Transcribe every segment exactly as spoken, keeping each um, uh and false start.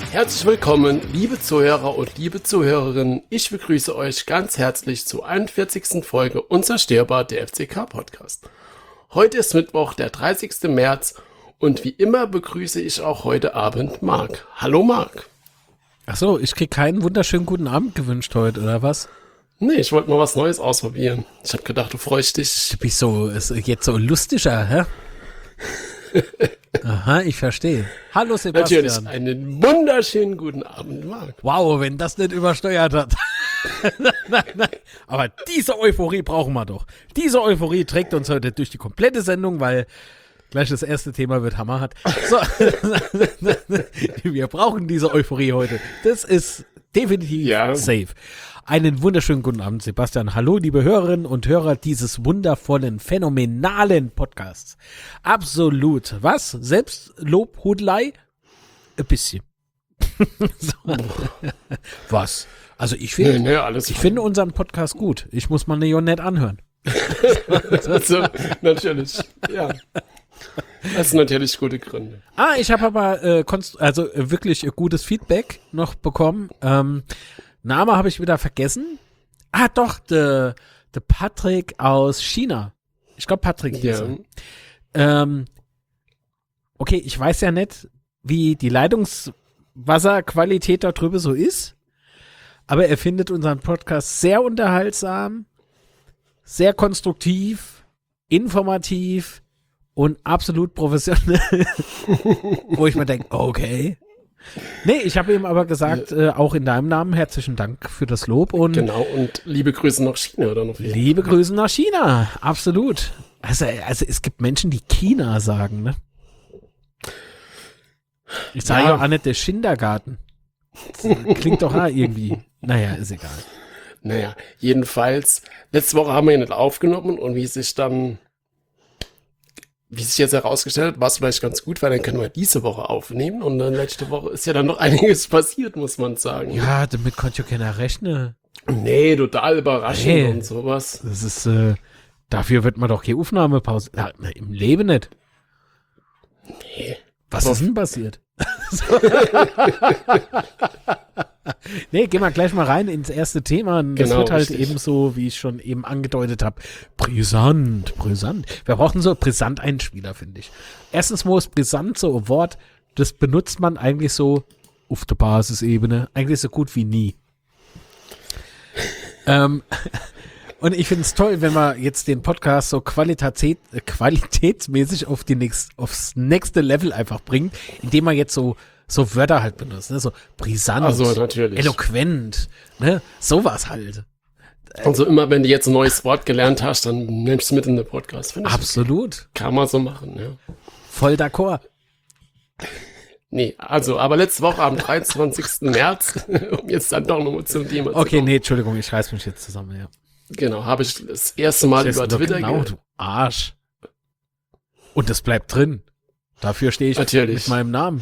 Herzlich willkommen, liebe Zuhörer und liebe Zuhörerinnen. Ich begrüße euch ganz herzlich zur einundvierzigsten Folge Unzerstörbar, der F C K-Podcast. Heute ist Mittwoch, der dreißigsten März und wie immer begrüße ich auch heute Abend Marc. Hallo Marc. Ach so, ich krieg keinen wunderschönen guten Abend gewünscht heute, oder was? Nee, ich wollte mal was Neues ausprobieren. Ich habe gedacht, du freust dich. Du bist so, ist jetzt so lustiger, hä? Aha, ich verstehe. Hallo Sebastian. Natürlich, einen wunderschönen guten Abend, Marc. Wow, wenn das nicht übersteuert hat. nein, nein. Aber diese Euphorie brauchen wir doch. Diese Euphorie trägt uns heute durch die komplette Sendung, weil gleich das erste Thema wird hammerhart. So. Wir brauchen diese Euphorie heute. Das ist definitiv ja. safe. Einen wunderschönen guten Abend, Sebastian. Hallo, liebe Hörerinnen und Hörer dieses wundervollen, phänomenalen Podcasts. Absolut. Was? Selbstlobhudelei? Ein bisschen. so. Was? Also ich finde, nee, nee, alles ich finde unseren Podcast gut. Ich muss mal Neon nicht anhören. also, natürlich, ja. Das sind natürlich gute Gründe. Ah, ich habe aber äh, konst- also äh, wirklich äh, gutes Feedback noch bekommen. Ähm, Name habe ich wieder vergessen. Ah, doch, der de Patrick aus China. Ich glaube, Patrick hieß Ja. er. Ähm, okay, ich weiß ja nicht, wie die Leitungswasserqualität da drüben so ist, aber er findet unseren Podcast sehr unterhaltsam, sehr konstruktiv, informativ und absolut professionell. Wo ich mir denke, okay. Nee, ich habe ihm aber gesagt, äh, auch in deinem Namen herzlichen Dank für das Lob und genau, und liebe Grüße nach China oder noch viel. Liebe Grüße nach China, absolut. Also, also es gibt Menschen, die China sagen, ne? Ich sage ja auch nicht der Kindergarten. Das klingt doch auch irgendwie. Naja, ist egal. Naja, jedenfalls, letzte Woche haben wir ihn nicht aufgenommen und wie sich dann Wie sich jetzt herausgestellt hat, war es vielleicht ganz gut, weil dann können wir diese Woche aufnehmen und dann letzte Woche ist ja dann noch einiges passiert, muss man sagen. Ja, damit konnte ja keiner rechnen. Nee, total überraschend Nee. und sowas. Das ist, äh, dafür wird man doch keine Aufnahmepause. Na, na, im Leben nicht. Nee. Was Aber ist denn passiert? Nee, gehen wir gleich mal rein ins erste Thema. Das Genau, wird halt richtig. eben so, wie ich schon eben angedeutet habe, brisant, brisant. Wir brauchen so brisant Einspieler, finde ich. Erstens mal ist brisant so ein Wort, das benutzt man eigentlich so auf der Basisebene, eigentlich so gut wie nie. ähm, und ich finde es toll, wenn wir jetzt den Podcast so qualität, äh, qualitätsmäßig auf die nächst, aufs nächste Level einfach bringen, indem man jetzt so so Wörter halt benutzt, ne? So brisant, Also natürlich. eloquent, ne? Sowas halt. Also immer, wenn du jetzt ein neues Wort gelernt hast, dann nimmst du mit in den Podcast. Finde ich. Absolut. Kann man so machen, ja. Voll d'accord. Nee, also, aber letzte Woche am dreiundzwanzigsten März, um jetzt dann doch nochmal zum Thema zu Okay, kommen. nee, Entschuldigung, ich reiß mich jetzt zusammen, ja. Genau, habe ich das erste Mal Das über ist doch Twitter genau, ge- du Arsch. Und das bleibt drin. Dafür stehe ich Natürlich. mit meinem Namen.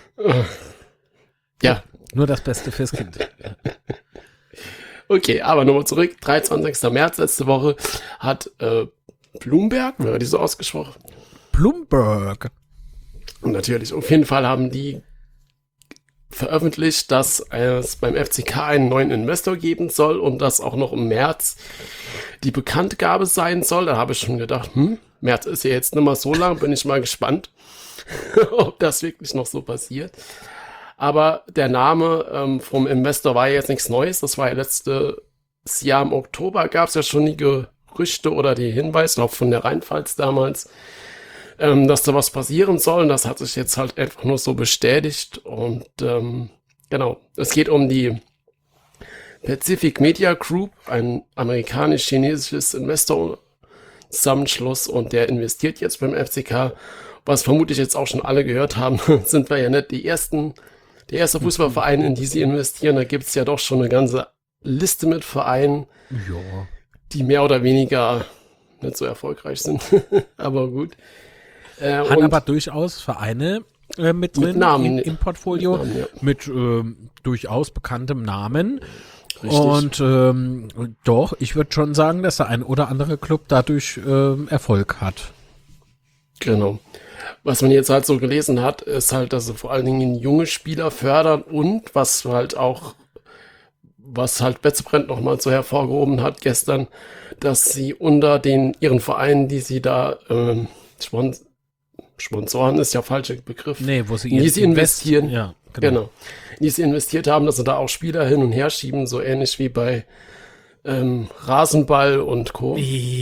Ja, Nur das Beste fürs Kind. okay, aber nochmal zurück. dreiundzwanzigsten März letzte Woche hat äh, Bloomberg, wer hat die so ausgesprochen? Bloomberg. Und natürlich, auf jeden Fall haben die veröffentlicht, dass es beim F C K einen neuen Investor geben soll und dass auch noch im März die Bekanntgabe sein soll. Da habe ich schon gedacht, hm, März ist ja jetzt nicht mal so lang, bin ich mal gespannt, ob das wirklich noch so passiert. Aber der Name ähm, vom Investor war ja jetzt nichts Neues. Das war ja letztes Jahr im Oktober, gab es ja schon die Gerüchte oder die Hinweise, auch von der Rheinpfalz damals, ähm, dass da was passieren soll. Und das hat sich jetzt halt einfach nur so bestätigt. Und ähm, genau, es geht um die Pacific Media Group, ein amerikanisch-chinesisches Investor-Zusammenschluss, und der investiert jetzt beim F C K. Was vermutlich jetzt auch schon alle gehört haben, sind wir ja nicht die ersten, der erste Fußballverein, in die sie investieren. Da gibt es ja doch schon eine ganze Liste mit Vereinen, Ja. die mehr oder weniger nicht so erfolgreich sind. Aber gut. Äh, Hat und aber durchaus Vereine äh, mit drin Mit Namen. im, im Portfolio, Mit Namen, ja. mit ähm, durchaus bekanntem Namen. Richtig. Und ähm, doch, ich würde schon sagen, dass der ein oder andere Club dadurch ähm, Erfolg hat. Genau. Was man jetzt halt so gelesen hat, ist halt, dass sie vor allen Dingen junge Spieler fördern und was halt auch, was halt Betzebrennt nochmal so hervorgehoben hat gestern, dass sie unter den ihren Vereinen, die sie da ähm, spon Sponsoren ist ja falscher Begriff, Nee, wo sie, in die sie investieren, ja, genau, in die sie investiert haben, dass sie da auch Spieler hin und her schieben, so ähnlich wie bei ähm, Rasenball und Co.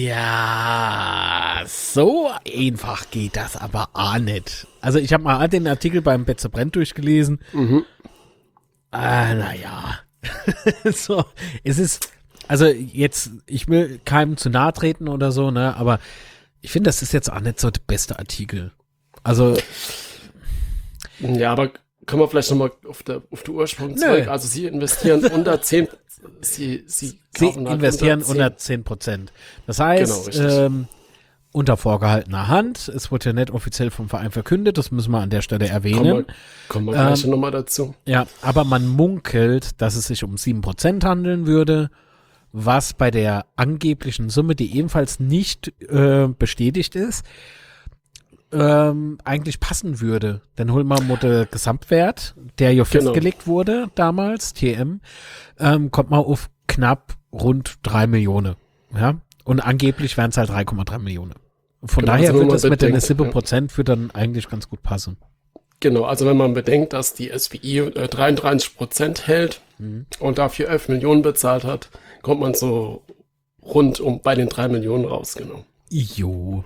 Ja, so einfach geht das aber auch nicht. Also ich habe mal den Artikel beim Betzebrennt durchgelesen. Mhm. Ah, naja. So, es ist, also jetzt, ich will keinem zu nahe treten oder so, ne, aber ich finde, das ist jetzt auch nicht so der beste Artikel. Also. Ja, aber können wir vielleicht nochmal auf der, auf der Ursprung zurück. Also sie investieren unter zehn, sie, sie, sie kaufen halt investieren unter unter zehn Prozent. Das heißt, Genau, ähm, unter vorgehaltener Hand, es wurde ja nicht offiziell vom Verein verkündet, das müssen wir an der Stelle erwähnen. Kommen wir, kommen wir gleich Ähm, nochmal dazu. Ja, aber man munkelt, dass es sich um sieben Prozent handeln würde, was bei der angeblichen Summe, die ebenfalls nicht äh, bestätigt ist, ähm, eigentlich passen würde. Dann holen wir mal den Gesamtwert, der ja Genau. festgelegt wurde damals, T M, ähm, kommt mal auf knapp rund drei Millionen. Ja, und angeblich wären es halt drei Komma drei Millionen. Von Genau, daher also wenn wird man es mit den bedenkt, sieben Prozent für dann eigentlich ganz gut passen. Genau, also wenn man bedenkt, dass die S P I äh, dreiunddreißig Prozent hält Mhm. und dafür elf Millionen bezahlt hat, kommt man so rund um bei den drei Millionen raus, genau. Jo.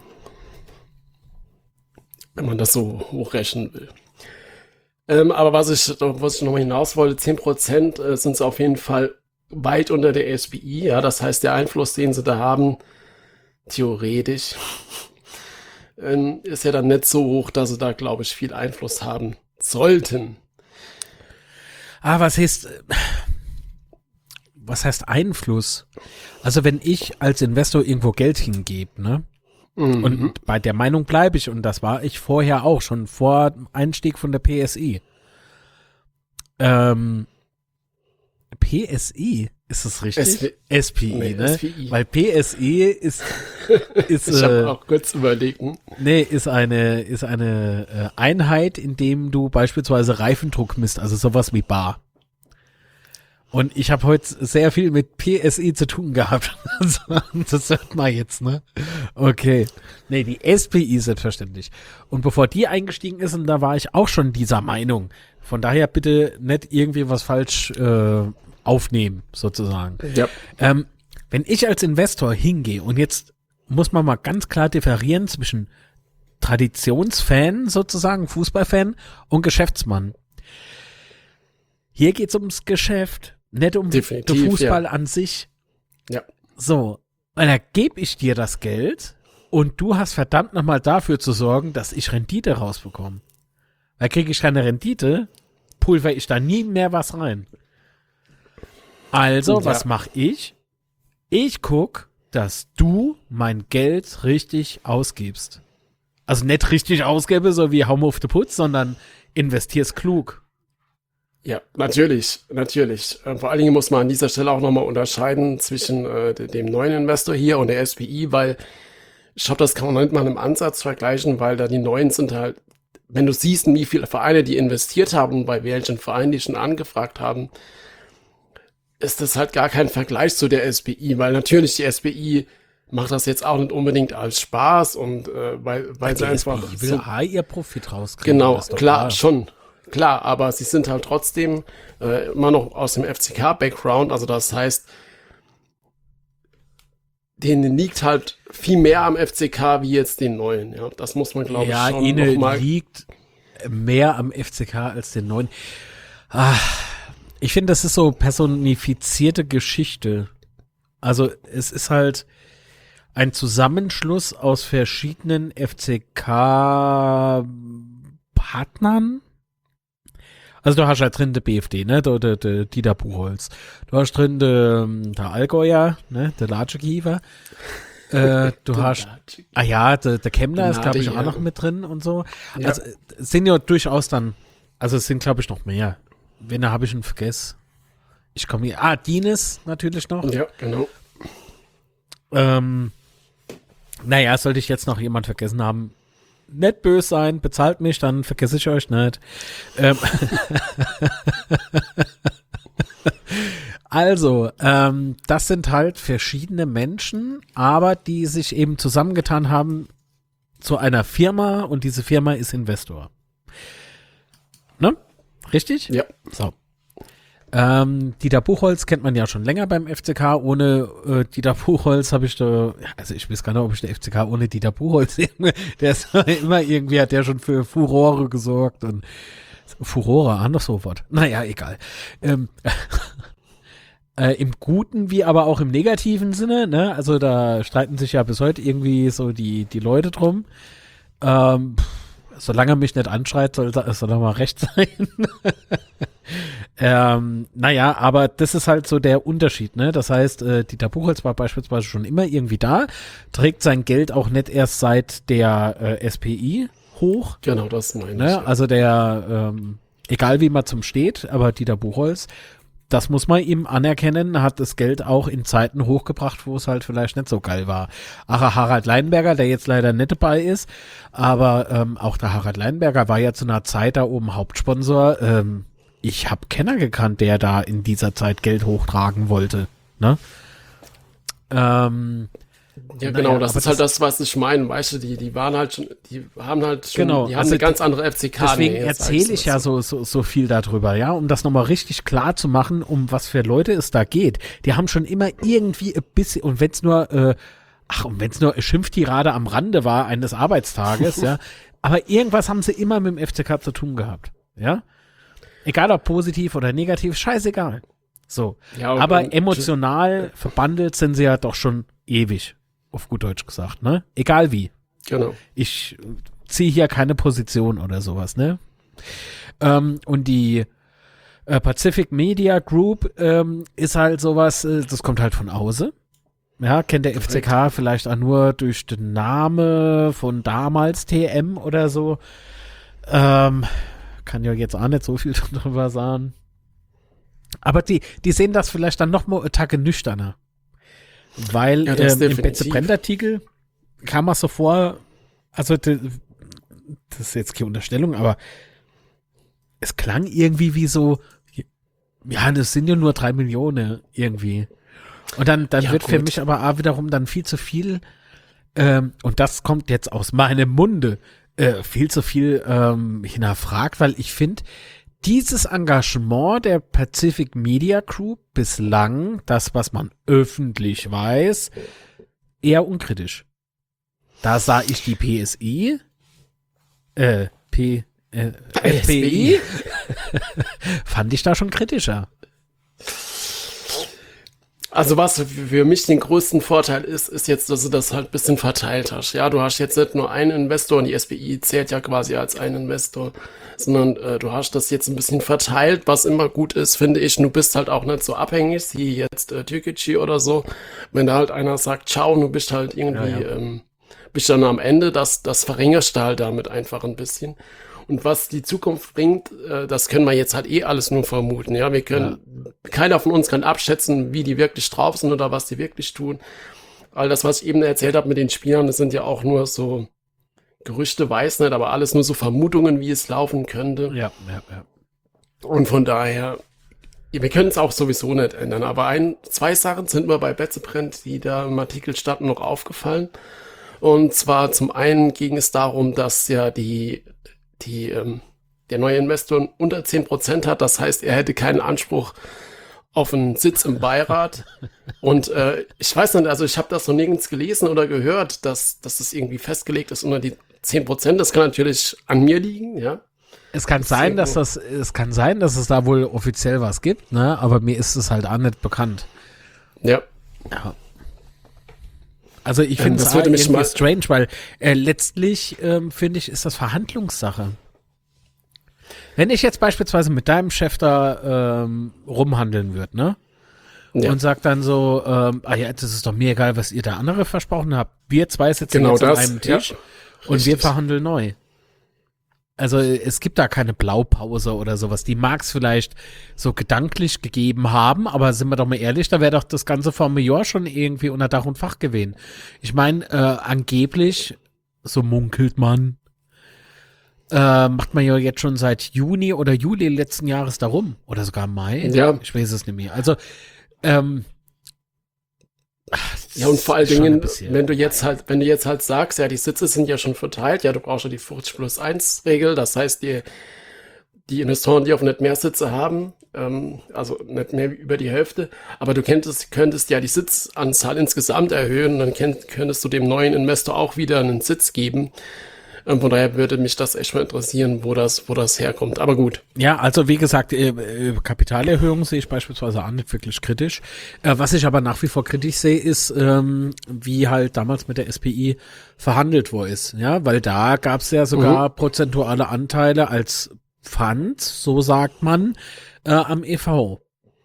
Wenn man das so hochrechnen will. Ähm, aber was ich, was ich nochmal hinaus wollte, zehn Prozent äh, sind es auf jeden Fall weit unter der S P I, ja, das heißt, der Einfluss, den sie da haben, theoretisch, ähm, ist ja dann nicht so hoch, dass sie da, glaube ich, viel Einfluss haben sollten. Ah, was heißt, was heißt Einfluss? Also wenn ich als Investor irgendwo Geld hingebe, ne? Mhm. Und bei der Meinung bleibe ich, und das war ich vorher auch, schon vor Einstieg von der P S I. Ähm, P S I, ist das richtig? S W S P I, Nee, ne? S P I. Weil P S I ist, ist, Ich äh, habe auch kurz überlegt. hm? nee, ist eine, ist eine äh, Einheit, in dem du beispielsweise Reifendruck misst, also sowas wie Bar. Und ich habe heute sehr viel mit P S I zu tun gehabt. Das hört man jetzt, ne? Okay. Nee, die S P I selbstverständlich. Und bevor die eingestiegen ist, und da war ich auch schon dieser Meinung. Von daher bitte nicht irgendwie was falsch äh, aufnehmen, sozusagen. Ja. Ähm, wenn ich als Investor hingehe, und jetzt muss man mal ganz klar differieren zwischen Traditionsfan sozusagen, Fußballfan und Geschäftsmann. Hier geht's ums Geschäft, nicht um Definitiv, den Fußball ja. an sich. Ja. So, und da gebe ich dir das Geld und du hast verdammt nochmal dafür zu sorgen, dass ich Rendite rausbekomme. Weil kriege ich keine Rendite, pulver ich da nie mehr was rein. Also, Ja. was mache ich? Ich guck, dass du mein Geld richtig ausgibst. Also nicht richtig ausgebe, so wie Home of the Putz, sondern investier's klug. Ja, natürlich, natürlich. Äh, vor allen Dingen muss man an dieser Stelle auch nochmal unterscheiden zwischen äh, de- dem neuen Investor hier und der S P I, weil ich glaube, das kann man nicht mal im Ansatz vergleichen, weil da die neuen sind halt, wenn du siehst, wie viele Vereine die investiert haben und bei welchen Vereinen die schon angefragt haben, ist das halt gar kein Vergleich zu der S P I, weil natürlich die S P I macht das jetzt auch nicht unbedingt als Spaß und äh, weil, weil sie Die S P I einfach will so, A ihr Profit rauskriegen. genau, das ist doch klar, schon. Klar, aber sie sind halt trotzdem äh, immer noch aus dem F C K-Background. Also das heißt, denen liegt halt viel mehr am F C K wie jetzt den neuen. Ja, das muss man, glaube Ja, ich, schon ihnen noch mal. liegt mehr am F C K als den neuen. Ah, ich finde, das ist so personifizierte Geschichte. Also es ist halt ein Zusammenschluss aus verschiedenen F C K-Partnern. Also du hast halt drin der B F D, ne, der, der, der Dieter Buchholz. Du hast drin der, der Allgäuer, ne, der Latschekiefer. Äh, du hast, ah ja, der, der Kemmler ist, glaube ich, auch ja. noch mit drin und so. Ja. Also es sind ja durchaus dann, also es sind, glaube ich, noch mehr. Wen habe ich ihn vergessen? Ich komme hier, ah, Dines natürlich noch. Ja, genau. Ähm, naja, sollte ich jetzt noch jemand vergessen haben, nicht böse sein, bezahlt mich, dann vergesse ich euch nicht. Ähm also, ähm, das sind halt verschiedene Menschen, aber die sich eben zusammengetan haben zu einer Firma und diese Firma ist Investor. Ne? Richtig? Ja. So. Ähm, Dieter Buchholz kennt man ja schon länger beim F C K. Ohne äh, Dieter Buchholz habe ich da, also ich weiß gar nicht, ob ich der F C K ohne Dieter Buchholz, der ist immer irgendwie, hat der schon für Furore gesorgt und Furore, anders so Wort. Naja, egal. Ähm, äh, im Guten wie aber auch im negativen Sinne, ne? Also da streiten sich ja bis heute irgendwie so die, die Leute drum. Ähm, solange er mich nicht anschreit, soll, soll er mal recht sein. ähm, naja, aber das ist halt so der Unterschied, ne? Das heißt, äh, Dieter Buchholz war beispielsweise schon immer irgendwie da, trägt sein Geld auch nicht erst seit der äh, S P I hoch. Genau, das meine ich. Ne? Ja. Also der, ähm, egal wie man zum steht, aber Dieter Buchholz, das muss man ihm anerkennen, hat das Geld auch in Zeiten hochgebracht, wo es halt vielleicht nicht so geil war. Ach, Harald Leinberger, der jetzt leider nicht dabei ist, aber ähm, auch der Harald Leinberger war ja zu einer Zeit da oben Hauptsponsor. Ähm, ich habe Kenner gekannt, der da in dieser Zeit Geld hochtragen wollte. Ne? Ähm, Ja, naja, genau, das aber ist halt das, was ich meine, weißt du, die, die waren halt schon, die haben halt schon, Genau, die haben also eine ganz de- andere F C K-Nähe. Deswegen sag erzähle ich ja so, so, so viel darüber, ja, um das nochmal richtig klar zu machen, um was für Leute es da geht. Die haben schon immer irgendwie ein bisschen, und wenn es nur, äh, ach, und wenn es nur eine Schimpftirade am Rande war eines Arbeitstages, ja, aber irgendwas haben sie immer mit dem F C K zu tun gehabt, ja. Egal ob positiv oder negativ, scheißegal. So. Ja, und- aber und- emotional verbandelt sind sie ja doch schon ewig, auf gut Deutsch gesagt, ne? Egal wie. Genau. Ich ziehe hier keine Position oder sowas, ne? Ähm, und die äh, Pacific Media Group ähm, ist halt sowas, äh, das kommt halt von außen. Ja, kennt der F C K vielleicht auch nur durch den Namen von damals T M oder so. Ähm, kann ja jetzt auch nicht so viel drüber sagen. Aber die, die sehen das vielleicht dann noch mal eine Tacke nüchterner. Weil Ja, das ähm, im definitiv. Betze Brent-Artikel kam es so vor, also de, das ist jetzt keine Unterstellung, aber es klang irgendwie wie so, ja, das sind ja nur drei Millionen irgendwie. Und dann, dann Ja, wird für gut. mich aber auch wiederum dann viel zu viel, ähm, und das kommt jetzt aus meinem Munde, äh, viel zu viel ähm, hinterfragt, weil ich finde, dieses Engagement der Pacific Media Group bislang, das, was man öffentlich weiß, eher unkritisch. Da sah ich die P S I, äh, P, äh, F P I, fand ich da schon kritischer. Also was für mich den größten Vorteil ist, ist jetzt, dass du das halt ein bisschen verteilt hast. Ja, du hast jetzt nicht nur einen Investor und die S P I zählt ja quasi als einen Investor, sondern äh, du hast das jetzt ein bisschen verteilt, was immer gut ist, finde ich. Du bist halt auch nicht so abhängig, wie jetzt äh, Türkgücü oder so. Wenn da halt einer sagt, ciao, du bist halt irgendwie, Ja, ja. Ähm, bist dann am Ende, das, das verringerst du halt damit einfach ein bisschen. Und was die Zukunft bringt, äh, das können wir jetzt halt eh alles nur vermuten. Ja, wir können, keiner von uns kann abschätzen, wie die wirklich drauf sind oder was die wirklich tun. All das, was ich eben erzählt habe mit den Spielern, das sind ja auch nur so Gerüchte, weiß nicht, aber alles nur so Vermutungen, wie es laufen könnte. Ja, ja, ja. Und von daher, wir können es auch sowieso nicht ändern. Aber ein, zwei Sachen sind mir bei Betze Brent, die da im Artikel standen, noch aufgefallen. Und zwar zum einen ging es darum, dass ja die die ähm, der neue Investor unter zehn Prozent hat. Das heißt, er hätte keinen Anspruch auf einen Sitz im Beirat. Und äh, ich weiß nicht, also ich habe das noch nirgends gelesen oder gehört, dass, dass das irgendwie festgelegt ist unter die zehn Prozent. Das kann natürlich an mir liegen, ja. Es kann sein, dass das, es kann sein, dass es da wohl offiziell was gibt, ne? Aber mir ist es halt auch nicht bekannt. Ja. Ja. Also ich Ähm, finde das es würde mich irgendwie mal- strange, weil äh, letztlich ähm, finde ich, ist das Verhandlungssache. Wenn ich jetzt beispielsweise mit deinem Chef da ähm, rumhandeln würde, ne? Ja. Und sag dann so, ähm, ah ja, das ist doch mir egal, was ihr da andere versprochen habt. Wir zwei sitzen Genau jetzt an das, einem Tisch ja. und wir Richtig. verhandeln neu. Also es gibt da keine Blaupause oder sowas. Die mag es vielleicht so gedanklich gegeben haben, aber sind wir doch mal ehrlich, da wäre doch das ganze vor einem Jahr schon irgendwie unter Dach und Fach gewesen. Ich meine, äh, angeblich, so munkelt man, äh, macht man ja jetzt schon seit Juni oder Juli letzten Jahres darum. Oder sogar Mai. Ja. Ich weiß es nicht mehr. Also, ähm, ja, und vor allen Dingen, wenn du jetzt halt, wenn du jetzt halt sagst, ja, die Sitze sind ja schon verteilt, ja, du brauchst ja die fünfzig plus eins Regel, das heißt, die, die Investoren, die auf nicht mehr Sitze haben, ähm, also nicht mehr über die Hälfte, aber du könntest, könntest ja die Sitzanzahl insgesamt erhöhen, dann könnt, könntest du dem neuen Investor auch wieder einen Sitz geben. Ähm, von daher würde mich das echt mal interessieren, wo das, wo das herkommt. Aber gut. Ja, also wie gesagt, äh, äh, Kapitalerhöhung sehe ich beispielsweise auch nicht wirklich kritisch. Äh, was ich aber nach wie vor kritisch sehe, ist, ähm, wie halt damals mit der S P I verhandelt worden ist. Ja, weil da gab es ja sogar mhm. prozentuale Anteile als Pfand, so sagt man, äh, am E V.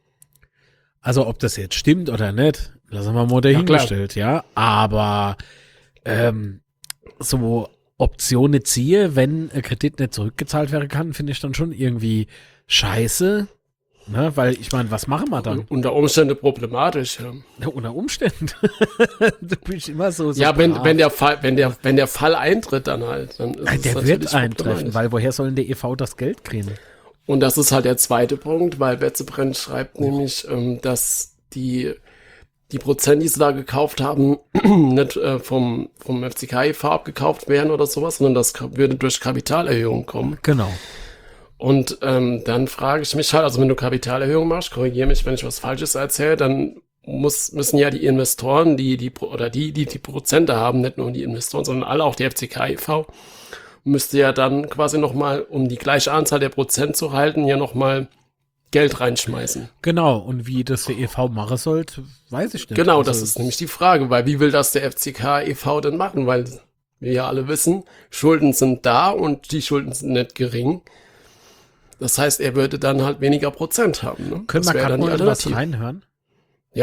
Also ob das jetzt stimmt oder nicht, lassen wir mal dahingestellt, ja, ja. Aber ähm, so Optionen ziehe, wenn ein Kredit nicht zurückgezahlt werden kann, finde ich dann schon irgendwie scheiße. Ne? Weil ich meine, was machen wir dann? Unter Umständen problematisch, ja. Ja, unter Umständen. Da bin ich immer so, so ja, wenn, wenn der Fall, wenn der, wenn der Fall eintritt, dann halt. Dann ist ja, es der wird eintreffen, weil woher sollen der E V das Geld kriegen? Und das ist halt der zweite Punkt, weil Betzebrenn schreibt oh. nämlich, ähm, dass die die Prozent, die sie da gekauft haben, nicht äh, vom, vom F C K e V abgekauft werden oder sowas, sondern das würde durch Kapitalerhöhung kommen. Genau. Und ähm, dann frage ich mich halt, also wenn du Kapitalerhöhung machst, korrigiere mich, wenn ich was Falsches erzähle, dann muss, müssen ja die Investoren, die, die, oder die, die die Prozente haben, nicht nur die Investoren, sondern alle, auch die F C K e V, müsste ja dann quasi nochmal, um die gleiche Anzahl der Prozent zu halten, ja nochmal Geld reinschmeißen. Genau, und wie das der E V machen sollte, weiß ich nicht. Genau, also, das ist nämlich die Frage, weil wie will das der F C K e V denn machen? Weil wir ja alle wissen, Schulden sind da und die Schulden sind nicht gering. Das heißt, er würde dann halt weniger Prozent haben. Ne? Können das wir gerade mal was reinhören? Ja.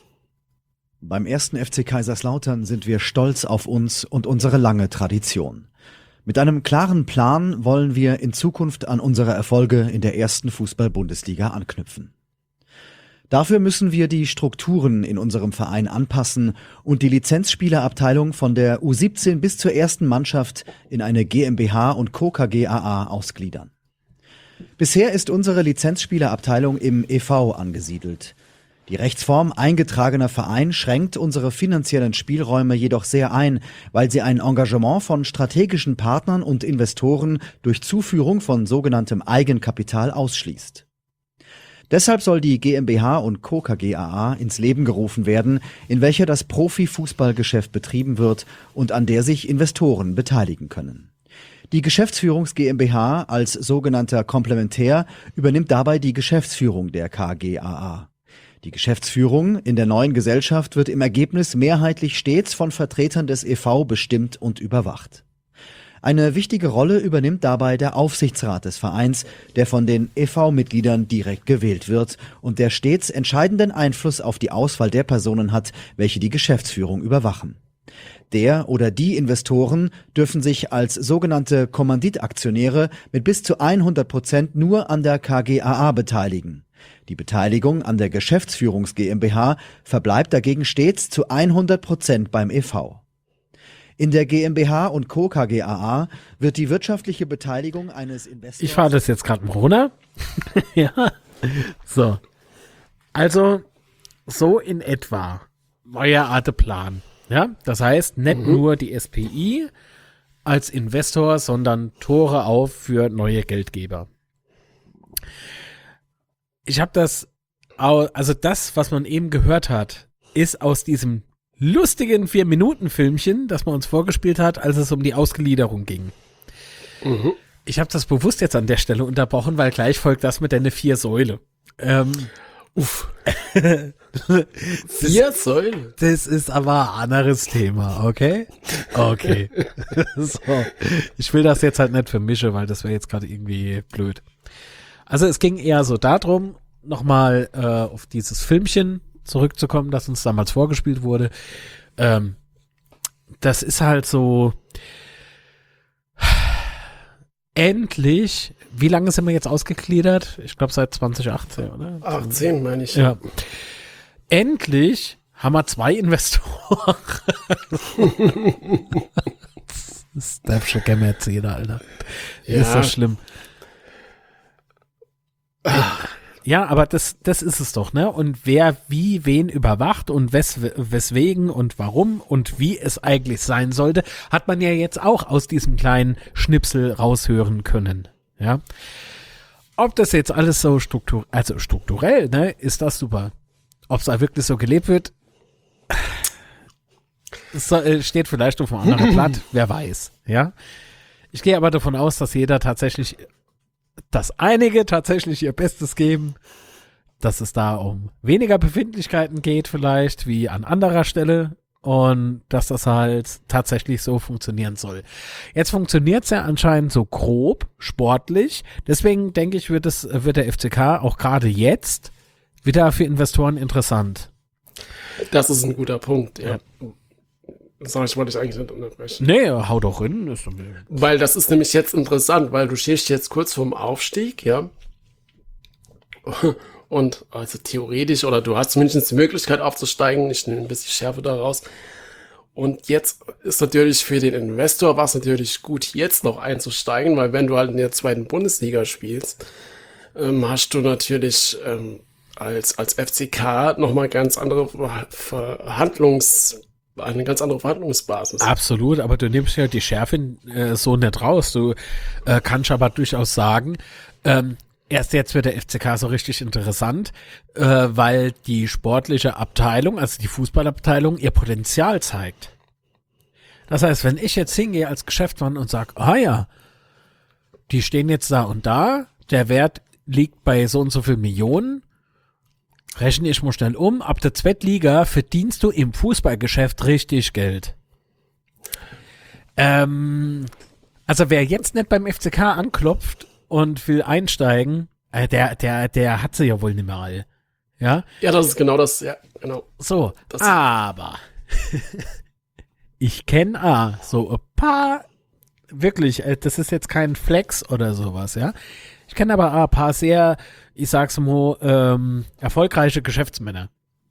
Beim ersten F C Kaiserslautern sind wir stolz auf uns und unsere lange Tradition. Mit einem klaren Plan wollen wir in Zukunft an unsere Erfolge in der ersten Fußball-Bundesliga anknüpfen. Dafür müssen wir die Strukturen in unserem Verein anpassen und die Lizenzspielerabteilung von der U siebzehn bis zur ersten Mannschaft in eine GmbH und Co. KGaA ausgliedern. Bisher ist unsere Lizenzspielerabteilung im E V angesiedelt. Die Rechtsform eingetragener Verein schränkt unsere finanziellen Spielräume jedoch sehr ein, weil sie ein Engagement von strategischen Partnern und Investoren durch Zuführung von sogenanntem Eigenkapital ausschließt. Deshalb soll die GmbH und Co. KGaA ins Leben gerufen werden, in welcher das Profifußballgeschäft betrieben wird und an der sich Investoren beteiligen können. Die Geschäftsführungs GmbH als sogenannter Komplementär übernimmt dabei die Geschäftsführung der KGaA. Die Geschäftsführung in der neuen Gesellschaft wird im Ergebnis mehrheitlich stets von Vertretern des E V bestimmt und überwacht. Eine wichtige Rolle übernimmt dabei der Aufsichtsrat des Vereins, der von den E V-Mitgliedern direkt gewählt wird und der stets entscheidenden Einfluss auf die Auswahl der Personen hat, welche die Geschäftsführung überwachen. Der oder die Investoren dürfen sich als sogenannte Kommanditaktionäre mit bis zu hundert Prozent nur an der KGaA beteiligen. Die Beteiligung an der Geschäftsführungs GmbH verbleibt dagegen stets zu hundert Prozent beim E V. In der GmbH und Co. KGaA wird die wirtschaftliche Beteiligung eines Investors... Ich fahre das jetzt gerade mal runter. Ja, so. Also, so in etwa war ja Art Plan. Ja, das heißt, nicht mhm. nur die S P I als Investor, sondern Tore auf für neue Geldgeber. Ich habe das, also das, was man eben gehört hat, ist aus diesem lustigen vier-Minuten-Filmchen, das man uns vorgespielt hat, als es um die Ausgliederung ging. Mhm. Ich habe das bewusst jetzt an der Stelle unterbrochen, weil gleich folgt das mit deine vier Säule. Ähm, Uff. Vier Säulen? Das ist aber ein anderes Thema, okay? Okay. So. Ich will das jetzt halt nicht vermischen, weil das wäre jetzt gerade irgendwie blöd. Also es ging eher so darum, nochmal äh, auf dieses Filmchen zurückzukommen, das uns damals vorgespielt wurde. Ähm, das ist halt so endlich, wie lange sind wir jetzt ausgegliedert? Ich glaube seit zwanzig achtzehn, oder? achtzehn meine ich. Ja. Endlich haben wir zwei Investoren. Das darf schon gerne erzählen, Alter. Ja. Ist das schlimm. Ja, aber das, das ist es doch, ne? Und wer wie wen überwacht und wes, weswegen und warum und wie es eigentlich sein sollte, hat man ja jetzt auch aus diesem kleinen Schnipsel raushören können, ja? Ob das jetzt alles so struktur, also strukturell, ne, ist das super. Ob es da wirklich so gelebt wird, es steht vielleicht auf einem anderen Blatt, wer weiß, ja? Ich gehe aber davon aus, dass jeder tatsächlich dass einige tatsächlich ihr Bestes geben, dass es da um weniger Befindlichkeiten geht vielleicht, wie an anderer Stelle und dass das halt tatsächlich so funktionieren soll. Jetzt funktioniert es ja anscheinend so grob, sportlich, deswegen denke ich, wird, es, wird der F C K auch gerade jetzt wieder für Investoren interessant. Das ist ein guter Punkt, ja. ja. Sag ich, wollte ich eigentlich nicht unterbrechen. Nee, hau doch hin. Ist weil das ist nämlich jetzt interessant, weil du stehst jetzt kurz vorm Aufstieg, ja. Und also theoretisch, oder du hast zumindest die Möglichkeit aufzusteigen, ich nehme ein bisschen Schärfe daraus. Und jetzt ist natürlich für den Investor was natürlich gut, jetzt noch einzusteigen, weil wenn du halt in der zweiten Bundesliga spielst, ähm, hast du natürlich ähm, als, als F C K nochmal ganz andere Verhandlungs- eine ganz andere Verhandlungsbasis. Absolut, aber du nimmst ja die Schärfe äh, so nicht raus. Du äh, kannst aber durchaus sagen, ähm, erst jetzt wird der F C K so richtig interessant, äh, weil die sportliche Abteilung, also die Fußballabteilung, ihr Potenzial zeigt. Das heißt, wenn ich jetzt hingehe als Geschäftsmann und sage, ah ja, die stehen jetzt da und da, der Wert liegt bei so und so viel Millionen, rechne ich mal schnell um, ab der Zweitliga verdienst du im Fußballgeschäft richtig Geld. Ähm, also wer jetzt nicht beim F C K anklopft und will einsteigen, äh, der, der, der hat sie ja wohl nicht mehr all. Ja? Ja, das ist genau das, ja, genau. So, das aber ich kenne ah, so ein paar, wirklich, äh, das ist jetzt kein Flex oder sowas, ja. Ich kenne aber ein paar sehr, ich sag's mal, ähm, erfolgreiche Geschäftsmänner.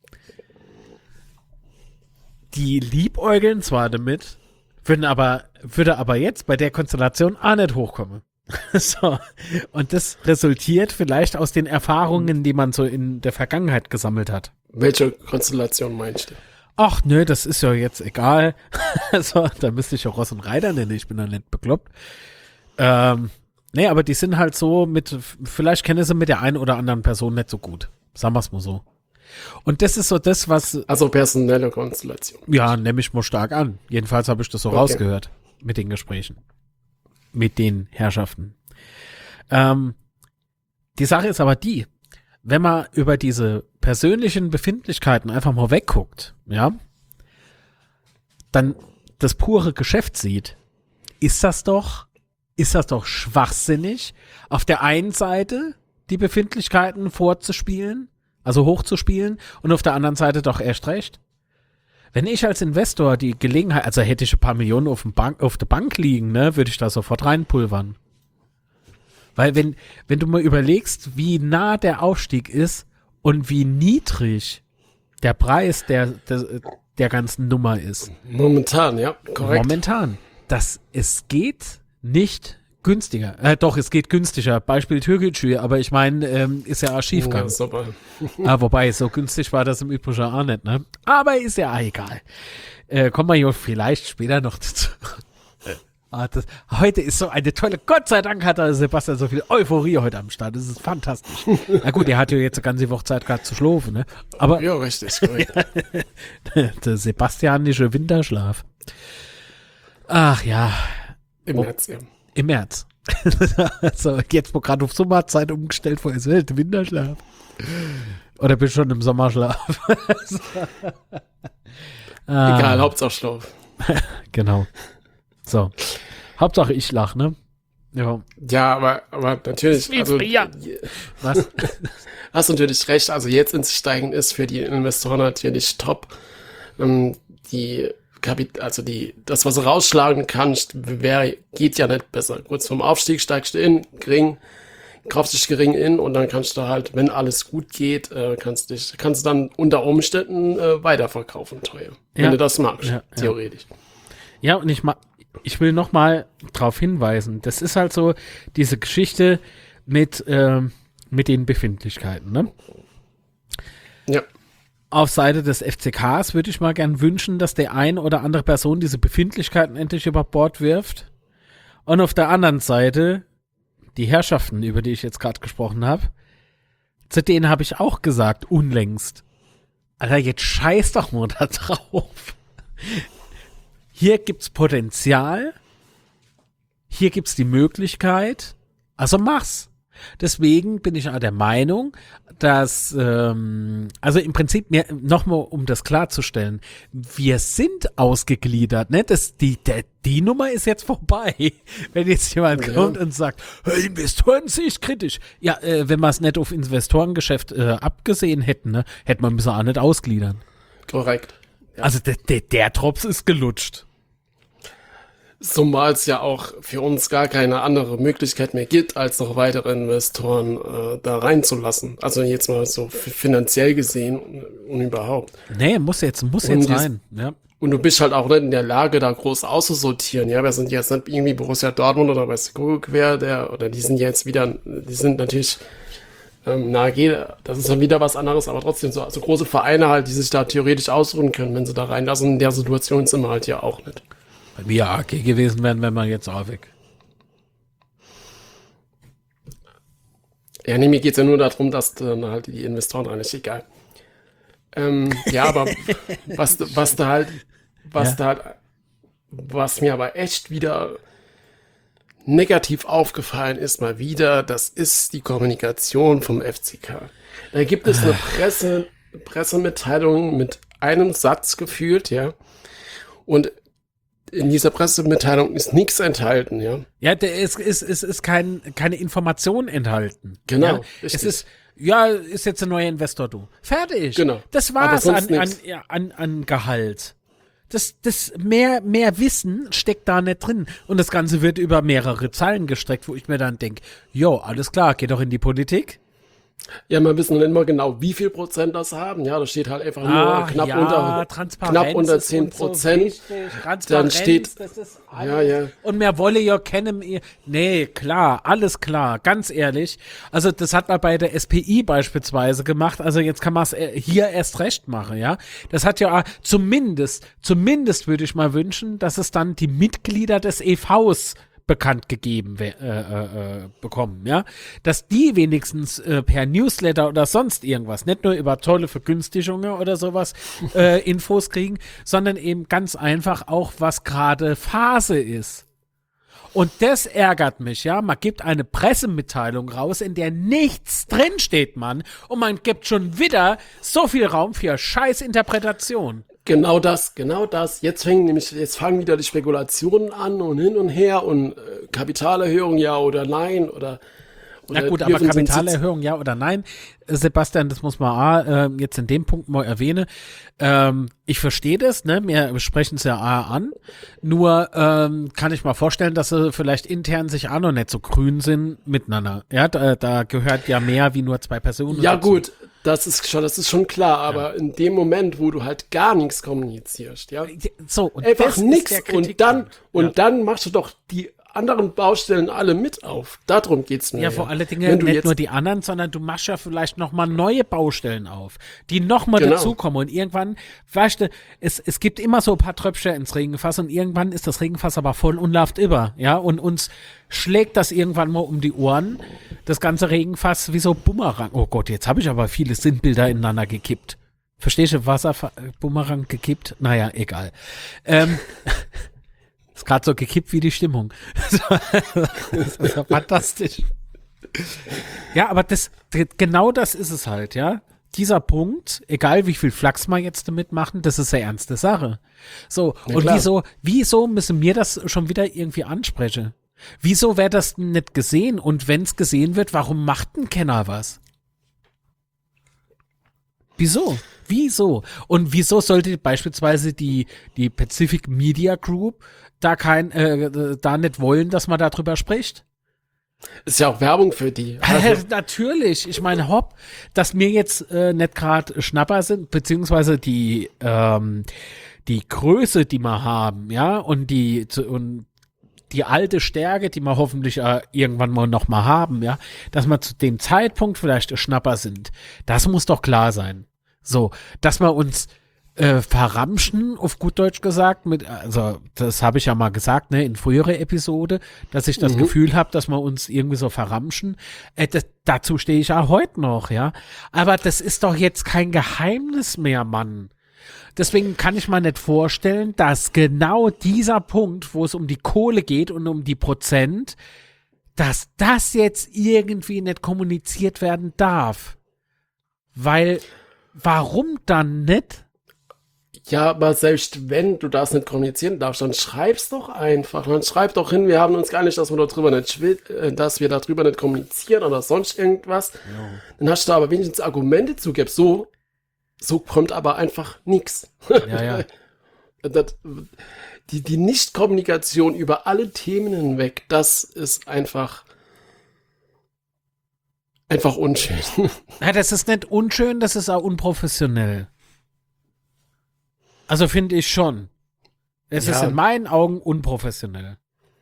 Die liebäugeln zwar damit, würden aber, würde aber jetzt bei der Konstellation auch nicht hochkommen. So. Und das resultiert vielleicht aus den Erfahrungen, die man so in der Vergangenheit gesammelt hat. Welche Konstellation meinst du? Ach nö, das ist ja jetzt egal. Also, da müsste ich ja Ross und Reiter nennen, ich bin da nicht bekloppt. Ähm, Nee, aber die sind halt so mit, vielleicht kennen sie mit der einen oder anderen Person nicht so gut. Sagen wir es mal so. Und das ist so das, was... Also personelle Konstellation. Ja, nehme ich mal stark an. Jedenfalls habe ich das so okay. rausgehört mit den Gesprächen. Mit den Herrschaften. Ähm, die Sache ist aber die, wenn man über diese persönlichen Befindlichkeiten einfach mal wegguckt, ja, dann das pure Geschäft sieht, ist das doch... ist das doch schwachsinnig, auf der einen Seite die Befindlichkeiten vorzuspielen, also hochzuspielen, und auf der anderen Seite doch erst recht. Wenn ich als Investor die Gelegenheit, also hätte ich ein paar Millionen auf, dem Bank, auf der Bank liegen, ne, würde ich da sofort reinpulvern. Weil wenn, wenn du mal überlegst, wie nah der Aufstieg ist und wie niedrig der Preis der, der, der ganzen Nummer ist. Momentan, ja, korrekt. Momentan. Das, es geht nicht günstiger. Äh, doch, es geht günstiger. Beispiel Türkgücü, aber ich meine, ähm, ist ja auch schiefgegangen. Ja, super. ah, wobei, so günstig war das im Übrigen auch nicht, ne? Aber ist ja auch egal. Äh, kommen wir ja vielleicht später noch dazu. ah, das, heute ist so eine tolle, Gott sei Dank hat der Sebastian so viel Euphorie heute am Start. Das ist fantastisch. Na gut, er hat ja jetzt eine ganze Woche Zeit gerade zu schlafen, ne? Aber ja, richtig, korrekt. der sebastianische Winterschlaf. Ach ja. Im oh, März, ja. Im März. So, jetzt wo gerade auf Sommerzeit umgestellt vor ist Welt, Winterschlaf. Oder bist du schon im Sommerschlaf? ah. Egal, Hauptsache Schlaf. Genau. So. Hauptsache ich lach, ne? Ja. Ja, aber, aber natürlich. Also, was? Hast natürlich recht. Also jetzt ins Steigen ist für die Investoren natürlich top. Ähm, die Also die, das, was du rausschlagen kannst, wär, geht ja nicht besser. Kurz vorm Aufstieg steigst du in, gering, kaufst dich gering in und dann kannst du halt, wenn alles gut geht, äh, kannst dich, kannst du dann unter Umständen äh, weiterverkaufen teuer. Ja. Wenn du das magst, ja, theoretisch. Ja, und ich mag, ich will noch mal drauf hinweisen, das ist halt so diese Geschichte mit, ähm, mit den Befindlichkeiten, ne? Ja. Auf Seite des F C Ks würde ich mal gern wünschen, dass der ein oder andere Person diese Befindlichkeiten endlich über Bord wirft. Und auf der anderen Seite die Herrschaften, über die ich jetzt gerade gesprochen habe, zu denen habe ich auch gesagt, unlängst. Alter, jetzt scheiß doch mal da drauf. Hier gibt's Potenzial, hier gibt's die Möglichkeit, also mach's. Deswegen bin ich auch der Meinung, dass, ähm, also im Prinzip, nochmal, um das klarzustellen, wir sind ausgegliedert, ne? Das, die, der, die Nummer ist jetzt vorbei. Wenn jetzt jemand Ja. kommt und sagt, hey, Investoren sehe ich kritisch. Ja, äh, wenn wir es nicht auf Investorengeschäft äh, abgesehen hätten, ne, hätte man müssen auch nicht ausgliedern. Korrekt. Ja. Also der, der, der Drops ist gelutscht. Zumal es ja auch für uns gar keine andere Möglichkeit mehr gibt, als noch weitere Investoren äh, da reinzulassen. Also jetzt mal so f- finanziell gesehen und, und überhaupt. Nee, muss jetzt, muss Und jetzt dies- rein. Ja. Und du bist halt auch nicht in der Lage, da groß auszusortieren. Ja, wir sind jetzt nicht irgendwie Borussia Dortmund oder weiß wer, der, oder die sind jetzt wieder, die sind natürlich, ähm, na, geht, das ist dann wieder was anderes, aber trotzdem so, so große Vereine halt, die sich da theoretisch ausruhen können, wenn sie da reinlassen. In der Situation sind wir halt ja auch nicht. Wenn wir A G gewesen wären, wären wir jetzt auch weg. Ja, nee, mir geht's ja nur darum, dass dann halt die Investoren rein ist, egal. Ähm, ja, aber was, du- was da halt, was Ja. da halt, was mir aber echt wieder negativ aufgefallen ist, mal wieder, das ist die Kommunikation vom F C K. Da gibt es eine Presse, Pressemitteilung mit einem Satz gefühlt, ja. Und in dieser Pressemitteilung ist nichts enthalten, ja. Ja, der ist, ist, ist, ist kein, keine Information enthalten. Genau, Ja? richtig. Es ist, ja, ist jetzt ein neuer Investor, du. Fertig. Genau. Das Aber war's sonst an, an, nix. ja, an, an Gehalt. Das, das mehr, mehr Wissen steckt da nicht drin. Und das Ganze wird über mehrere Zeilen gestreckt, wo ich mir dann denke, jo, alles klar, geh doch in die Politik. Ja, wir wissen nicht mal genau, wie viel Prozent das haben. Ja, da steht halt einfach nur Ah, knapp ja, unter, Transparenz knapp unter ist zehn uns so Prozent. wichtig. Transparenz, steht- das ist alles. Ja, ja. Und mehr wolle ja kennen. Nee, klar, alles klar, ganz ehrlich. Also das hat man bei der S P I beispielsweise gemacht. Also jetzt kann man es hier erst recht machen, ja. Das hat ja zumindest, zumindest würde ich mal wünschen, dass es dann die Mitglieder des E Vs bekannt gegeben we- äh, äh, äh, bekommen, ja, dass die wenigstens äh, per Newsletter oder sonst irgendwas, nicht nur über tolle Vergünstigungen oder sowas äh, Infos kriegen, sondern eben ganz einfach auch, was gerade Phase ist. Und das ärgert mich, ja, man gibt eine Pressemitteilung raus, in der nichts drinsteht, Mann, und man gibt schon wieder so viel Raum für Scheißinterpretation. Genau das, genau das. Jetzt fängen nämlich, jetzt fangen wieder die Spekulationen an und hin und her und äh, Kapitalerhöhung ja oder nein oder. Na oder gut, aber dürfen sie einen Sitz- Kapitalerhöhung, ja oder nein? Äh, Sebastian, das muss man auch, äh, jetzt in dem Punkt mal erwähnen. Ähm, ich verstehe das, ne? Wir sprechen es ja auch an. Nur ähm, kann ich mal vorstellen, dass sie vielleicht intern sich auch noch nicht so grün sind miteinander. Ja, da, da gehört ja mehr wie nur zwei Personen. Ja dazu. gut, das ist schon, das ist schon klar, aber in dem Moment, wo du halt gar nichts kommunizierst, ja, So, und einfach das ist nix der und dann Kritikpunkt. und ja. dann machst du doch die anderen Baustellen alle mit auf. Darum geht's mir. Ja, vor allen Dingen Wenn du nicht jetzt, nur die anderen, sondern du machst ja vielleicht nochmal neue Baustellen auf, die nochmal Genau. dazukommen. Und irgendwann, weißt du, es, es gibt immer so ein paar Tröpfchen ins Regenfass und irgendwann ist das Regenfass aber voll und läuft über. Ja, und uns schlägt das irgendwann mal um die Ohren, das ganze Regenfass wie so Bumerang. Oh Gott, jetzt habe ich aber viele Sinnbilder ineinander gekippt. Verstehst du, Wasser, Bumerang gekippt? Naja, egal. Ähm, ist gerade so gekippt wie die Stimmung. Das ist ja fantastisch. Ja, aber das, genau das ist es halt, ja. Dieser Punkt, egal wie viel Flachs wir jetzt damit machen, das ist eine ernste Sache. So, Ja, und klar. wieso, wieso müssen wir das schon wieder irgendwie ansprechen? Wieso wäre das denn nicht gesehen? Und wenn es gesehen wird, warum macht ein Kenner was? Wieso? Wieso? Und wieso sollte beispielsweise die, die Pacific Media Group da kein, äh, da nicht wollen, dass man darüber spricht? ist ja auch Werbung für die. Also, Natürlich. Ich meine, hopp, dass mir jetzt äh, nicht gerade Schnapper sind, beziehungsweise die, ähm, die Größe, die wir haben, ja, und die, und die alte Stärke, die wir hoffentlich äh, irgendwann mal noch mal haben, ja, dass wir zu dem Zeitpunkt vielleicht ein Schnapper sind, das muss doch klar sein. So, dass wir uns äh, verramschen, auf gut Deutsch gesagt, mit, also das habe ich ja mal gesagt, ne, in früherer Episode, dass ich das Mhm. Gefühl habe, dass wir uns irgendwie so verramschen. Äh, das, dazu stehe ich auch heute noch, ja. Aber das ist doch jetzt kein Geheimnis mehr, Mann. Deswegen kann ich mir nicht vorstellen, dass genau dieser Punkt, wo es um die Kohle geht und um die Prozent, dass das jetzt irgendwie nicht kommuniziert werden darf. Weil, warum dann nicht? Ja, aber selbst wenn du das nicht kommunizieren darfst, dann schreib's doch einfach. Dann schreib doch hin, wir haben uns gar nicht, dass wir darüber nicht, schwi- äh, dass wir darüber nicht kommunizieren oder sonst irgendwas. Dann hast du aber wenigstens Argumente zugeben. So, so kommt aber einfach nichts. Ja, ja. Das, die, die Nicht-Kommunikation über alle Themen hinweg, das ist einfach, einfach unschön. Ja, das ist nicht unschön, das ist auch unprofessionell. Also finde ich schon. Es Ja. ist in meinen Augen unprofessionell.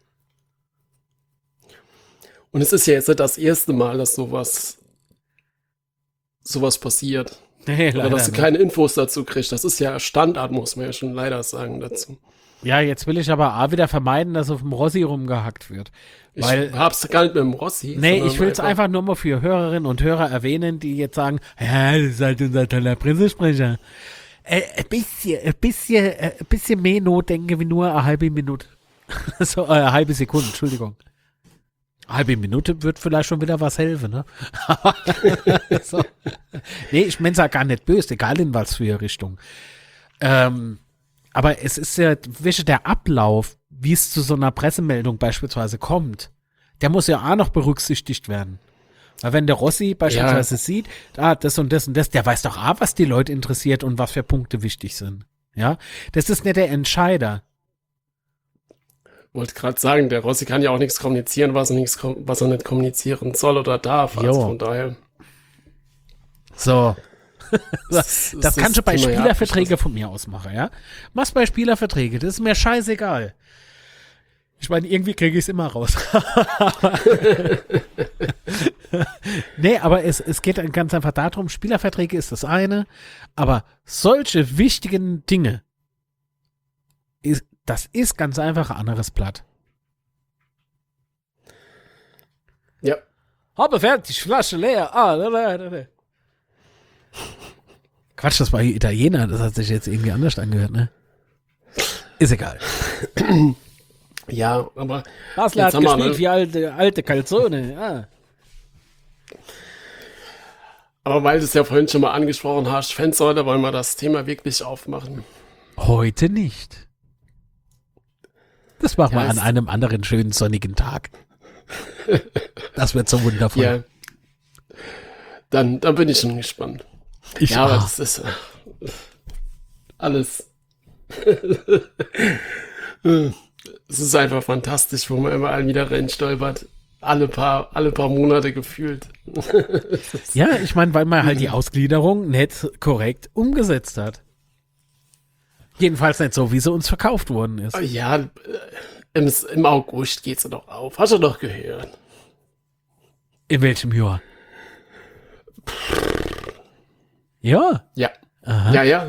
Und es ist ja jetzt nicht das erste Mal, dass sowas, sowas passiert. Nee, Oder leider dass du nicht. keine Infos dazu kriegst. Das ist ja Standard, muss man ja schon leider sagen dazu. Ja, jetzt will ich aber auch wieder vermeiden, dass auf dem Rossi rumgehackt wird. Ich Weil, hab's gar nicht mit dem Rossi. nee, sondern ich will es einfach nur mal für Hörerinnen und Hörer erwähnen, die jetzt sagen, ja, das ist halt unser toller Pressesprecher. Äh, ein bisschen, ein bisschen, äh, ein bisschen mehr Notdenken wie nur eine halbe Minute. so, äh, eine halbe Sekunde, Entschuldigung. Eine halbe Minute wird vielleicht schon wieder was helfen, ne? so. Nee, ich mein's ja gar nicht böse, egal in was für Richtung. Ähm, aber es ist ja, welche der Ablauf, wie es zu so einer Pressemeldung beispielsweise kommt, der muss ja auch noch berücksichtigt werden. Weil wenn der Rossi beispielsweise sieht, ah, das und das und das, der weiß doch auch, was die Leute interessiert und was für Punkte wichtig sind. Ja, das ist nicht der Entscheider. Wollte gerade sagen, der Rossi kann ja auch nichts kommunizieren, was er, nichts, kom- was er nicht kommunizieren soll oder darf. Also Jo. von daher. So. Das, Das kannst du bei Thema ja Spielerverträgen von mir aus machen, ja? Mach's bei Spielerverträge, das ist mir scheißegal. Ich meine, irgendwie kriege ich es immer raus. nee, aber es, es geht dann ganz einfach darum, Spielerverträge ist das eine, aber solche wichtigen Dinge, ist, das ist ganz einfach ein anderes Blatt. Ja. Habe fertig, Flasche leer. Ah, da, da, da, da. Quatsch, das war Italiener, das hat sich jetzt irgendwie anders angehört, ne? Ist egal. Ja, aber Basler Jetzt hat haben wir, gespielt ne? wie alte, alte Calzone. Ja. Aber weil du es ja vorhin schon mal angesprochen hast, Fansäule, wollen wir das Thema wirklich aufmachen. Heute nicht. Das machen Ja, wir an es- einem anderen schönen sonnigen Tag. Das wird so wundervoll. Ja. Dann, dann bin ich schon gespannt. Ich Ja, aber auch. das ist äh, alles. Es ist einfach fantastisch, wo man immer wieder reinstolpert. Alle paar, alle paar Monate gefühlt. Ja, ich meine, weil man halt die Ausgliederung nicht korrekt umgesetzt hat. Jedenfalls nicht so, wie sie uns verkauft worden ist. Ja, äh, im, im August geht's doch auf. Hast du doch gehört. In welchem Jahr? Ja. Ja. Ja, ja.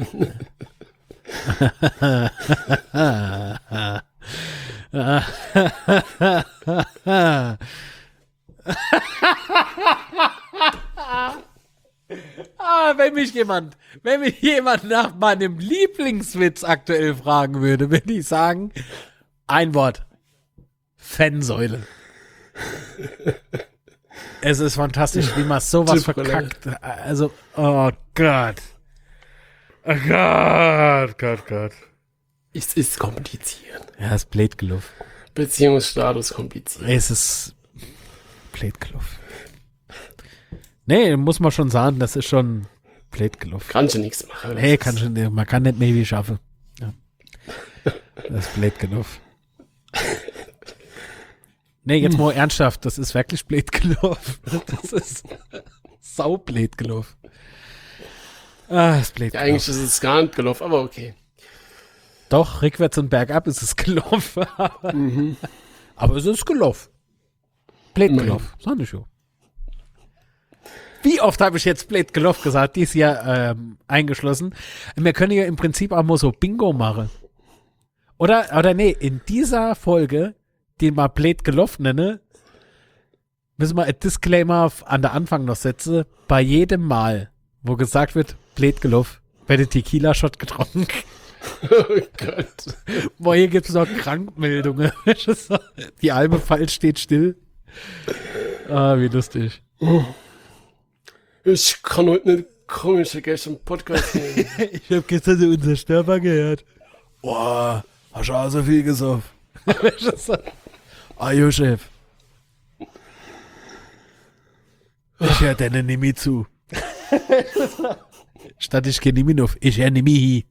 Ah, wenn mich jemand, wenn mich jemand nach meinem Lieblingswitz aktuell fragen würde, würde ich sagen, ein Wort. Fansäule. Es ist fantastisch, wie man sowas Super, verkackt. Also, oh Gott. Oh Gott, Gott, Gott. Es ist kompliziert. Ja, es ist blöd gelaufen. Beziehungsstatus kompliziert. Es ist blöd gelaufen. Nee, muss man schon sagen, das ist schon blöd gelaufen. Kannst du nichts machen. Nee, Das kann ist- schon, man kann nicht mehr wie schaffen. Ja. Das ist blöd gelaufen. Nee, jetzt mal ernsthaft, das ist wirklich blöd gelaufen. Das ist sau blöd gelaufen. Ah, ist blöd Ja, gelaufen. eigentlich ist es gar nicht gelaufen, aber okay. Doch, rückwärts und bergab ist es gelaufen. Mhm. Aber es ist gelaufen. Blöd Nein. gelaufen, sag ich schon. Wie oft habe ich jetzt Blöd gelaufen gesagt, dies Jahr ähm, eingeschlossen. Wir können ja im Prinzip auch mal so Bingo machen. Oder, oder nee, in dieser Folge, die mal Blöd gelaufen nenne, müssen wir ein Disclaimer an der Anfang noch setzen. Bei jedem Mal, wo gesagt wird, Blöd gelaufen, wird der Tequila-Shot getrunken. Oh Gott. Boah, hier gibt es noch Krankmeldungen. Die halbe Fall steht still. Ah, wie lustig. Ich kann heute nicht komische gestern Podcast nehmen. Ich habe gestern so unser Störper gehört. Boah, hast du auch so viel gesoffen. Ah, jo, Chef. Ich hör deine Nimi zu. Statt ich geh Nimi auf, ich hör Nimi hi.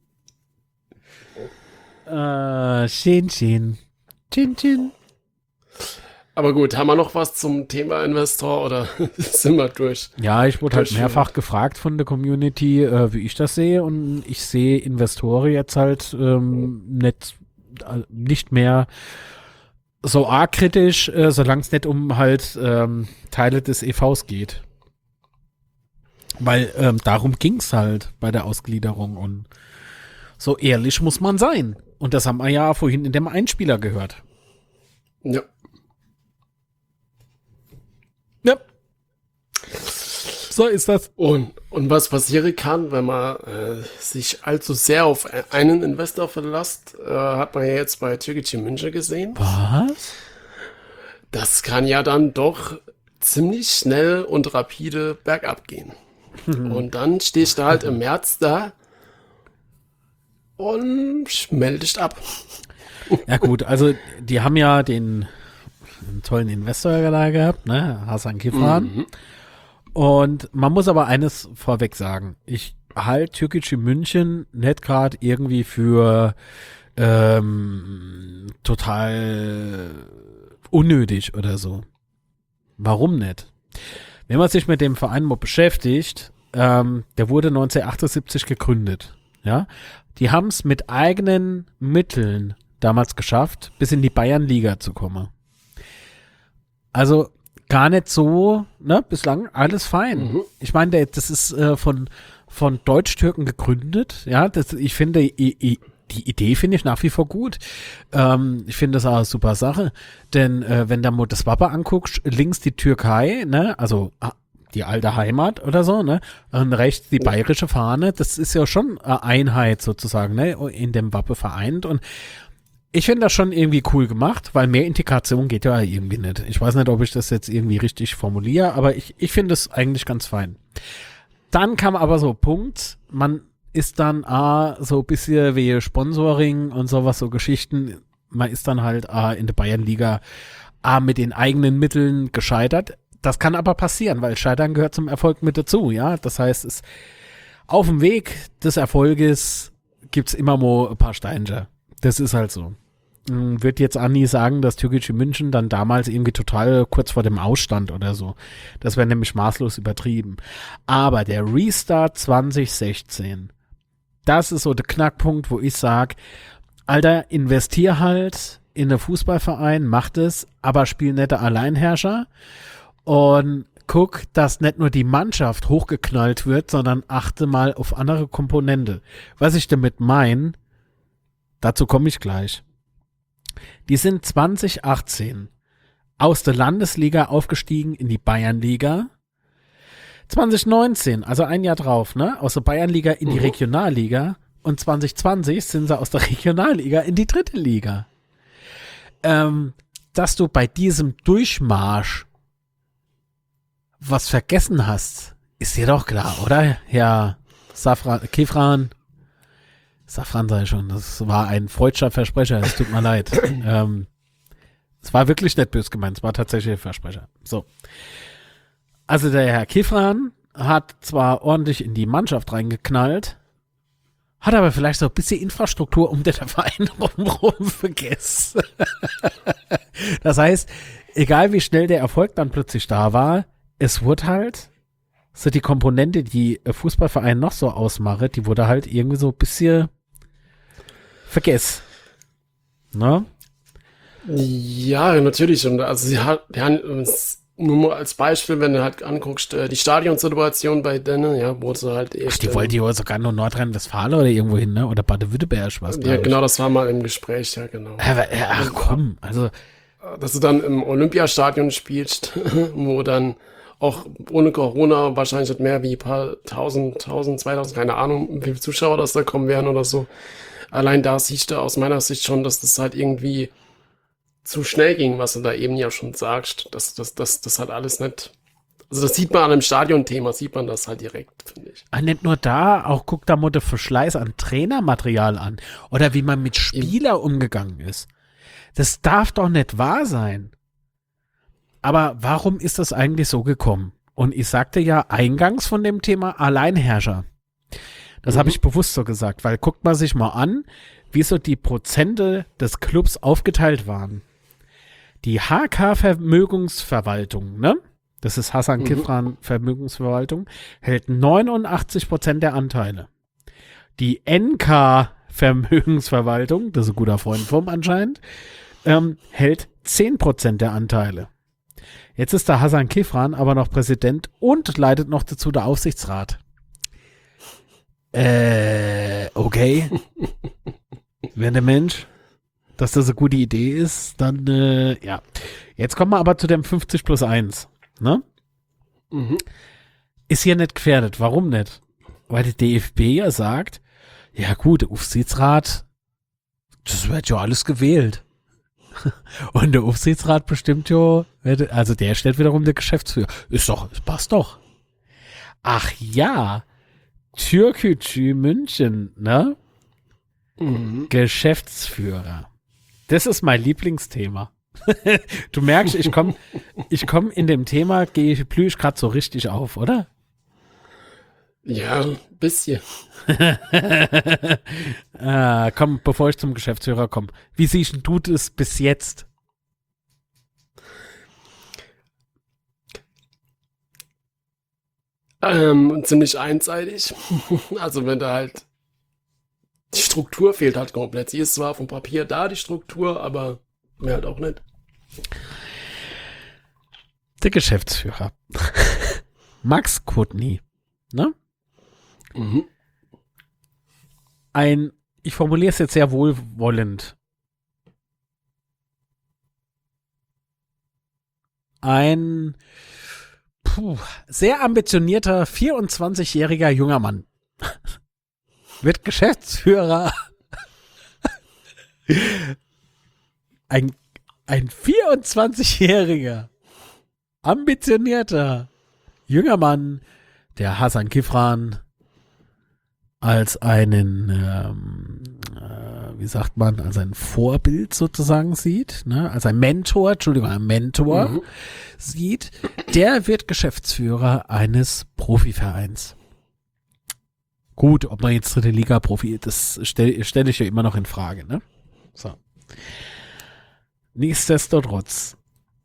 Ah, schön, schön. Chin, chin. Aber gut, haben wir noch was zum Thema Investor oder sind wir durch? Ja, ich wurde halt Durch- mehrfach gefragt von der Community, äh, wie ich das sehe, und ich sehe Investoren jetzt halt ähm, nicht, äh, nicht mehr so arg kritisch, äh, solange es nicht um halt ähm, Teile des E Vs geht. Weil ähm, darum ging's halt bei der Ausgliederung, und so ehrlich muss man sein. Und das haben wir ja vorhin in dem Einspieler gehört. Ja. Ja. So ist das. Und, und was passieren kann, wenn man äh, sich allzu sehr auf einen Investor verlässt, äh, hat man ja jetzt bei Türkgücü München gesehen. Was? Das kann ja dann doch ziemlich schnell und rapide bergab gehen. Und dann stehst du halt im März da und meldest ab. Ja gut, also die haben ja den, den tollen Investor da gehabt, ne, Hasan Kifran. Mhm. Und man muss aber eines vorweg sagen, ich halte Türkgücü München nicht gerade irgendwie für ähm, total unnötig oder so. Warum nicht? Wenn man sich mit dem Verein mal beschäftigt, ähm, der wurde neunzehnhundertachtundsiebzig gegründet, ja. Die haben es mit eigenen Mitteln damals geschafft, bis in die Bayernliga zu kommen. Also gar nicht so, ne, bislang alles fein. Mhm. Ich meine, der- das ist äh, von, von Deutsch-Türken gegründet, ja, das, ich finde, i, i, die Idee finde ich nach wie vor gut. Ähm, ich finde das auch eine super Sache, denn äh, wenn du mal das Wappen anguckst, links die Türkei, ne, also ah, die alte Heimat oder so, ne, und rechts die bayerische Fahne, das ist ja schon eine Einheit sozusagen, ne, in dem Wappen vereint, und ich finde das schon irgendwie cool gemacht, weil mehr Integration geht ja irgendwie nicht. Ich weiß nicht, ob ich das jetzt irgendwie richtig formuliere, aber ich, ich finde es eigentlich ganz fein. Dann kam aber so Punkt, man ist dann ah, so ein bisschen wie Sponsoring und sowas, so Geschichten, man ist dann halt ah, in der Bayernliga ah, mit den eigenen Mitteln gescheitert. Das kann aber passieren, weil Scheitern gehört zum Erfolg mit dazu, ja. Das heißt, es auf dem Weg des Erfolges gibt's immer mal ein paar Steinchen. Das ist halt so. Mm, Wird jetzt Anni sagen, dass Türkgücü München dann damals irgendwie total kurz vor dem Ausstand oder so. Das wäre nämlich maßlos übertrieben. Aber der Restart zwanzig sechzehn, das ist so der Knackpunkt, wo ich sage, Alter, investier halt in einen Fußballverein, mach das, aber spiel nicht der Alleinherrscher und guck, dass nicht nur die Mannschaft hochgeknallt wird, sondern achte mal auf andere Komponente. Was ich damit meine, dazu komme ich gleich. Die sind zwanzig achtzehn aus der Landesliga aufgestiegen in die Bayernliga. zwanzig neunzehn, also ein Jahr drauf, ne, aus der Bayernliga in die Mhm. Regionalliga, und zwanzig zwanzig sind sie aus der Regionalliga in die dritte Liga. Ähm, dass du bei diesem Durchmarsch was vergessen hast, ist dir doch klar, oder? Ja, Safran, Kifran, Safran sei schon, das war ein freudscher Versprecher, es tut mir leid. Ähm, es war wirklich nicht böse gemeint, es war tatsächlich ein Versprecher. So. Also der Herr Kifran hat zwar ordentlich in die Mannschaft reingeknallt, hat aber vielleicht so ein bisschen Infrastruktur um den Verein rumrum vergessen. Das heißt, egal wie schnell der Erfolg dann plötzlich da war, es wurde halt, so die Komponente, die ein Fußballverein noch so ausmache, die wurde halt irgendwie so ein bisschen vergess. Ne? Ja, natürlich. Und also sie hat, ja, nur mal als Beispiel, wenn du halt anguckst, die Stadionsituation bei denen, ja, wo sie halt echt. Ach, die wollte ja sogar nur Nordrhein-Westfalen oder irgendwo hin, ne? Oder Baden-Württemberg, was? Ja, genau, das war mal im Gespräch, ja, genau. Aber, ach komm, also. Dass du dann im Olympiastadion spielst, wo dann auch ohne Corona wahrscheinlich nicht mehr wie ein paar tausend, tausend, zweitausend, keine Ahnung, wie viele Zuschauer das da kommen werden oder so. Allein da siehst du aus meiner Sicht schon, dass das halt irgendwie zu schnell ging, was du da eben ja schon sagst. Das, das, das, das hat alles nicht. Also das sieht man an einem Stadionthema, sieht man das halt direkt, finde ich. Ah, nicht nur da, auch guck da mal den Verschleiß an Trainermaterial an. Oder wie man mit Spieler umgegangen ist. Das darf doch nicht wahr sein. Aber warum ist das eigentlich so gekommen? Und ich sagte ja eingangs von dem Thema Alleinherrscher. Das mhm. habe ich bewusst so gesagt, weil guckt man sich mal an, wie so die Prozente des Clubs aufgeteilt waren. Die H K Vermögensverwaltung, ne? Das ist Hasan mhm. Kifran Vermögensverwaltung, hält neunundachtzig Prozent der Anteile. Die N K Vermögensverwaltung, das ist ein guter Freund vom anscheinend, ähm, hält zehn Prozent der Anteile. Jetzt ist der Hasan Kifran aber noch Präsident und leitet noch dazu der Aufsichtsrat. Äh, okay. Wenn der Mensch, dass das eine gute Idee ist, dann, äh, ja. Jetzt kommen wir aber zu dem fünfzig plus eins, ne? Mhm. Ist hier nicht gefährdet. Warum nicht? Weil der D F B ja sagt, ja gut, der Aufsichtsrat, das wird ja alles gewählt. Und der Aufsichtsrat bestimmt ja, also der stellt wiederum der Geschäftsführer. Ist doch, es passt doch. Ach ja, Türkgücü München, ne? Mhm. Geschäftsführer. Das ist mein Lieblingsthema. Du merkst, ich komme ich komm in dem Thema, gehe ich, blühe ich gerade so richtig auf, oder? Ja, ein bisschen. ah, komm, bevor ich zum Geschäftsführer komme. Wie siehst du das bis jetzt? Ähm, ziemlich einseitig. Also wenn da halt die Struktur fehlt halt komplett. Sie ist zwar vom Papier da, die Struktur, aber mehr halt auch nicht. Der Geschäftsführer. Max Kutny. Ne? Mhm. Ein, ich formuliere es jetzt sehr wohlwollend. Ein puh, sehr ambitionierter vierundzwanzigjähriger junger Mann wird Geschäftsführer. Ein, ein vierundzwanzigjähriger ambitionierter junger Mann, der Hasan Kifran als einen, ähm, äh, wie sagt man, als ein Vorbild sozusagen sieht, ne? Als ein Mentor, Entschuldigung, ein Mentor mhm. sieht, der wird Geschäftsführer eines Profivereins. Gut, ob man jetzt dritte Liga Profi, das stelle stell ich ja immer noch in Frage, ne? So. Nichtsdestotrotz.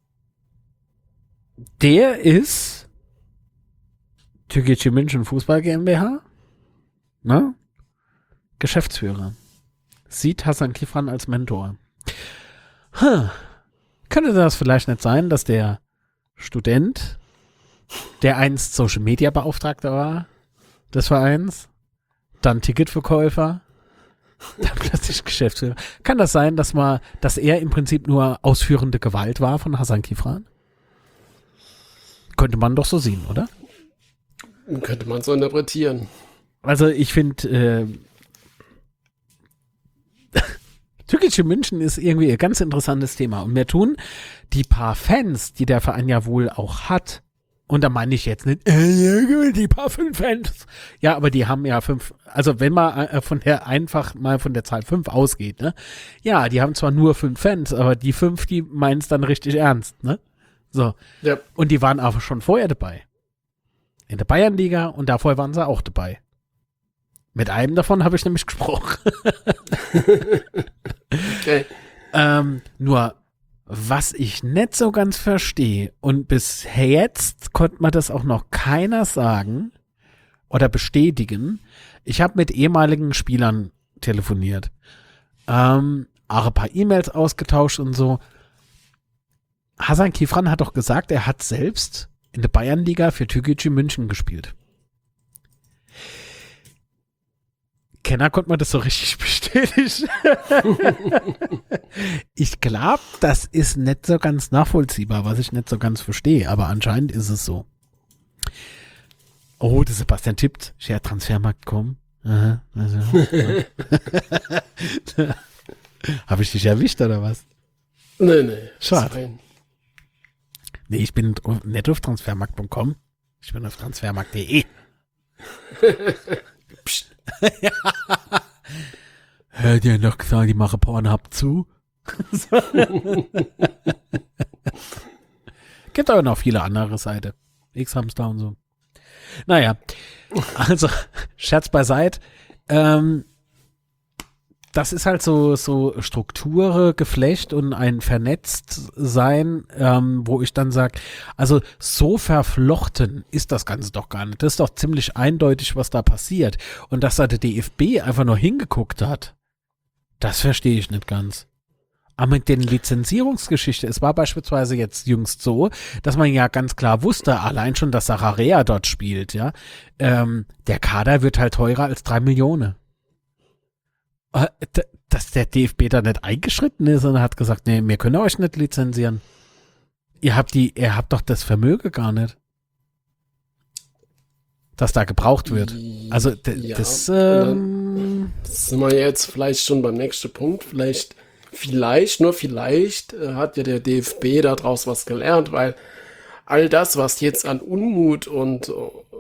Der ist Türkgücü München Fußball GmbH, ne? Geschäftsführer. Sieht Hasan Kifran als Mentor. Huh. Könnte das vielleicht nicht sein, dass der Student, der einst Social Media Beauftragter war, des Vereins, dann Ticketverkäufer, dann plötzlich Geschäftsführer. Kann das sein, dass man, dass er im Prinzip nur ausführende Gewalt war von Hasan Kifran? Könnte man doch so sehen, oder? Könnte man so interpretieren. Also ich finde, äh, Türkgücü München ist irgendwie ein ganz interessantes Thema. Und mir tun die paar Fans, die der Verein ja wohl auch hat, und da meine ich jetzt nicht, äh, die paar fünf Fans. Ja, aber die haben ja fünf, also wenn man äh, von der einfach mal von der Zahl fünf ausgeht, ne? Ja, die haben zwar nur fünf Fans, aber die fünf, die meinen es dann richtig ernst, ne? So. Ja. Und die waren aber schon vorher dabei. In der Bayernliga und davor waren sie auch dabei. Mit einem davon habe ich nämlich gesprochen. Okay. Ähm, nur, was ich nicht so ganz verstehe, und bis jetzt konnte man das auch noch keiner sagen oder bestätigen, ich habe mit ehemaligen Spielern telefoniert. Ähm, auch ein paar E-Mails ausgetauscht und so. Hasan Kifran hat doch gesagt, er hat selbst in der Bayernliga für Türkgücü München gespielt. Kenner konnte man das so richtig bestätigen. Ich glaube, das ist nicht so ganz nachvollziehbar, was ich nicht so ganz verstehe, aber anscheinend ist es so. Oh, der Sebastian tippt. Share Transfermarkt kommen. Aha, also, ja. Habe ich dich erwischt oder was? Nee, nee. Schade. Nee, ich bin nicht auf transfermarkt punkt com. Ich bin auf transfermarkt punkt de. Psst. Hört ihr noch gesagt, die machen Pornhub zu? Gibt aber noch viele andere Seiten. X-Hamster und so. Naja, also Scherz beiseite. Ähm, das ist halt so, so Strukture, Geflecht und ein Vernetztsein, ähm, wo ich dann sage, also so verflochten ist das Ganze doch gar nicht. Das ist doch ziemlich eindeutig, was da passiert. Und dass da der D F B einfach nur hingeguckt hat, das verstehe ich nicht ganz. Aber mit den Lizenzierungsgeschichten, es war beispielsweise jetzt jüngst so, dass man ja ganz klar wusste, allein schon, dass Sararea dort spielt, ja, ähm, der Kader wird halt teurer als drei Millionen. Äh, d- dass der D F B da nicht eingeschritten ist und hat gesagt, nee, wir können euch nicht lizenzieren. Ihr habt die, ihr habt doch das Vermögen gar nicht, dass da gebraucht wird. Also d- Ja, das, und dann ähm, sind wir jetzt vielleicht schon beim nächsten Punkt. Vielleicht, vielleicht, nur vielleicht äh, hat ja der D F B daraus was gelernt, weil all das, was jetzt an Unmut und,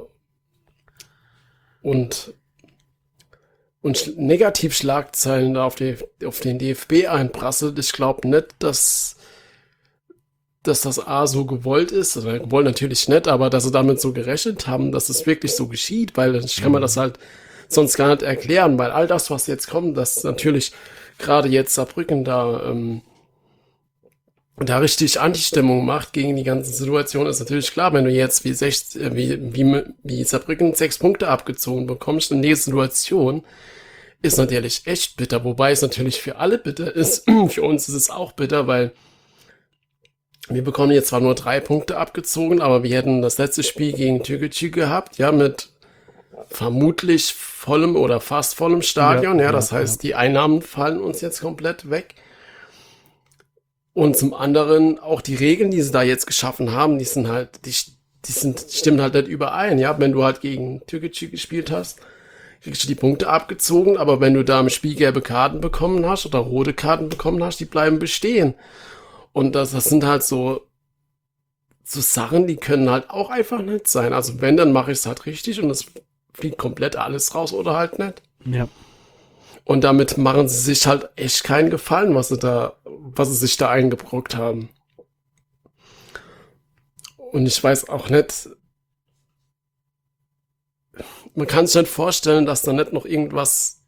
und, und Sch- Negativschlagzeilen da auf, die, auf den D F B einprasselt, ich glaube nicht, dass, dass das A so gewollt ist. Also gewollt natürlich nicht, aber dass sie damit so gerechnet haben, dass es wirklich so geschieht, weil ich kann mir das halt sonst gar nicht erklären, weil all das, was jetzt kommt, das natürlich gerade jetzt Saarbrücken da, ähm, da richtig Antistimmung macht gegen die ganze Situation, ist natürlich klar, wenn du jetzt wie, sechs, äh, wie, wie, wie Saarbrücken sechs Punkte abgezogen bekommst in der Situation, ist natürlich echt bitter, wobei es natürlich für alle bitter ist. Für uns ist es auch bitter, weil wir bekommen jetzt zwar nur drei Punkte abgezogen, aber wir hätten das letzte Spiel gegen Türkgücü gehabt, ja, mit vermutlich vollem oder fast vollem Stadion. Ja, Ja, das ja, heißt, die Einnahmen fallen uns jetzt komplett weg. Und zum anderen auch die Regeln, die sie da jetzt geschaffen haben, die sind halt, die, die sind, die stimmen halt nicht überein. Ja, wenn du halt gegen Türkgücü gespielt hast, kriegst du die Punkte abgezogen, aber wenn du da im Spiel gelbe Karten bekommen hast oder rote Karten bekommen hast, die bleiben bestehen. Und das, das sind halt so, so Sachen, die können halt auch einfach nicht sein. Also wenn, dann mache ich es halt richtig und es fliegt komplett alles raus oder halt nicht. ja. Und damit machen sie sich halt echt keinen Gefallen, was sie da, was sie sich da eingebrockt haben. Und ich weiß auch nicht, man kann sich nicht vorstellen, dass da nicht noch irgendwas,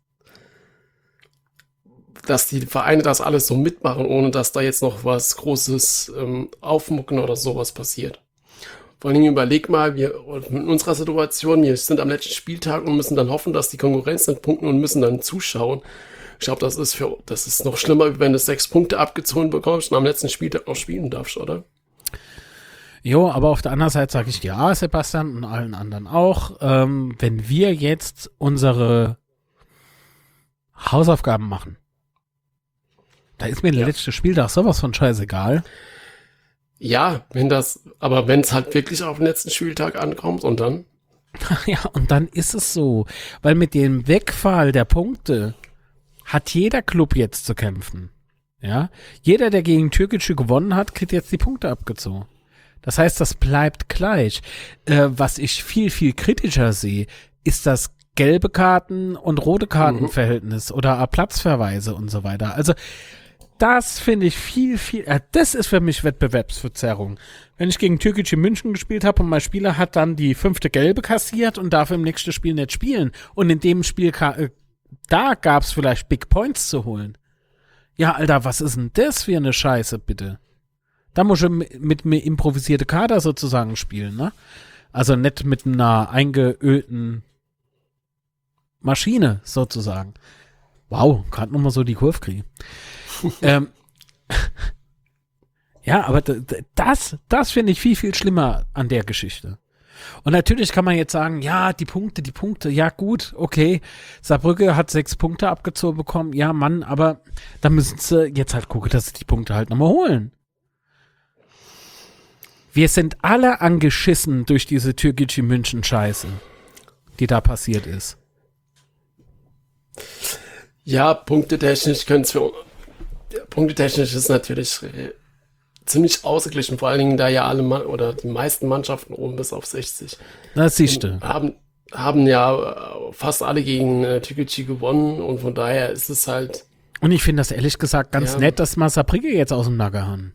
dass die Vereine das alles so mitmachen, ohne dass da jetzt noch was Großes ähm, aufmucken oder sowas passiert. Vor allem überleg mal, wir in unserer Situation, wir sind am letzten Spieltag und müssen dann hoffen, dass die Konkurrenz nicht punkten und müssen dann zuschauen. Ich glaube, das ist für, das ist noch schlimmer, wenn du sechs Punkte abgezogen bekommst und am letzten Spieltag noch spielen darfst, oder? Jo, aber auf der anderen Seite sage ich ja, Sebastian und allen anderen auch, ähm, wenn wir jetzt unsere Hausaufgaben machen, da ist mir der Ja. letzte Spieltag sowas von scheißegal. Ja, wenn das, aber wenn es halt wirklich auf den letzten Spieltag ankommt und dann? Ja, und dann ist es so, weil mit dem Wegfall der Punkte hat jeder Club jetzt zu kämpfen. Ja, jeder, der gegen Türkgücü gewonnen hat, kriegt jetzt die Punkte abgezogen. Das heißt, das bleibt gleich. Äh, was ich viel, viel kritischer sehe, ist das gelbe Karten- und rote Kartenverhältnis oder Platzverweise und so weiter. Also das finde ich viel, viel, äh, das ist für mich Wettbewerbsverzerrung. Wenn ich gegen Türkgücü München gespielt habe und mein Spieler hat dann die fünfte Gelbe kassiert und darf im nächsten Spiel nicht spielen und in dem Spiel, ka- äh, da gab es vielleicht Big Points zu holen. Ja, Alter, was ist denn das für eine Scheiße, bitte? Da muss ich mit, mit mir improvisierte Kader sozusagen spielen, ne? Also nicht mit einer eingeölten Maschine sozusagen. Wow, gerade nochmal so die Kurve kriegen. ähm, ja, aber d- d- das, das finde ich viel, viel schlimmer an der Geschichte. Und natürlich kann man jetzt sagen, ja, die Punkte, die Punkte, ja gut, okay, Saarbrücke hat sechs Punkte abgezogen bekommen, ja Mann, aber da müssen sie jetzt halt gucken, dass sie die Punkte halt nochmal holen. Wir sind alle angeschissen durch diese türkische München-Scheiße, die da passiert ist. Ja, punktetechnisch können es für punktetechnisch ist natürlich äh, ziemlich ausgeglichen, vor allen Dingen, da ja alle Mann oder die meisten Mannschaften oben bis auf sechzig Das siehst du. haben, haben ja äh, fast alle gegen äh, Türkei gewonnen und von daher ist es halt. Und ich finde das ehrlich gesagt ganz Ja. nett, dass mal Saarbrücke jetzt aus dem Nager haben.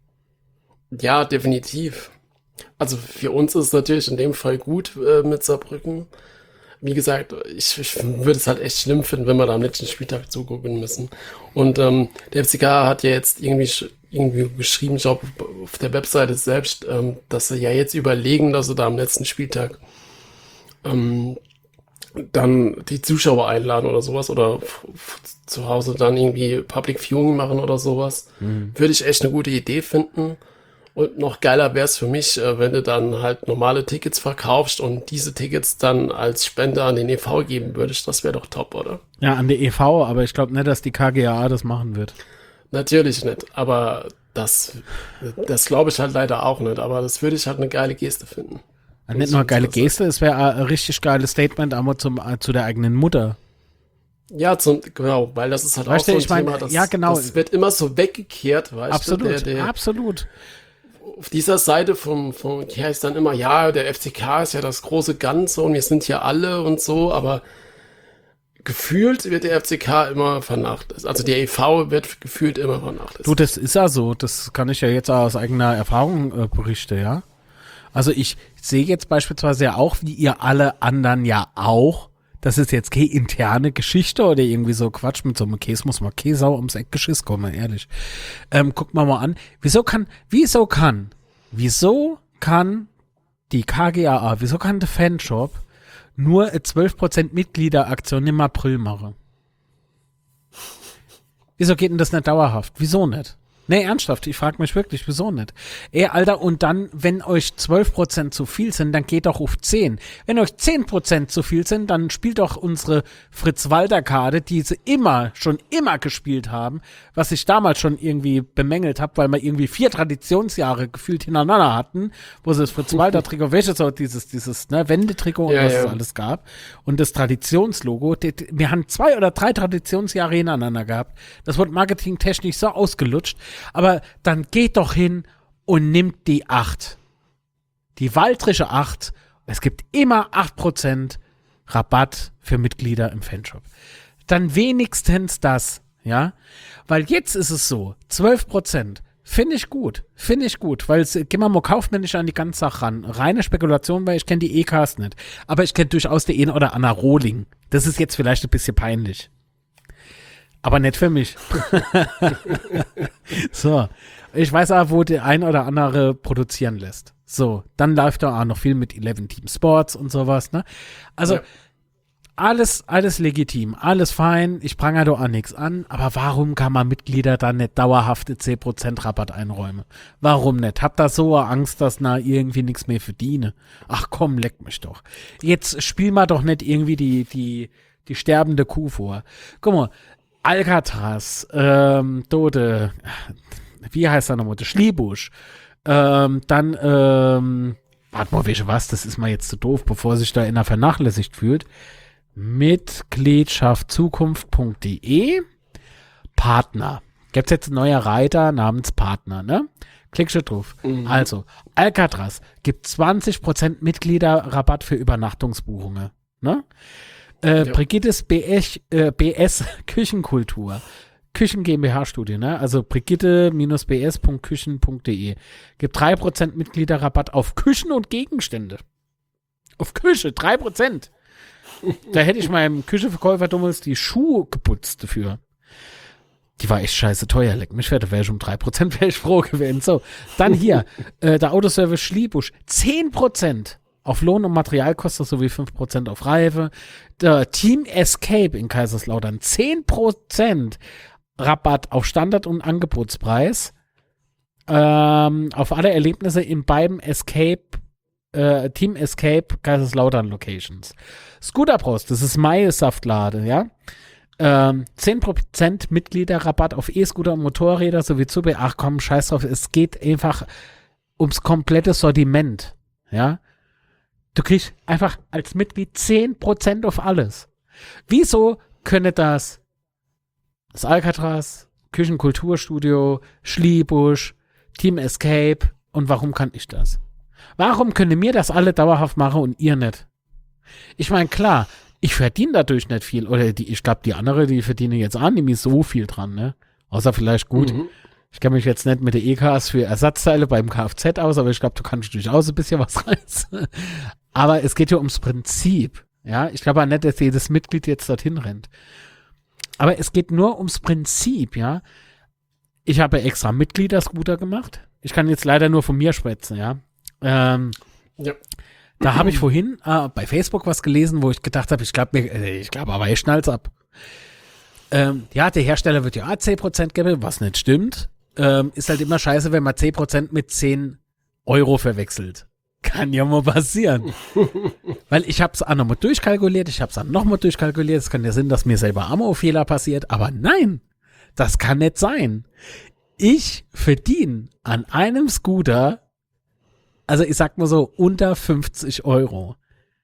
Ja, definitiv. Also für uns ist es natürlich in dem Fall gut äh, mit Saarbrücken. Wie gesagt, ich, ich würde es halt echt schlimm finden, wenn wir da am letzten Spieltag zugucken müssen. Und ähm, der F C K hat ja jetzt irgendwie, sch- irgendwie geschrieben, ich glaube auf der Webseite selbst, ähm, dass sie ja jetzt überlegen, dass sie da am letzten Spieltag ähm, dann die Zuschauer einladen oder sowas oder f- f- zu Hause dann irgendwie Public Viewing machen oder sowas. Würde ich echt eine gute Idee finden. Und noch geiler wäre es für mich, äh, wenn du dann halt normale Tickets verkaufst und diese Tickets dann als Spende an den E V geben würdest. Das wäre doch top, oder? Ja, an der E V, aber ich glaube nicht, dass die K G A das machen wird. Natürlich nicht, aber das, das glaube ich halt leider auch nicht. Aber das würde ich halt eine geile Geste finden. Ja, nicht nur eine geile Geste, es wäre ein richtig geiles Statement, aber zum, äh, zu der eigenen Mutter. Ja, zum, genau, weil das ist halt Weißt auch du, so ein ich mein, Thema, das, ja, genau. das wird immer so weggekehrt, weißt Absolut, du? Der, der, absolut. auf dieser Seite vom, vom hier ist dann immer, ja, der F C K ist ja das große Ganze und wir sind hier alle und so, aber gefühlt wird der F C K immer vernachlässigt. Also der E V wird gefühlt immer vernachlässigt. Du, das ist ja so, das kann ich ja jetzt aus eigener Erfahrung äh, berichten, ja. Also ich sehe jetzt beispielsweise ja auch, wie ihr alle anderen ja auch, das ist jetzt keine interne Geschichte oder irgendwie so Quatsch, mit so einem Käse muss mal Käsau ums Eck geschiss kommen, ehrlich. Ähm, guck mal mal an, wieso kann, wieso kann, wieso kann die K G A A, wieso kann der Fanshop nur eine zwölf Prozent Mitgliederaktion im April machen? Wieso geht denn das nicht dauerhaft? Wieso nicht? Nee, ernsthaft, ich frage mich wirklich, wieso nicht? Ey, Alter, und dann, wenn euch zwölf Prozent zu viel sind, dann geht doch auf zehn. Wenn euch zehn Prozent zu viel sind, dann spielt doch unsere Fritz-Walter-Karte, die sie immer, schon immer gespielt haben, was ich damals schon irgendwie bemängelt habe, weil wir irgendwie vier Traditionsjahre gefühlt hintereinander hatten, wo sie das Fritz-Walter-Trikot, welches so dieses, dieses, ne, Wendetrikot und Ja, was ja. es alles gab. Und das Traditionslogo, die, die, wir haben zwei oder drei Traditionsjahre hintereinander gehabt. Das wurde marketingtechnisch so ausgelutscht. Aber dann geht doch hin und nimmt die acht. Die waldrische acht. Es gibt immer acht Prozent Rabatt für Mitglieder im Fanshop. Dann wenigstens das, ja. Weil jetzt ist es so, zwölf Prozent. Finde ich gut, finde ich gut, weil es, gehen wir mal kaufmännisch an die ganze Sache ran. Reine Spekulation, weil ich kenne die E Ks nicht. Aber ich kenne durchaus die Ene oder Anna Rohling. Das ist jetzt vielleicht ein bisschen peinlich. Aber nicht für mich. So, ich weiß auch, wo der ein oder andere produzieren lässt. So, dann läuft da auch noch viel mit elf Team Sports und sowas, ne? Also, Ja. alles, alles legitim, alles fein, ich prangere da auch nichts an, aber warum kann man Mitglieder dann nicht dauerhafte zehn Prozent Rabatt einräumen? Warum nicht? Habt ihr so Angst, dass na irgendwie nichts mehr verdiene? Ach komm, leck mich doch. Jetzt spiel mal doch nicht irgendwie die, die, die sterbende Kuh vor. Guck mal, Alcatraz, ähm, Dode, wie heißt er nochmal? Der Schliebusch, ähm, dann, ähm, warte mal, welche was, das ist mal jetzt zu doof, bevor sich da einer vernachlässigt fühlt. Mitgliedschaft zukunft punkt de Partner. Gibt's jetzt ein neuer Reiter namens Partner, ne? Klickst du drauf. Mhm. Also, Alcatraz gibt zwanzig Prozent Mitgliederrabatt für Übernachtungsbuchungen, ne? Äh, Ja. Brigittes B S, äh, B S Küchenkultur. Küchen GmbH-Studie, ne? Also brigitte B S punkt küchen punkt de. Gibt drei Prozent Mitgliederrabatt auf Küchen und Gegenstände. Auf Küche, drei Prozent. Da hätte ich meinem Küchenverkäufer damals die Schuhe geputzt dafür. Die war echt scheiße teuer, leck mich fett, da wäre ich um drei Prozent wäre ich froh gewesen. So, dann hier, äh, der Autoservice Schliebusch, zehn Prozent auf Lohn und Materialkosten sowie fünf Prozent auf Reife. Der Team Escape in Kaiserslautern zehn Prozent Rabatt auf Standard- und Angebotspreis. Ähm, auf alle Erlebnisse in beiden Escape, äh, Team Escape Kaiserslautern Locations. Scooter Bros, das ist meine Saftlade, ja. Ähm, zehn Prozent Mitgliederrabatt auf E-Scooter und Motorräder sowie Zubehör. Ach komm, scheiß drauf, es geht einfach ums komplette Sortiment, ja. Du kriegst einfach als Mitglied zehn Prozent auf alles. Wieso könne das das Alcatraz, Küchenkulturstudio, Schliebusch, Team Escape und warum kann ich das? Warum können mir das alle dauerhaft machen und ihr nicht? Ich meine, klar, ich verdiene dadurch nicht viel. Oder die, ich glaube, die andere, die verdienen jetzt auch nicht mehr so viel dran, ne? Außer vielleicht gut. Mhm. Ich kenne mich jetzt nicht mit der E Ks für Ersatzteile beim Kfz aus, aber ich glaube, du kannst durchaus ein bisschen was reißen. Aber es geht ja ums Prinzip. Ja, ich glaube auch nicht, dass jedes Mitglied jetzt dorthin rennt. Aber es geht nur ums Prinzip, ja. Ich habe extra Mitgliederscooter gemacht. Ich kann jetzt leider nur von mir schwätzen, ja. Ähm, ja. Da habe ich vorhin äh, bei Facebook was gelesen, wo ich gedacht habe, ich glaube mir, äh, ich glaube, aber ich schnall's ab. Ähm, ja, der Hersteller wird ja zehn Prozent geben, was nicht stimmt. Ähm, ist halt immer scheiße, wenn man zehn Prozent mit zehn Euro verwechselt. Kann ja mal passieren. Weil ich habe es auch nochmal durchkalkuliert, ich habe es auch nochmal durchkalkuliert. Es kann ja Sinn, dass mir selber Ammo-Fehler passiert, aber nein, das kann nicht sein. Ich verdiene an einem Scooter, also ich sag mal so, unter fünfzig Euro.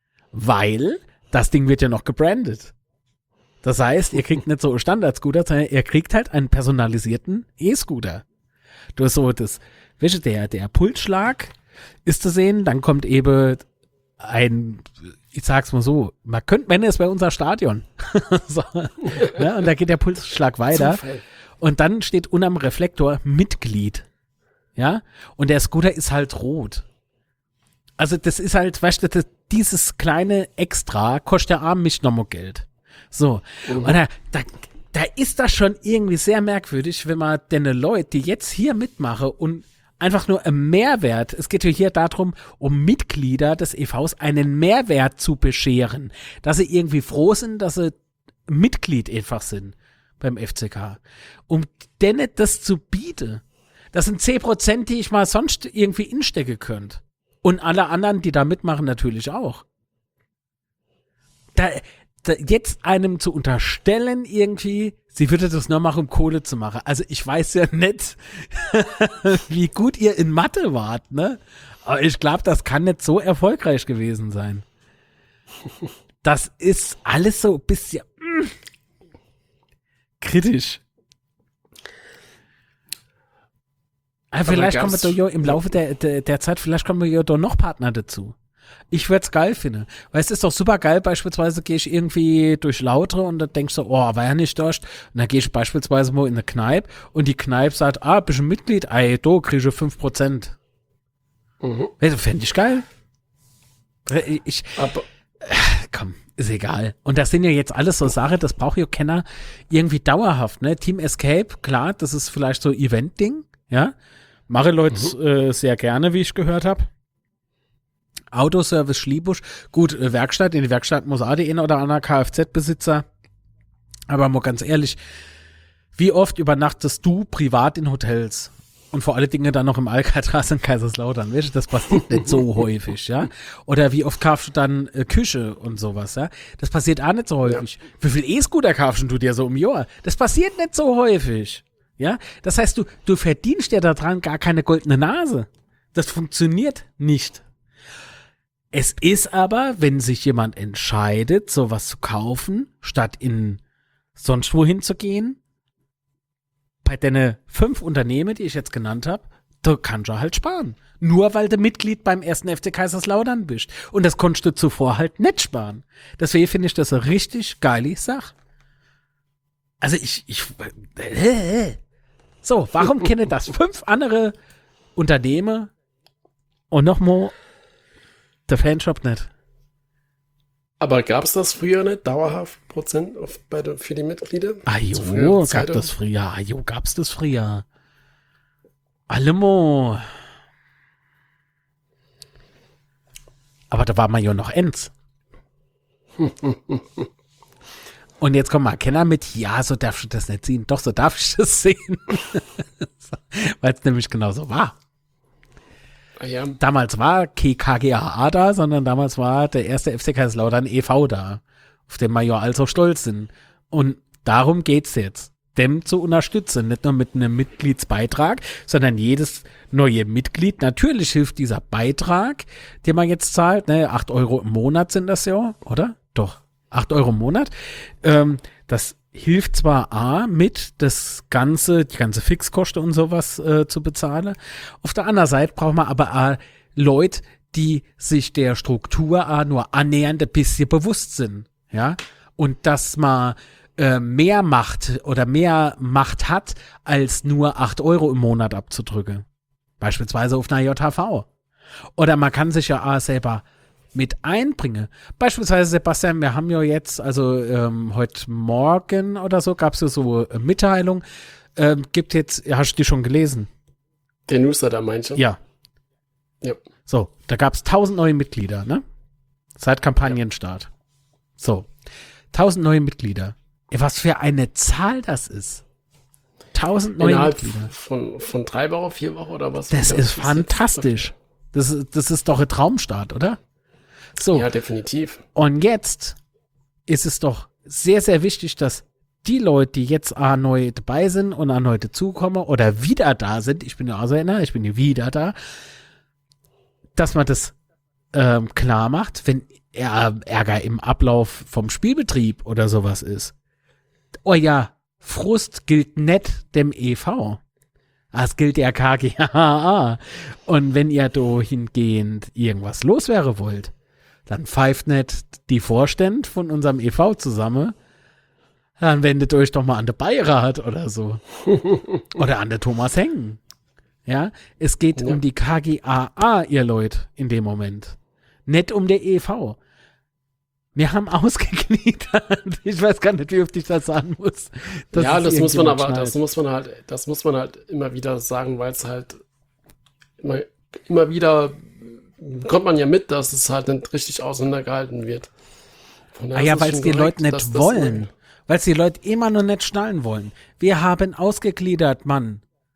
Weil das Ding wird ja noch gebrandet. Das heißt, ihr kriegt nicht so einen Standard-Scooter, sondern ihr kriegt halt einen personalisierten E-Scooter. Du hast so das, weißt du, der, der Pulsschlag ist zu sehen, dann kommt eben ein, ich sag's mal so, man könnte, wenn es bei unser Stadion. So, ja, und da geht der Pulsschlag weiter. Zufall. Und dann steht unterm Reflektor Mitglied. Ja, und der Scooter ist halt rot. Also das ist halt, weißt du, das, dieses kleine Extra kostet ja arm mich nochmal Geld. So, mhm. Und da, da, da ist das schon irgendwie sehr merkwürdig, wenn man denn Leute, die jetzt hier mitmachen und einfach nur ein Mehrwert, es geht ja hier darum, um Mitglieder des E Vs einen Mehrwert zu bescheren, dass sie irgendwie froh sind, dass sie Mitglied einfach sind beim F C K. Um denen das zu bieten, das sind zehn Prozent, die ich mal sonst irgendwie instecken könnte. Und alle anderen, die da mitmachen, natürlich auch. Da, da jetzt einem zu unterstellen irgendwie, sie würde das nur machen, um Kohle zu machen. Also ich weiß ja nicht, wie gut ihr in Mathe wart, ne? Aber ich glaube, das kann nicht so erfolgreich gewesen sein. Das ist alles so ein bisschen mm, kritisch. Aber vielleicht kommen wir doch ja im Laufe der, der, der Zeit, vielleicht kommen wir ja doch noch Partner dazu. Ich würde es geil finden. Weil es ist doch super geil, beispielsweise gehe ich irgendwie durch Lautre und dann denkst du, oh, war ja nicht durch. Und dann gehe ich beispielsweise mal in eine Kneipe und die Kneipe sagt, ah, bist du Mitglied? Ey, do, kriege ich fünf Prozent. Mhm. Also, fände ich geil. Ich, Aber komm, ist egal. Und das sind ja jetzt alles so Sachen, das braucht ja keiner irgendwie dauerhaft, ne? Team Escape, klar, das ist vielleicht so Event-Ding, ja? Mache Leute mhm. äh, sehr gerne, wie ich gehört habe. Autoservice Schliebusch, gut, äh, Werkstatt, in die Werkstatt muss auch die ein oder andere Kfz-Besitzer. Aber mal ganz ehrlich, wie oft übernachtest du privat in Hotels? Und vor allen Dingen dann noch im Alcatraz in Kaiserslautern, weißt du, das passiert nicht so häufig, ja? Oder wie oft kaufst du dann äh, Küche und sowas, ja? Das passiert auch nicht so häufig. Ja. Wie viel E-Scooter kaufst du dir so im Jahr? Das passiert nicht so häufig, ja? Das heißt, du, du verdienst ja daran gar keine goldene Nase. Das funktioniert nicht. Es ist aber, wenn sich jemand entscheidet, sowas zu kaufen, statt in sonst wohin zu gehen, bei den fünf Unternehmen, die ich jetzt genannt habe, da kannst du halt sparen. Nur weil du Mitglied beim ersten F C Kaiserslautern bist. Und das konntest du zuvor halt nicht sparen. Deswegen finde ich das eine richtig geile Sache. Also ich, ich, äh, so, warum kennen das fünf andere Unternehmen und nochmal der Fanshop nicht? Aber gab es das früher nicht, dauerhaft Prozent auf, bei der, für die Mitglieder? Ah jo, gab das früher. Ah jo, gab's das früher. Allemo. Aber da war man ja noch Enz. Und jetzt kommt mal Kenner mit, ja, so darfst du das nicht sehen. Doch, so darf ich das sehen. Weil es nämlich genauso war. Ja. Damals war kein K G A A da, sondern damals war der erste F C Kaiserslautern e V da, auf den wir ja also stolz sind. Und darum geht's jetzt, dem zu unterstützen. Nicht nur mit einem Mitgliedsbeitrag, sondern jedes neue Mitglied. Natürlich hilft dieser Beitrag, den man jetzt zahlt, ne, acht Euro im Monat sind das ja, oder? Doch, acht Euro im Monat. Ähm, das hilft zwar A, mit das ganze, die ganze Fixkosten und sowas äh, zu bezahlen. Auf der anderen Seite braucht man aber A, Leute, die sich der Struktur A nur annähernd ein bisschen bewusst sind. Ja, und dass man äh, mehr Macht oder mehr Macht hat, als nur acht Euro im Monat abzudrücken. Beispielsweise auf einer J H V. Oder man kann sich ja A, selber mit einbringen. Beispielsweise, Sebastian, wir haben ja jetzt, also ähm, heute Morgen oder so, gab es ja so äh, Mitteilung, ähm, gibt jetzt, hast du die schon gelesen? Der Newsletter meinst du? Ja. Ja. So, da gab es tausend neue Mitglieder, ne? Seit Kampagnenstart. So, tausend neue Mitglieder. Ey, was für eine Zahl das ist. tausend neue Innerhalb Mitglieder. Von, von drei Wochen, vier Wochen oder was? Das das ist fantastisch. Das, ist- das ist doch ein Traumstart, oder? So. Ja, definitiv. Und jetzt ist es doch sehr, sehr wichtig, dass die Leute, die jetzt A, neu dabei sind und A, neu dazukommen oder wieder da sind, ich bin ja auch so einer, ich bin ja wieder da, dass man das ähm, klar macht, wenn er Ärger im Ablauf vom Spielbetrieb oder sowas ist. Oh ja, Frust gilt nicht dem E V. Ah, es gilt der K G A A. Und wenn ihr da hingehend irgendwas loswerden wollt, dann pfeift nicht die Vorstände von unserem E V zusammen, dann wendet euch doch mal an den Beirat oder so. Oder an den Thomas Hengen. Ja, es geht Ja. um die K G A A, ihr Leute, in dem Moment. Nicht um der E V. Wir haben ausgegliedert. Ich weiß gar nicht, wie oft ich das sagen muss. dass ja, es das muss man irgendjemand aber, schnallt. das muss man halt, das muss man halt immer wieder sagen, weil es halt immer, immer wieder kommt man ja mit, dass es halt nicht richtig auseinandergehalten wird. Von Ah daher ja, ist weil schon es die korrekt, Leute nicht dass das- wollen. Weil es die Leute immer noch nicht schnallen wollen. Wir haben ausgegliedert, Mann.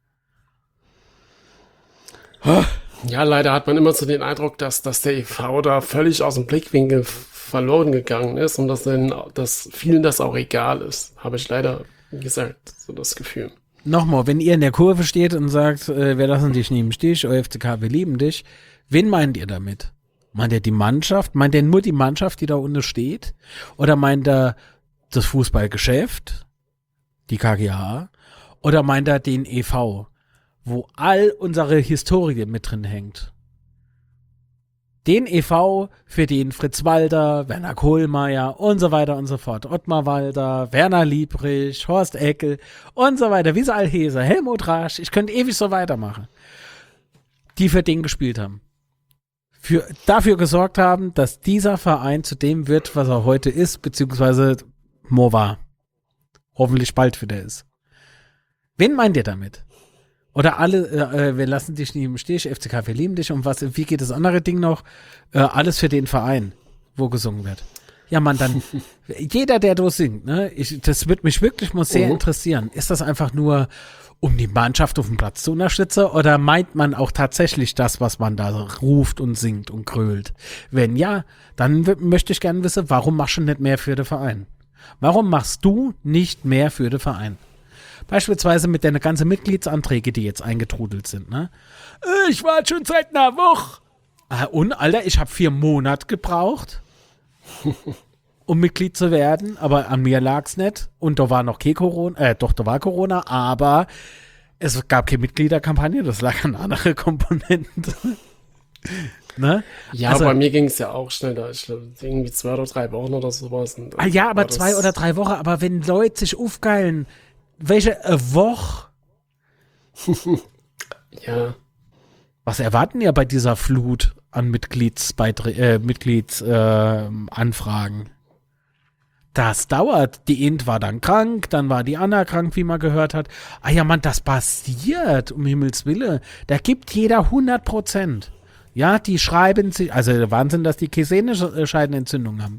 Ja, leider hat man immer so den Eindruck, dass, dass der E V da völlig aus dem Blickwinkel f- verloren gegangen ist und dass, den, dass vielen das auch egal ist. Habe ich leider, wie gesagt, so das Gefühl. Nochmal, wenn ihr in der Kurve steht und sagt, äh, wir lassen dich neben Stich, O F C K, wir lieben dich, wen meint ihr damit? Meint ihr die Mannschaft? Meint ihr nur die Mannschaft, die da unten steht? Oder meint ihr das Fußballgeschäft, die K G A A? Oder meint ihr den E V, wo all unsere Historie mit drin hängt? Den E V, für den Fritz Walter, Werner Kohlmeier und so weiter und so fort, Ottmar Walter, Werner Liebrich, Horst Eckel und so weiter, wie sie all hießen, Helmut Rasch, ich könnte ewig so weitermachen, die für den gespielt haben. Für, dafür gesorgt haben, dass dieser Verein zu dem wird, was er heute ist, beziehungsweise mo war. Hoffentlich bald wieder ist. Wen meint ihr damit? Oder alle, äh, wir lassen dich nie im Stich, F C K, wir lieben dich und was, wie geht das andere Ding noch? Äh, alles für den Verein, wo gesungen wird. Ja, Mann, dann, jeder, der da singt, ne, ich, das wird mich wirklich mal sehr Mhm. interessieren. Ist das einfach nur, um die Mannschaft auf dem Platz zu unterstützen oder meint man auch tatsächlich das, was man da ruft und singt und grölt? Wenn ja, dann w- möchte ich gerne wissen, warum machst du nicht mehr für den Verein? Warum machst du nicht mehr für den Verein? Beispielsweise mit deinen ganzen Mitgliedsanträge, die jetzt eingetrudelt sind, ne? Äh, Ich warte schon seit einer Woche. Ah, und, Alter, ich habe vier Monate gebraucht, um Mitglied zu werden, aber an mir lag's nicht. Und da war noch kein Corona, äh, doch, da war Corona, aber es gab keine Mitgliederkampagne, das lag an anderen Komponenten. Ne? Ja, Also- bei mir ging es ja auch schnell da. Ich glaube, irgendwie zwei oder drei Wochen oder sowas. Und dann Ah ja, aber war das- zwei oder drei Wochen, aber wenn Leute sich aufgeilen, welche äh, Woche? Ja, Was erwarten ihr bei dieser Flut an Mitgliedsbeiträ äh, Mitgliedsanfragen? Äh, Anfragen? Das dauert. Die Int war dann krank, dann war die Anna krank, wie man gehört hat. Ah ja, Mann, das passiert, um Himmels Willen. Da gibt jeder hundert Prozent. Ja, die schreiben sich, also Wahnsinn, dass die keine Sehnenscheidenentzündung haben.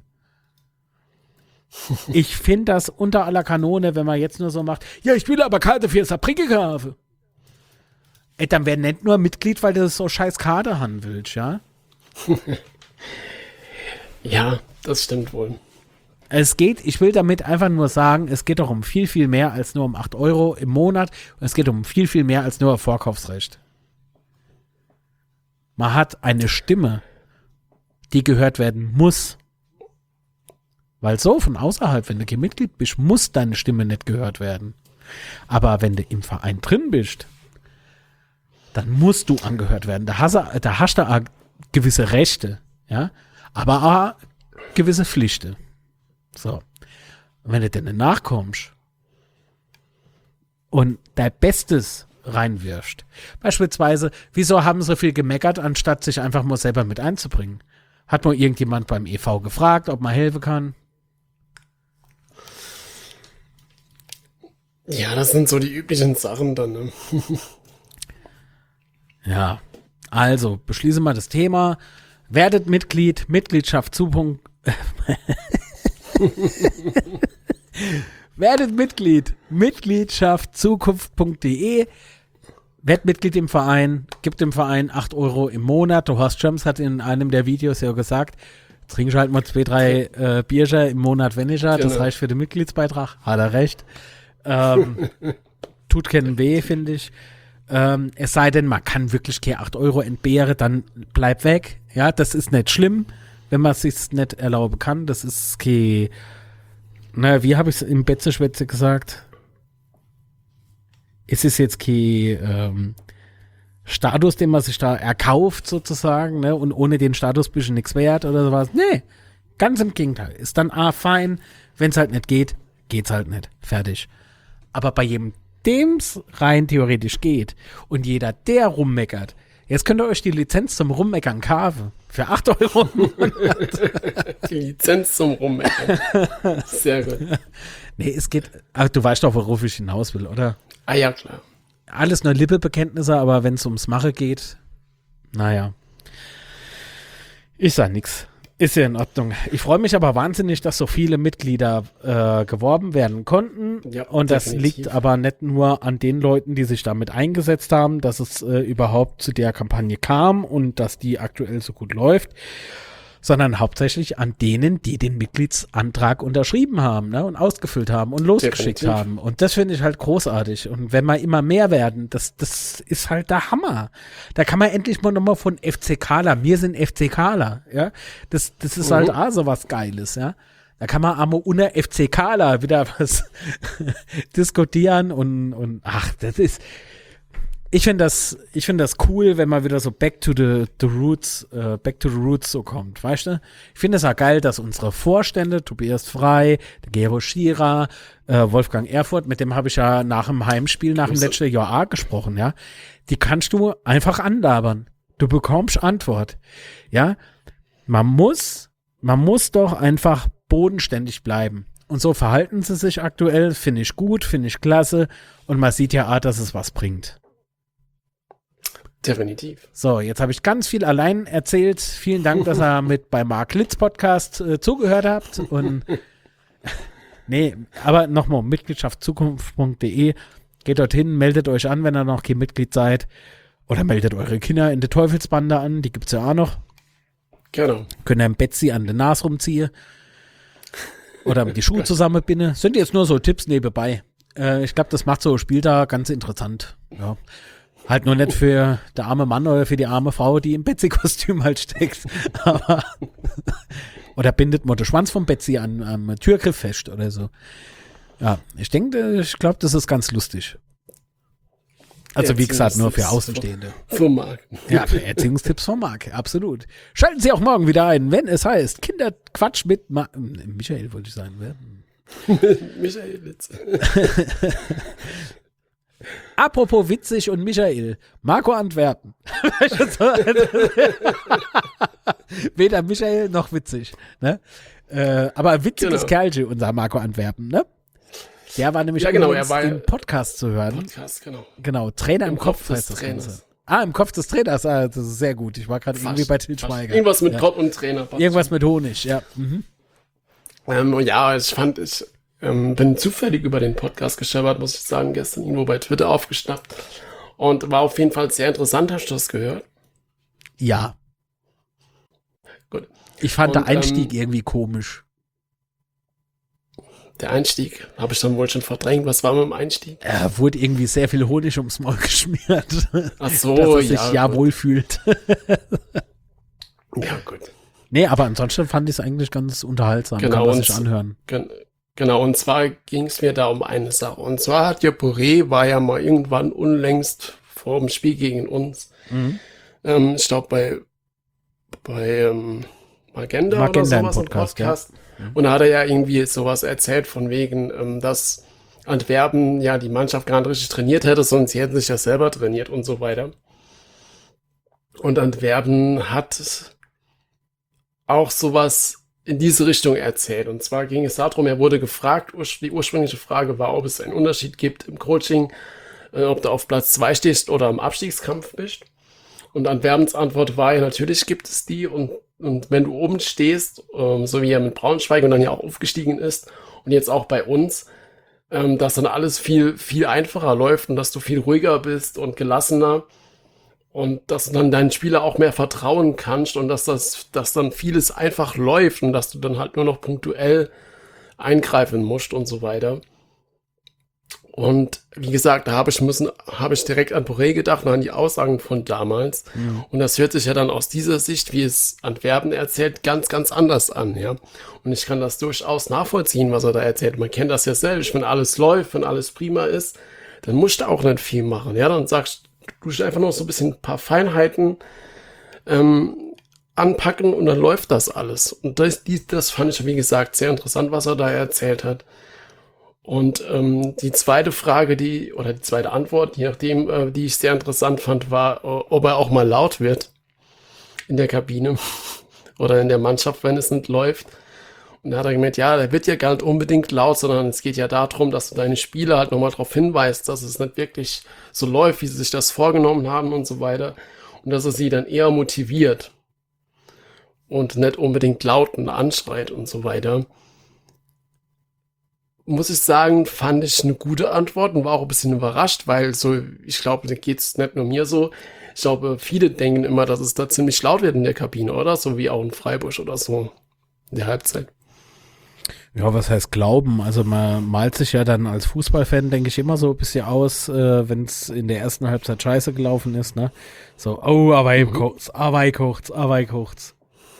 Ich finde das unter aller Kanone, wenn man jetzt nur so macht, ja, ich will aber Karte für Saarbrücken kaufen. Ey, dann wär nicht nur Mitglied, weil du so scheiß Karte haben willst, ja? Ja, das stimmt wohl. Es geht, ich will damit einfach nur sagen, es geht doch um viel, viel mehr als nur um acht Euro im Monat. Und es geht um viel, viel mehr als nur um Vorkaufsrecht. Man hat eine Stimme, die gehört werden muss. Weil so von außerhalb, wenn du kein Mitglied bist, muss deine Stimme nicht gehört werden. Aber wenn du im Verein drin bist, dann musst du angehört werden. Da hast du, da hast du auch gewisse Rechte, ja, aber auch gewisse Pflichten. So. Und wenn du denn nachkommst und dein Bestes reinwirfst, beispielsweise, wieso haben so viel gemeckert, anstatt sich einfach mal selber mit einzubringen? Hat mal irgendjemand beim E V gefragt, ob man helfen kann? Ja, das sind so die üblichen Sachen dann. Ne? Ja, also beschließe mal das Thema. Werdet Mitglied, Mitgliedschaft zu. Werdet Mitglied, Mitgliedschaft zukunft punkt de. Werd Mitglied im Verein, gibt dem Verein acht Euro im Monat. Der Horst Schöms hat in einem der Videos ja gesagt, trinken halt mal zwei, drei äh, Bierchen im Monat weniger. Genau. Das reicht für den Mitgliedsbeitrag. Hat er recht. Ähm, tut keinen weh, finde ich. Ähm, es sei denn, man kann wirklich keine acht Euro entbehren, dann bleib weg. Ja, das ist nicht schlimm, wenn man es sich nicht erlauben kann. Das ist kein, naja, wie habe ich es im Betzeschwätze gesagt? Es ist jetzt kein ähm, Status, den man sich da erkauft sozusagen, ne? Und ohne den Status bist du nichts wert oder sowas. Nee, ganz im Gegenteil. Ist dann ah, fein, wenn es halt nicht geht, geht's halt nicht. Fertig. Aber bei jedem, dem es rein theoretisch geht und jeder, der rummeckert, jetzt könnt ihr euch die Lizenz zum Rummeckern kaufen. Für acht Euro im Monat. Die Lizenz zum Rummeckern. Sehr gut. Nee, es geht, ach, du weißt doch, worauf ich hinaus will, oder? Ah ja, klar. Alles nur Lippebekenntnisse, aber wenn es ums Mache geht, naja. Ich sag nix. Ist ja in Ordnung. Ich freue mich aber wahnsinnig, dass so viele Mitglieder äh, geworben werden konnten. Ja, und das definitiv. Liegt aber nicht nur an den Leuten, die sich damit eingesetzt haben, dass es äh, überhaupt zu der Kampagne kam und dass die aktuell so gut läuft, sondern hauptsächlich an denen, die den Mitgliedsantrag unterschrieben haben, ne, und ausgefüllt haben und losgeschickt definitiv. haben. Und das finde ich halt großartig. Und wenn wir immer mehr werden, das, das ist halt der Hammer. Da kann man endlich mal nochmal von FCKler, wir sind FCKler, ja. Das, das ist mhm. halt auch so was Geiles, ja. Da kann man einmal unter FCKler wieder was diskutieren und, und ach, das ist, ich finde das, ich finde das cool, wenn man wieder so back to the, the roots, uh, back to the roots so kommt, weißt du? Ich finde es auch geil, dass unsere Vorstände, Tobias Frey, der Gero Schierer, äh, Wolfgang Erfurt, mit dem habe ich ja nach dem Heimspiel, nach dem letzten Jahr auch gesprochen, ja? Die kannst du einfach andabern. Du bekommst Antwort, ja? Man muss, man muss doch einfach bodenständig bleiben. Und so verhalten sie sich aktuell, finde ich gut, finde ich klasse und man sieht ja auch, dass es was bringt. Definitiv. So, jetzt habe ich ganz viel allein erzählt. Vielen Dank, dass ihr mit bei Mark Litz Podcast äh, zugehört habt. Und nee, aber nochmal, Mitgliedschaft zukunft punkt de. Geht dorthin, meldet euch an, wenn ihr noch kein Mitglied seid. Oder meldet eure Kinder in der Teufelsbande an, die gibt es ja auch noch. Genau. Könnt ihr im Betsy an den Nas rumziehen. Oder die Schuhe zusammenbinden. Sind jetzt nur so Tipps nebenbei. Äh, ich glaube, das macht so Spieltag ganz interessant. Ja. Halt nur nicht für der arme Mann oder für die arme Frau, die im Betsy-Kostüm halt steckt. Aber oder bindet man den Schwanz vom Betsy an am Türgriff fest oder so. Ja, ich denke, ich glaube, das ist ganz lustig. Also wie gesagt, nur für Außenstehende. Von Marc. Ja, für Erziehungstipps von Marc, absolut. Schalten Sie auch morgen wieder ein, wenn es heißt Kinderquatsch mit Ma- Michael, wollte ich sagen. Wer? Michael Witz. Apropos witzig und Michael, Marco Antwerpen. Weder Michael noch witzig. Ne? Äh, aber ein witziges genau. Kerlchen, unser Marco Antwerpen. Ne? Der war nämlich ja, genau, er war im Podcast zu hören. Podcast, genau. Genau, Trainer im, im Kopf, Kopf heißt das Trainers. Ganze. Ah, im Kopf des Trainers, ah, das ist sehr gut. Ich war gerade irgendwie bei Til Schweiger. Irgendwas mit ja. Kopf und Trainer. Irgendwas mit Honig, ja. Mhm. Ähm, ja, ich fand, ich ähm, bin zufällig über den Podcast gescheppert, muss ich sagen, gestern irgendwo bei Twitter aufgeschnappt. Und war auf jeden Fall sehr interessant. Hast du das gehört? Ja. Gut. Ich fand Und, der Einstieg ähm, irgendwie komisch. Der Einstieg, habe ich dann wohl schon verdrängt. Was war mit dem Einstieg? Er wurde irgendwie sehr viel Honig ums Maul geschmiert. Ach so, dass er sich ja, ja gut. wohl fühlt. Ja, gut. Nee, aber ansonsten fand ich es eigentlich ganz unterhaltsam. Genau, Kann man und- sich anhören. Gen genau, und zwar ging es mir da um eine Sache. Und zwar hat ja Poré, war ja mal irgendwann unlängst vor dem Spiel gegen uns. Mhm. Ähm, ich glaube bei, bei ähm, Magenta, Magenta oder im sowas Podcast, im Podcast. Und da hat er ja irgendwie sowas erzählt von wegen, ähm, dass Antwerpen ja die Mannschaft gar nicht richtig trainiert hätte, sondern sie hätten sich ja selber trainiert und so weiter. Und Antwerpen hat auch sowas in diese Richtung erzählt. Und zwar ging es darum, er wurde gefragt, urs- die ursprüngliche Frage war, ob es einen Unterschied gibt im Coaching, äh, ob du auf Platz zwei stehst oder im Abstiegskampf bist. Und Antwerpens Antwort war ja, natürlich gibt es die. Und, und wenn du oben stehst, ähm, so wie er mit Braunschweig und dann ja auch aufgestiegen ist und jetzt auch bei uns, ähm, dass dann alles viel, viel einfacher läuft und dass du viel ruhiger bist und gelassener. Und dass du dann deinen Spieler auch mehr vertrauen kannst und dass das, dass dann vieles einfach läuft und dass du dann halt nur noch punktuell eingreifen musst und so weiter. Und wie gesagt, da habe ich müssen, habe ich direkt an Poré gedacht und an die Aussagen von damals. Mhm. Und das hört sich ja dann aus dieser Sicht, wie es Antwerpen erzählt, ganz, ganz anders an, ja. Und ich kann das durchaus nachvollziehen, was er da erzählt. Man kennt das ja selbst, wenn alles läuft, wenn alles prima ist, dann musst du auch nicht viel machen, ja. Dann sagst du einfach noch so ein bisschen ein paar Feinheiten ähm, anpacken und dann läuft das alles. Und das, die, das fand ich, wie gesagt, sehr interessant, was er da erzählt hat. Und ähm, die zweite Frage, die, oder die zweite Antwort, je nachdem, äh, die ich sehr interessant fand, war, äh, ob er auch mal laut wird in der Kabine oder in der Mannschaft, wenn es nicht läuft. Und da hat er gemeint, ja, der wird ja gar nicht unbedingt laut, sondern es geht ja darum, dass du deine Spieler halt nochmal darauf hinweist, dass es nicht wirklich so läuft, wie sie sich das vorgenommen haben und so weiter. Und dass er sie dann eher motiviert und nicht unbedingt laut und anschreit und so weiter. Muss ich sagen, fand ich eine gute Antwort und war auch ein bisschen überrascht, weil so, ich glaube, da geht's nicht nur mir so. Ich glaube, viele denken immer, dass es da ziemlich laut wird in der Kabine, oder? So wie auch in Freiburg oder so in der Halbzeit. Ja, was heißt glauben? Also man malt sich ja dann als Fußballfan, denke ich, immer so ein bisschen aus, äh, wenn es in der ersten Halbzeit scheiße gelaufen ist, ne? So, oh, aber ich kocht's, aber ich kocht's, aber ich kocht's.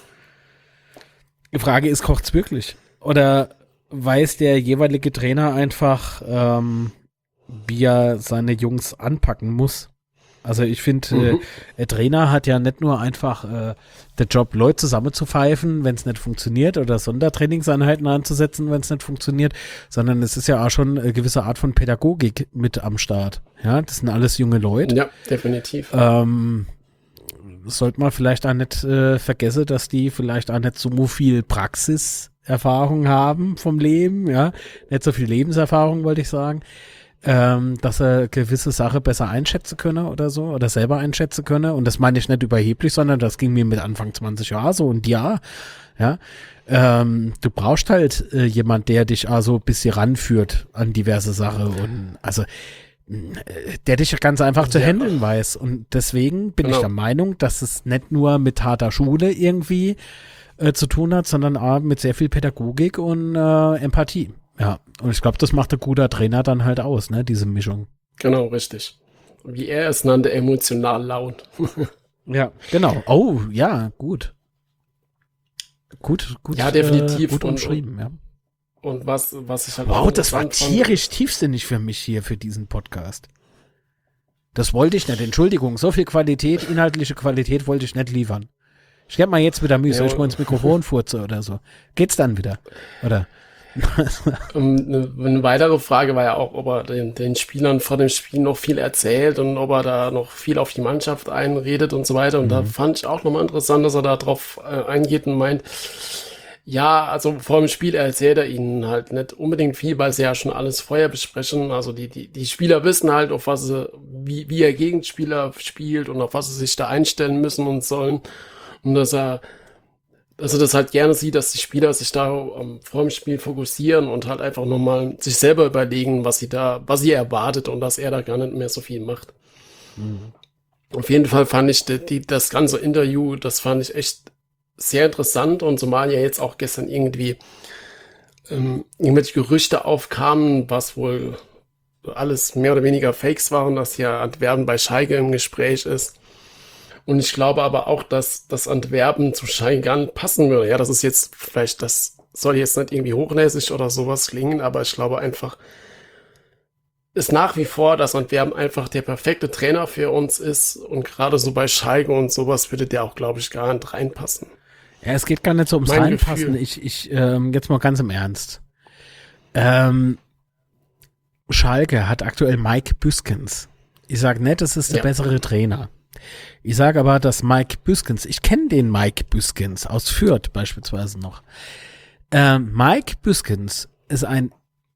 Die Frage ist, kocht's wirklich? Oder weiß der jeweilige Trainer einfach, ähm, wie er seine Jungs anpacken muss? Also ich finde, Mhm. äh, der Trainer hat ja nicht nur einfach äh, den Job, Leute zusammenzupfeifen, wenn es nicht funktioniert, oder Sondertrainingseinheiten anzusetzen, wenn es nicht funktioniert, sondern es ist ja auch schon eine gewisse Art von Pädagogik mit am Start. Ja, das sind alles junge Leute. Ja, definitiv. Ähm, sollte man vielleicht auch nicht äh, vergessen, dass die vielleicht auch nicht so viel Praxiserfahrung haben vom Leben, ja, nicht so viel Lebenserfahrung, wollte ich sagen. Ähm, dass er gewisse Sache besser einschätzen könne oder so, oder selber einschätzen könne. Und das meine ich nicht überheblich, sondern das ging mir mit Anfang zwanzig Jahren so. Und ja, ja, ähm, du brauchst halt äh, jemand, der dich also ein bisschen ranführt an diverse Sachen. Und also, äh, der dich ganz einfach zu Ja. handeln weiß. Und deswegen bin Genau. ich der Meinung, dass es nicht nur mit harter Schule irgendwie äh, zu tun hat, sondern auch mit sehr viel Pädagogik und äh, Empathie. Ja, und ich glaube, das macht ein guter Trainer dann halt aus, ne, diese Mischung. Genau, richtig. Wie er es nannte, emotional laut. Ja, genau. Oh, ja, gut. Gut, gut. Ja, definitiv. Äh, gut Und- umschrieben, ja. Und was, was ich halt Wow, das war interessant fand- tierisch tiefsinnig für mich hier, für diesen Podcast. Das wollte ich nicht. Entschuldigung, so viel Qualität, inhaltliche Qualität wollte ich nicht liefern. Ich geb mal jetzt wieder Mühe, soll ich mal ins Mikrofon furze oder so? Geht's dann wieder? Oder? Ähm, Eine, eine weitere Frage war ja auch, ob er den, den Spielern vor dem Spiel noch viel erzählt und ob er da noch viel auf die Mannschaft einredet und so weiter. Und da fand ich auch nochmal interessant, dass er da drauf äh, eingeht und meint, Ja, also vor dem Spiel erzählt er ihnen halt nicht unbedingt viel, weil sie ja schon alles vorher besprechen. Also die, die, die Spieler wissen halt, auf was sie, wie, wie ihr Gegenspieler spielt und auf was sie sich da einstellen müssen und sollen. Und dass er, dass er das halt gerne sieht, dass die Spieler sich da um, vor dem Spiel fokussieren und halt einfach nochmal sich selber überlegen, was sie da, was sie erwartet und dass er da gar nicht mehr so viel macht. Mhm. Auf jeden Fall fand ich die, die, das ganze Interview, das fand ich echt sehr interessant, und zumal ja jetzt auch gestern irgendwie ähm, irgendwelche Gerüchte aufkamen, was wohl alles mehr oder weniger Fakes waren, dass ja Antwerpen bei Schalke im Gespräch ist. Und ich glaube aber auch, dass das Antwerpen zu Schalke gar nicht passen würde. Ja, das ist jetzt vielleicht, das soll jetzt nicht irgendwie hochnäsig oder sowas klingen, aber ich glaube einfach, ist nach wie vor, dass Antwerpen einfach der perfekte Trainer für uns ist, und gerade so bei Schalke und sowas würde der auch, glaube ich, gar nicht reinpassen. Ja, es geht gar nicht so ums Mein Reinpassen. Gefühl. Ich, ich, ähm, jetzt mal ganz im Ernst. Ähm, Schalke hat aktuell Mike Büskens. Ich sage nicht, es ist der Ja. bessere Trainer. Ich sage aber, dass Mike Büskens, ich kenne den Mike Büskens aus Fürth beispielsweise noch. Ähm, Mike Büskens ist ein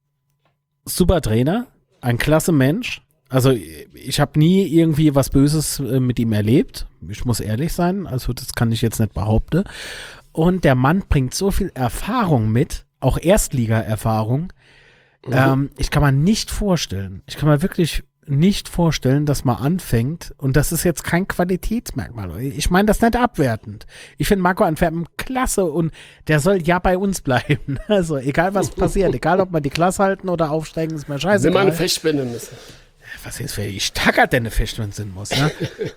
super Trainer, ein klasse Mensch. Also ich habe nie irgendwie was Böses äh, mit ihm erlebt. Ich muss ehrlich sein, also das kann ich jetzt nicht behaupten. Und der Mann bringt so viel Erfahrung mit, auch Erstliga-Erfahrung. Mhm. Ähm, ich kann mir nicht vorstellen, ich kann mir wirklich nicht vorstellen, dass man anfängt, und das ist jetzt kein Qualitätsmerkmal. Ich meine das nicht abwertend. Ich finde Marco Antwerpen klasse, und der soll ja bei uns bleiben. Also egal was passiert, egal ob wir die Klasse halten oder aufsteigen, ist mir scheißegal. Wenn man eine Fechtbinde müssen. Was jetzt für ich tackert denn eine Fechtbinde sind muss, ne?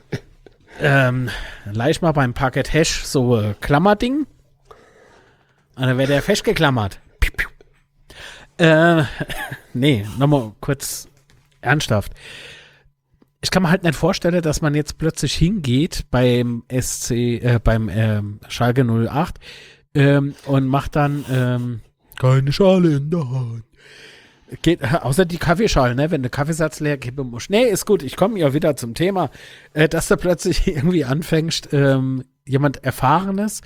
ähm, dann leih ich mal beim Parkett Hash so äh, Klammerding. Und dann wäre der festgeklammert. Piu, piu. Äh, nee, nochmal kurz ernsthaft. Ich kann mir halt nicht vorstellen, dass man jetzt plötzlich hingeht beim S C, äh, beim ähm, Schalke null acht ähm, und macht dann ähm, keine Schale in der Hand. Geht, außer die Kaffeeschale, ne? Wenn der Kaffeesatz leer kippen muss. Nee, ist gut, ich komme ja wieder zum Thema, äh, dass du plötzlich irgendwie anfängst, ähm, jemand Erfahrenes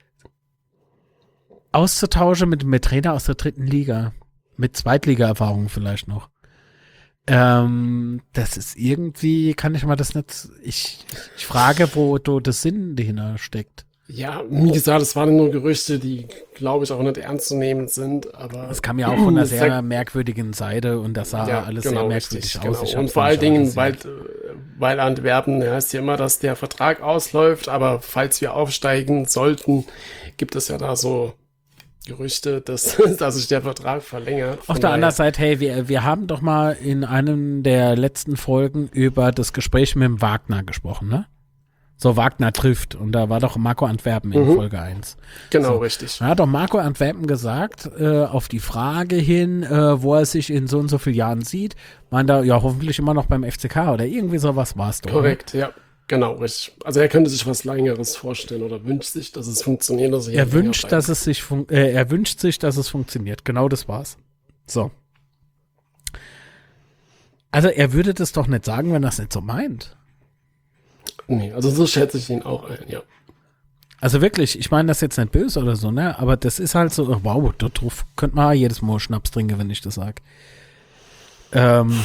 auszutauschen mit einem Trainer aus der dritten Liga. Mit Zweitliga-Erfahrung vielleicht noch. Ähm, das ist irgendwie, kann ich mal das nicht, ich, ich frage, wo do das Sinn dahinter steckt. Ja, wie gesagt, es waren nur Gerüchte, die, glaube ich, auch nicht ernst zu nehmen sind, aber Es kam ja auch von einer sehr merkwürdigen Seite, und das sah ja, alles genau, sehr merkwürdig richtig, aus. genau. Ich Und hab's vor nicht allen Dingen, gesehen. weil, weil Antwerpen, ja, heißt ja immer, dass der Vertrag ausläuft, aber falls wir aufsteigen sollten, gibt es ja da so Gerüchte, dass, dass sich der Vertrag verlängert. Auf Von der daher- anderen Seite, hey, wir, wir haben doch mal in einem der letzten Folgen über das Gespräch mit dem Wagner gesprochen, ne? So, Wagner trifft, und da war doch Marco Antwerpen in Mhm. Folge eins. Genau, So. richtig. Da hat doch Marco Antwerpen gesagt, äh, auf die Frage hin, äh, wo er sich in so und so vielen Jahren sieht, meint er, ja, hoffentlich immer noch beim F C K oder irgendwie sowas war es doch. Korrekt, ja. Genau, richtig. Also er könnte sich was Längeres vorstellen oder wünscht sich, dass es funktioniert. Dass Ne? Er wünscht, dass es sich fun- äh, er wünscht sich, dass es funktioniert. Genau das war's. So. Also er würde das doch nicht sagen, wenn er es nicht so meint. Nee, also so schätze ich ihn auch ein, ja. Also wirklich, ich meine das jetzt nicht böse oder so, ne? Aber das ist halt so, wow, darauf könnte man jedes Mal Schnaps trinken, wenn ich das sag. Ähm.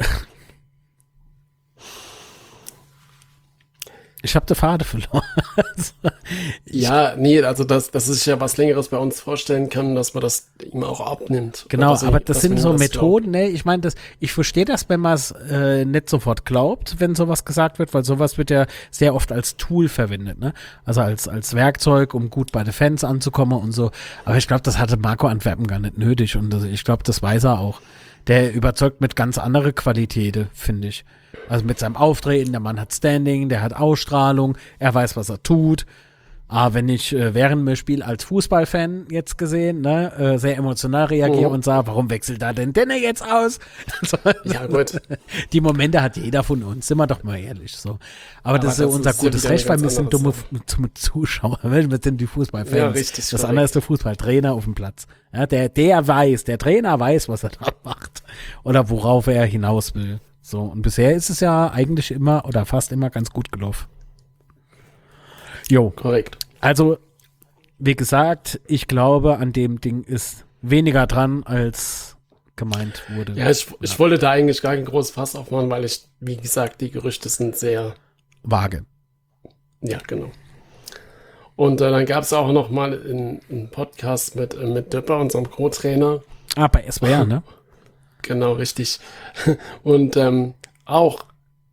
Ich habe die Fade verloren. Ja, nee, also dass, dass sich ja was Längeres bei uns vorstellen kann, dass man das ihm auch abnimmt. Genau, Oder dass aber er- das dass sind man so das Methoden, ne? Ich meine, das, ich verstehe das, wenn man es äh, nicht sofort glaubt, wenn sowas gesagt wird, weil sowas wird ja sehr oft als Tool verwendet, ne? Also als, als Werkzeug, um gut bei den Fans anzukommen und so. Aber ich glaube, das hatte Marco Antwerpen gar nicht nötig, und das, ich glaube, das weiß er auch. Der überzeugt mit ganz andere Qualitäten, finde ich. Also mit seinem Auftreten, der Mann hat Standing, der hat Ausstrahlung, er weiß, was er tut. Ah, wenn ich äh, während dem Spiel als Fußballfan jetzt gesehen, ne, äh, sehr emotional reagiere Mhm. und sage, warum wechselt da denn denn jetzt aus? So, Ja, gut. die Momente hat jeder von uns, sind wir doch mal ehrlich so. Aber, das ist ja das unser ist ja gutes wieder Recht, eine weil wir ganz sind dumme andere dumme Zuschauer, weil wir sind die Fußballfans. Ja, richtig, das korrekt. andere ist der Fußballtrainer auf dem Platz. Ja, der, der weiß, der Trainer weiß, was er da macht oder worauf er hinaus will. So, und bisher ist es ja eigentlich immer oder fast immer ganz gut gelaufen. Jo, Korrekt. also wie gesagt, ich glaube, an dem Ding ist weniger dran, als gemeint wurde. Ja, ich, ich wollte da eigentlich gar kein großes Fass aufmachen, weil ich, wie gesagt, die Gerüchte sind sehr vage. Ja, genau. Und äh, dann gab es auch noch mal einen Podcast mit, äh, mit Döpper, unserem Co-Trainer. Ah, bei S W R, ne? Genau, richtig. Und ähm, auch,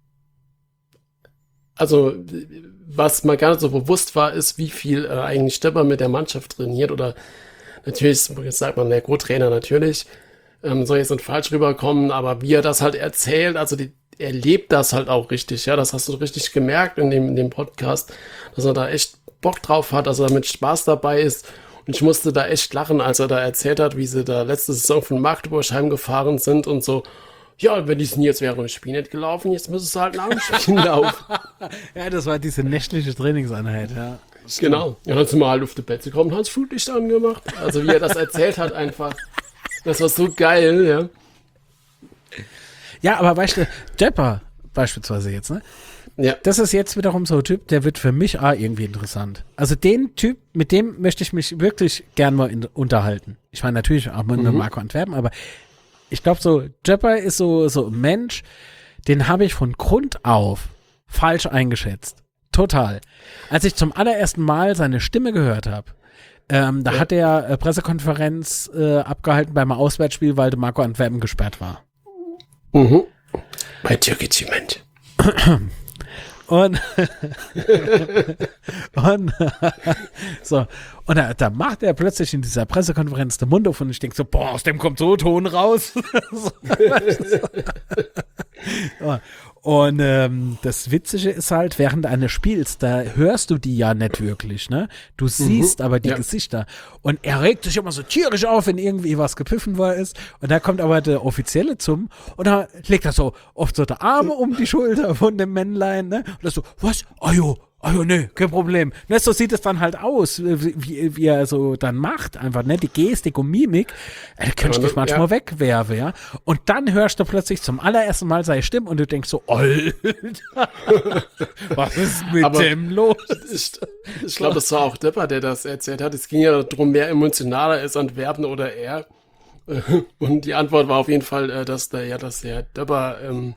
also was mal gar nicht so bewusst war, ist, wie viel äh, eigentlich Döpper mit der Mannschaft trainiert. Oder natürlich, sagt man, der Co-Trainer natürlich, ähm, soll jetzt nicht falsch rüberkommen, aber wie er das halt erzählt, also die, er lebt das halt auch richtig, ja, das hast du richtig gemerkt in dem, in dem Podcast, dass er da echt Bock drauf hat, dass er mit Spaß dabei ist. Und ich musste da echt lachen, als er da erzählt hat, wie sie da letzte Saison von Magdeburg heimgefahren sind und so, ja, wenn die sind jetzt während dem Spiel nicht gelaufen, jetzt müssen sie halt nach dem Spiel laufen. Ja, das war diese nächtliche Trainingseinheit, ja. Genau. Ja, dann sind wir halt auf die Plätze gekommen, haben das Flutlicht angemacht. Also wie er das erzählt hat einfach, das war so geil, ja. Ja, aber weißt du, Döpper beispielsweise jetzt, ne? Ja. Das ist jetzt wiederum so ein Typ, der wird für mich auch irgendwie interessant. Also den Typ, mit dem möchte ich mich wirklich gern mal in, unterhalten. Ich meine natürlich auch mit mhm. Marco Antwerpen, aber ich glaube so, Döpper ist so, so ein Mensch, den habe ich von Grund auf falsch eingeschätzt. Total. Als ich zum allerersten Mal seine Stimme gehört habe, ähm, da ja. hat er äh, Pressekonferenz äh, abgehalten beim Auswärtsspiel, weil der Marco Antwerpen gesperrt war. Mhm. Bei Türkei Zement. Und, und so, und da, da macht er plötzlich in dieser Pressekonferenz den Mund auf und ich denke so, boah, aus dem kommt so Ton raus. Und ähm, das Witzige ist halt, während eines Spiels, da hörst du die ja nicht wirklich, ne? Du siehst mhm, aber die ja. Gesichter. Und er regt sich immer so tierisch auf, wenn irgendwie was gepfiffen war ist. Und da kommt aber der Offizielle zum und da legt er so oft so die Arme um die Schulter von dem Männlein, ne? Und das so, was? Ajo, ajo, nee, kein Problem. Ne, so sieht es dann halt aus, wie, wie er so dann macht, einfach, ne? Die Gestik und Mimik, äh, könnte ich dich manchmal ja. wegwerfen, ja? Und dann hörst du plötzlich zum allerersten Mal seine Stimme und du denkst so, Alter, was ist mit aber dem los? Ich, ich glaube, das war auch Döpper, der das erzählt hat. Es ging ja darum, wer emotionaler ist, Antwerpen oder er. Und die Antwort war auf jeden Fall, dass der, ja, dass der Döpper ähm,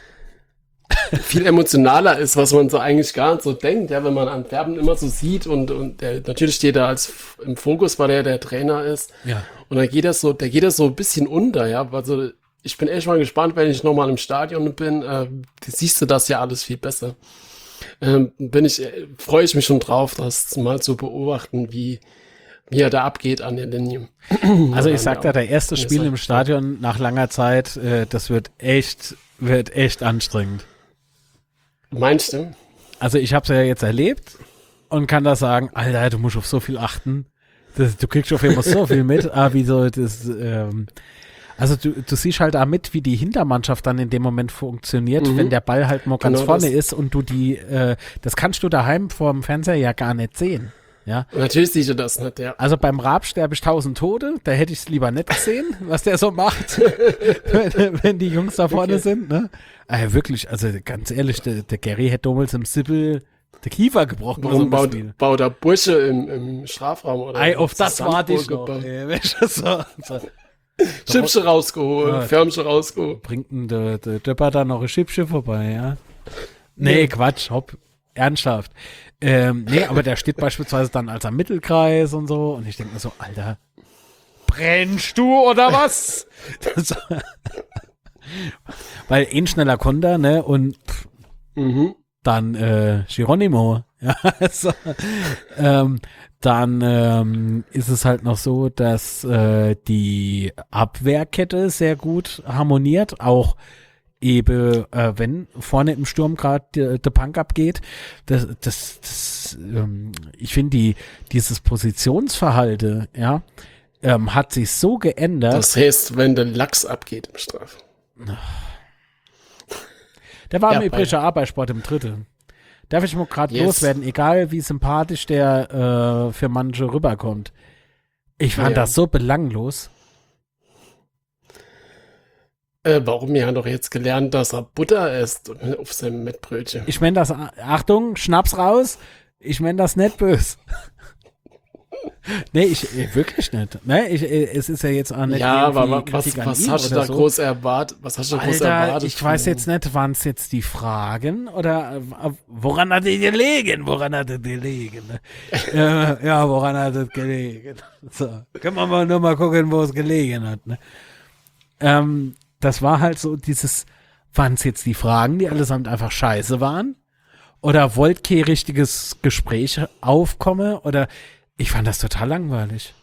viel emotionaler ist, was man so eigentlich gar nicht so denkt, ja, wenn man Antwerpen immer so sieht und, und der, natürlich steht er als im Fokus, weil er der Trainer ist. Ja. Und dann geht das so, der geht das so ein bisschen unter, ja, also ich bin echt mal gespannt, wenn ich nochmal im Stadion bin, äh, siehst du das ja alles viel besser. Ähm, bin ich, äh, freue ich mich schon drauf, das mal zu beobachten, wie, wie er da abgeht an der Linie. Also ich sag da, der erste Spiel im Stadion nach langer Zeit, äh, das wird echt, wird echt anstrengend. Meinst du? Also ich habe es ja jetzt erlebt und kann da sagen, Alter, du musst auf so viel achten. Das, du kriegst auf jeden Fall so viel mit, aber wie so das, ähm, also du, du siehst halt da mit, wie die Hintermannschaft dann in dem Moment funktioniert, mhm. wenn der Ball halt mal ganz genau vorne das. ist und du die, äh, das kannst du daheim vor dem Fernseher ja gar nicht sehen. Ja. Natürlich siehst du das nicht, ja. Also beim Raab sterbe ich tausend Tote, da hätte ich es lieber nicht gesehen, was der so macht, wenn, wenn die Jungs da vorne okay. sind, ne? Äh, wirklich, also ganz ehrlich, der, der Gary hätte damals im Sippel der Kiefer gebrochen. Warum baut, baut der Bursche im, im Strafraum? Oder Ei, auf das warte ich noch. Ey, so, so. Schippsche rausgeholt, ja, Förmchen rausgeholt. Bringt denn der, der Döpper da noch ein Schippsche vorbei, ja? Nee, ja. Quatsch, hopp, ernsthaft. Ähm, nee, aber der steht beispielsweise dann als am Mittelkreis und so und ich denke mir so, Alter, brennst du oder was? Das, weil ein schneller Konter, ne, und pff, mhm. dann äh, Geronimo, ja, also, ähm, dann ähm, ist es halt noch so, dass äh, die Abwehrkette sehr gut harmoniert, auch eben, äh, wenn vorne im Sturm gerade der Punk abgeht, das, das, das ähm, ich finde, die, dieses Positionsverhalten, ja, ähm, hat sich so geändert. Das heißt, wenn der Lachs abgeht im Straf. Der war ja, im übrigen Arbeitssport im Dritten. Darf ich mal gerade yes. loswerden, egal wie sympathisch der äh, für manche rüberkommt. Ich fand ja. das so belanglos. Äh, warum? Wir haben doch jetzt gelernt, dass er Butter isst auf seinem Mettbrötchen. Ich meine das, Achtung, Schnaps raus, ich meine das nicht böse. Nee, ich äh, wirklich nicht. Ne, ich, äh, es ist ja jetzt auch nicht Ja, irgendwie aber was, Kritik an was ihm hast du oder da so. groß erwartet? Was hast du da groß Alter, erwartet? ich weiß jetzt nicht, waren es jetzt die Fragen oder äh, woran hat es gelegen? Woran hat es gelegen? Ne? äh, ja, woran hat es gelegen? So, können wir mal nur mal gucken, wo es gelegen hat. Ne? Ähm, das war halt so dieses, waren es jetzt die Fragen, die allesamt einfach scheiße waren? Oder wollte kein richtiges Gespräch aufkommen? Oder ich fand das total langweilig.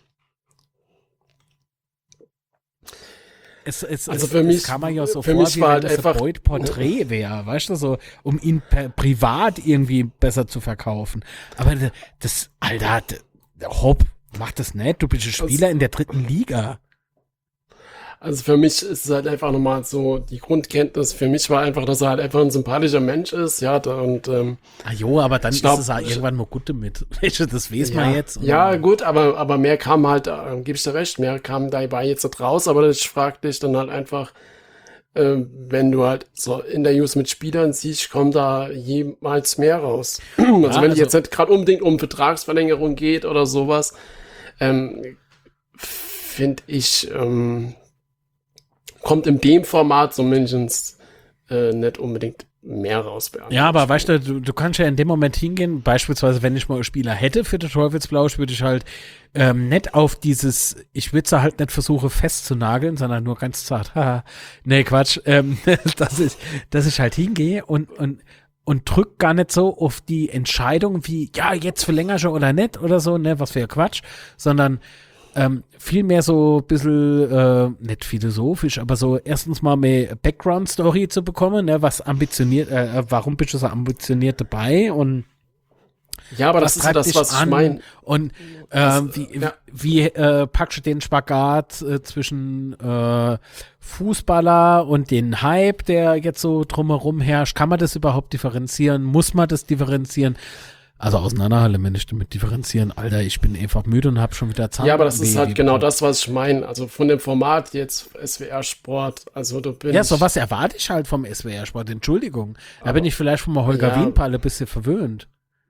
Es, es, Also es, für mich- es kam mir ja so für vor, mich wie war wenn halt das ein einfach- Boyd-Porträt wäre, weißt du, so, um ihn per, privat irgendwie besser zu verkaufen. Aber d- das, Alter, d- Hopp, mach das nicht, du bist ein Spieler in der dritten Liga. Also für mich ist es halt einfach nochmal so, die Grundkenntnis für mich war einfach, dass er halt einfach ein sympathischer Mensch ist, ja, da- und ähm, Ah jo, aber dann Ich glaub, ist es auch irgendwann mal gut damit. Weißt du, das weiß ja, man jetzt. Und- ja, gut, aber, aber mehr kam halt, äh, gebe ich dir recht, mehr kam dabei jetzt nicht raus, aber ich frage dich dann halt einfach, äh, wenn du halt so Interviews mit Spielern siehst, kommt da jemals mehr raus. Also wenn es also- jetzt nicht gerade unbedingt um Vertragsverlängerung geht oder sowas, ähm, finde ich, ähm, kommt in dem Format zumindest äh, nicht unbedingt mehr raus. bei Ja, aber anderen weißt du, du, du kannst ja in dem Moment hingehen, beispielsweise, wenn ich mal einen Spieler hätte für den Teufelsblausch, würde ich halt ähm, nicht auf dieses, ich würde sie halt nicht versuchen festzunageln, sondern nur ganz zart, haha, nee, Quatsch, ähm, dass ich, dass ich halt hingehe und, und, und drück gar nicht so auf die Entscheidung wie, ja, jetzt verlängere ich oder nicht oder so, ne, was für Quatsch, sondern ähm, viel mehr so ein bisschen, äh, nicht philosophisch, aber so erstens mal mehr Background-Story zu bekommen, ne, was ambitioniert, äh, warum bist du so ambitioniert dabei und Ja, aber das was ist ja treibt das, dich was ich an meine. und ähm, Das, wie, ja. wie äh, packst du den Spagat äh, zwischen äh, Fußballer und den Hype, der jetzt so drumherum herrscht? Kann man das überhaupt differenzieren? Muss man das differenzieren? Also auseinanderhalten, wenn ich damit differenzieren. Alter, ich bin einfach müde und habe schon wieder Zahn. Ja, aber das ist halt genau das, was ich meine. Also von dem Format jetzt S W R Sport, also du bist. Ja, sowas erwarte ich halt vom S W R-Sport. Entschuldigung. Da bin ich vielleicht von Holger Ja. Wienpalle ein bisschen verwöhnt.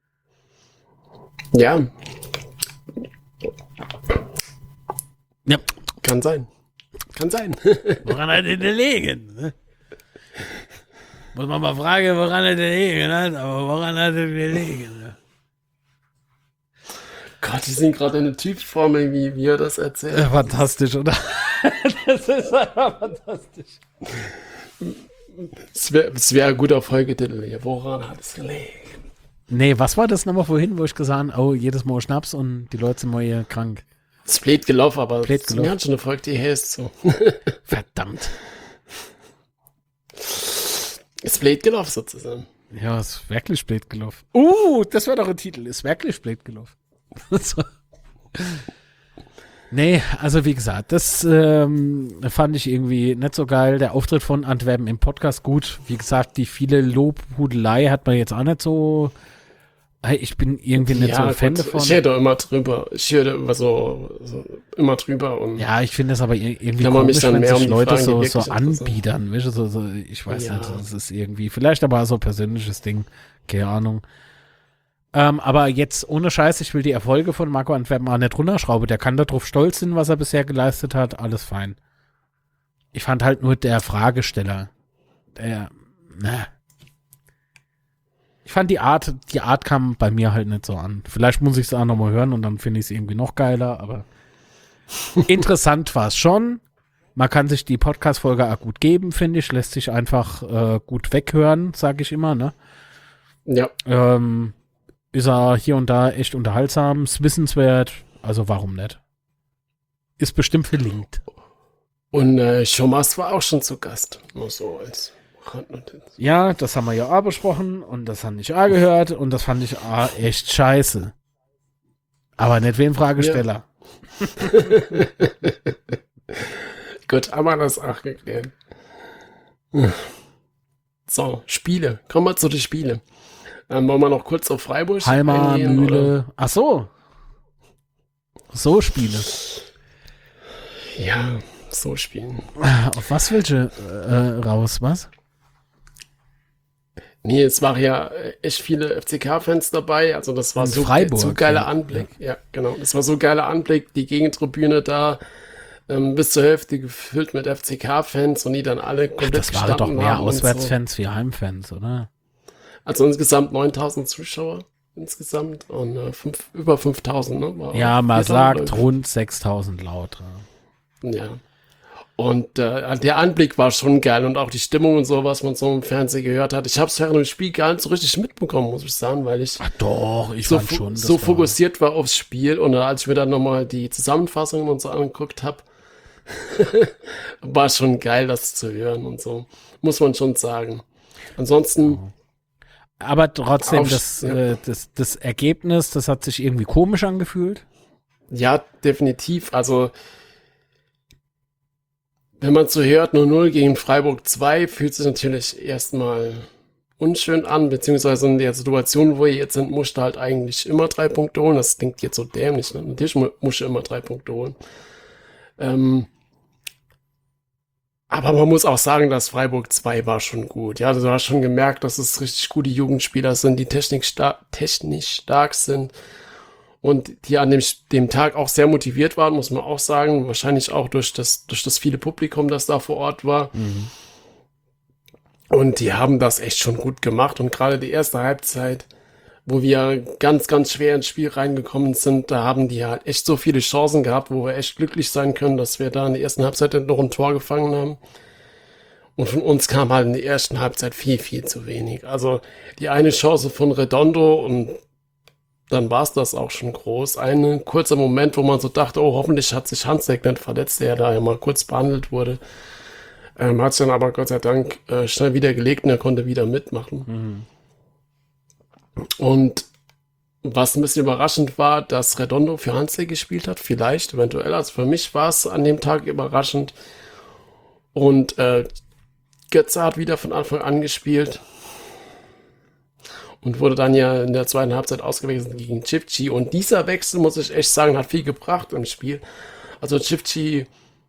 Ja, Ja, kann sein. Kann sein. woran hat er denn gelegen? ne? Muss man mal fragen, woran er gelegen hat, aber woran hat er gelegen? ne? Gott, die sind gerade eine Typform, wie, wie er das erzählt. Äh, Fantastisch, oder? Das ist einfach fantastisch. Es wäre wär ein guter Folgetitel hier. Woran hat es gelegen? Nee, was war das nochmal vorhin, wo ich gesagt habe, oh, jedes Mal Schnaps und die Leute sind mal hier krank. Es ist blöd gelaufen, aber Blöd es gelaufen. hat schon eine Folge, die heißt so. Verdammt. Ist blöd gelaufen sozusagen. Ja, ist wirklich blöd gelaufen. Uh, das wäre doch ein Titel. Ist wirklich blöd gelaufen. so. Nee, also wie gesagt, das ähm, fand ich irgendwie nicht so geil. Der Auftritt von Antwerpen im Podcast gut. Wie gesagt, die viele Lobhudelei hat man jetzt auch nicht so. Hey, ich bin irgendwie nicht so ein Fan gut, davon. ich höre da immer drüber. Ich höre da immer so, so immer drüber und Ja, ich finde das aber ir- irgendwie Kann man mich komisch, dann wenn mehr sich um die Leute Fragen, so, die so wirklich interessieren. anbiedern. Weißt du, so, so, ich weiß Ja. nicht, das ist irgendwie, vielleicht aber auch so ein persönliches Ding, keine Ahnung. Ähm, aber jetzt ohne Scheiß, ich will die Erfolge von Marco Antwerpen auch nicht runterschrauben. Der kann darauf stolz sein, was er bisher geleistet hat, alles fein. Ich fand halt nur der Fragesteller, der, na. Ich fand die Art, die Art kam bei mir halt nicht so an. Vielleicht muss ich es auch nochmal hören und dann finde ich es irgendwie noch geiler, aber interessant war es schon. Man kann sich die Podcast-Folge auch gut geben, finde ich. Lässt sich einfach äh, gut weghören, sage ich immer, ne? ja. Ähm, ist er hier und da echt unterhaltsam, ist wissenswert, also warum nicht? Ist bestimmt verlinkt. Und äh, Schomas war auch schon zu Gast. Nur so als Randnotiz. Ja, das haben wir ja auch besprochen und das habe ich auch gehört und das fand ich auch echt scheiße. Aber nicht wie ein Fragesteller. Gut, haben wir das auch geklärt. So, Spiele. Kommen wir zu den Spielen. Ähm, wollen wir noch kurz auf Freiburg Halma, eingehen, oder? Mühle. Ach so. So Spiele. Ja, so spielen. Auf was willst du äh, raus, was? Nee, es waren ja echt viele F C K-Fans dabei. Also das war In so, Freiburg, so geiler ja. Anblick. Ja, genau. Das war so geiler Anblick. Die Gegentribüne da ähm, bis zur Hälfte gefüllt mit F C K-Fans und die dann alle Ach, komplett das waren doch gestanden mehr haben und Auswärtsfans wie Heimfans, oder? So. Also insgesamt neuntausend Zuschauer insgesamt und äh, fünf, über fünftausend. Ne? War Ja, man viertausend, sagt rund sechstausend laut. Ja. Und äh, der Anblick war schon geil und auch die Stimmung und so, was man so im Fernsehen gehört hat. Ich habe es während dem Spiel gar nicht so richtig mitbekommen, muss ich sagen, weil ich Ach doch, ich so, fand schon. das so war- fokussiert war aufs Spiel. Und als ich mir dann nochmal die Zusammenfassung und so angeguckt habe, war schon geil, das zu hören und so. Muss man schon sagen. Ansonsten, Aber trotzdem, Auf- das, ja. äh, das, das Ergebnis, das hat sich irgendwie komisch angefühlt. ja, definitiv. Also, wenn man so hört, null null gegen Freiburg zwei, fühlt sich natürlich erstmal unschön an, beziehungsweise in der Situation, wo wir jetzt sind, musst du halt eigentlich immer drei Punkte holen. Das klingt jetzt so dämlich. Ne? Natürlich mu- musst du immer drei Punkte holen. Ähm, aber man muss auch sagen, dass Freiburg zwei war schon gut. Ja, also du hast schon gemerkt, dass es richtig gute Jugendspieler sind, die technisch, sta- technisch stark sind und die an dem, dem Tag auch sehr motiviert waren, muss man auch sagen. Wahrscheinlich auch durch das, durch das viele Publikum, das da vor Ort war. Und die haben das echt schon gut gemacht. Und gerade die erste Halbzeit, wo wir ganz, ganz schwer ins Spiel reingekommen sind, da haben die halt echt so viele Chancen gehabt, wo wir echt glücklich sein können, dass wir da in der ersten Halbzeit noch ein Tor gefangen haben. Und von uns kam halt in der ersten Halbzeit viel, viel zu wenig. Also die eine Chance von Redondo und dann war es das auch schon groß. Ein kurzer Moment, wo man so dachte, oh, hoffentlich hat sich Hanzek nicht verletzt, der da ja mal kurz behandelt wurde. Ähm, hat sich dann aber Gott sei Dank äh, schnell wieder gelegt und er konnte wieder mitmachen. Und was ein bisschen überraschend war, dass Redondo für Hanzek gespielt hat, vielleicht, eventuell. Also für mich war es an dem Tag überraschend. Und äh, Götze hat wieder von Anfang an gespielt. Und wurde dann ja in der zweiten Halbzeit ausgewechselt gegen Chipchi. Und dieser Wechsel, muss ich echt sagen, hat viel gebracht im Spiel. Also Chipchi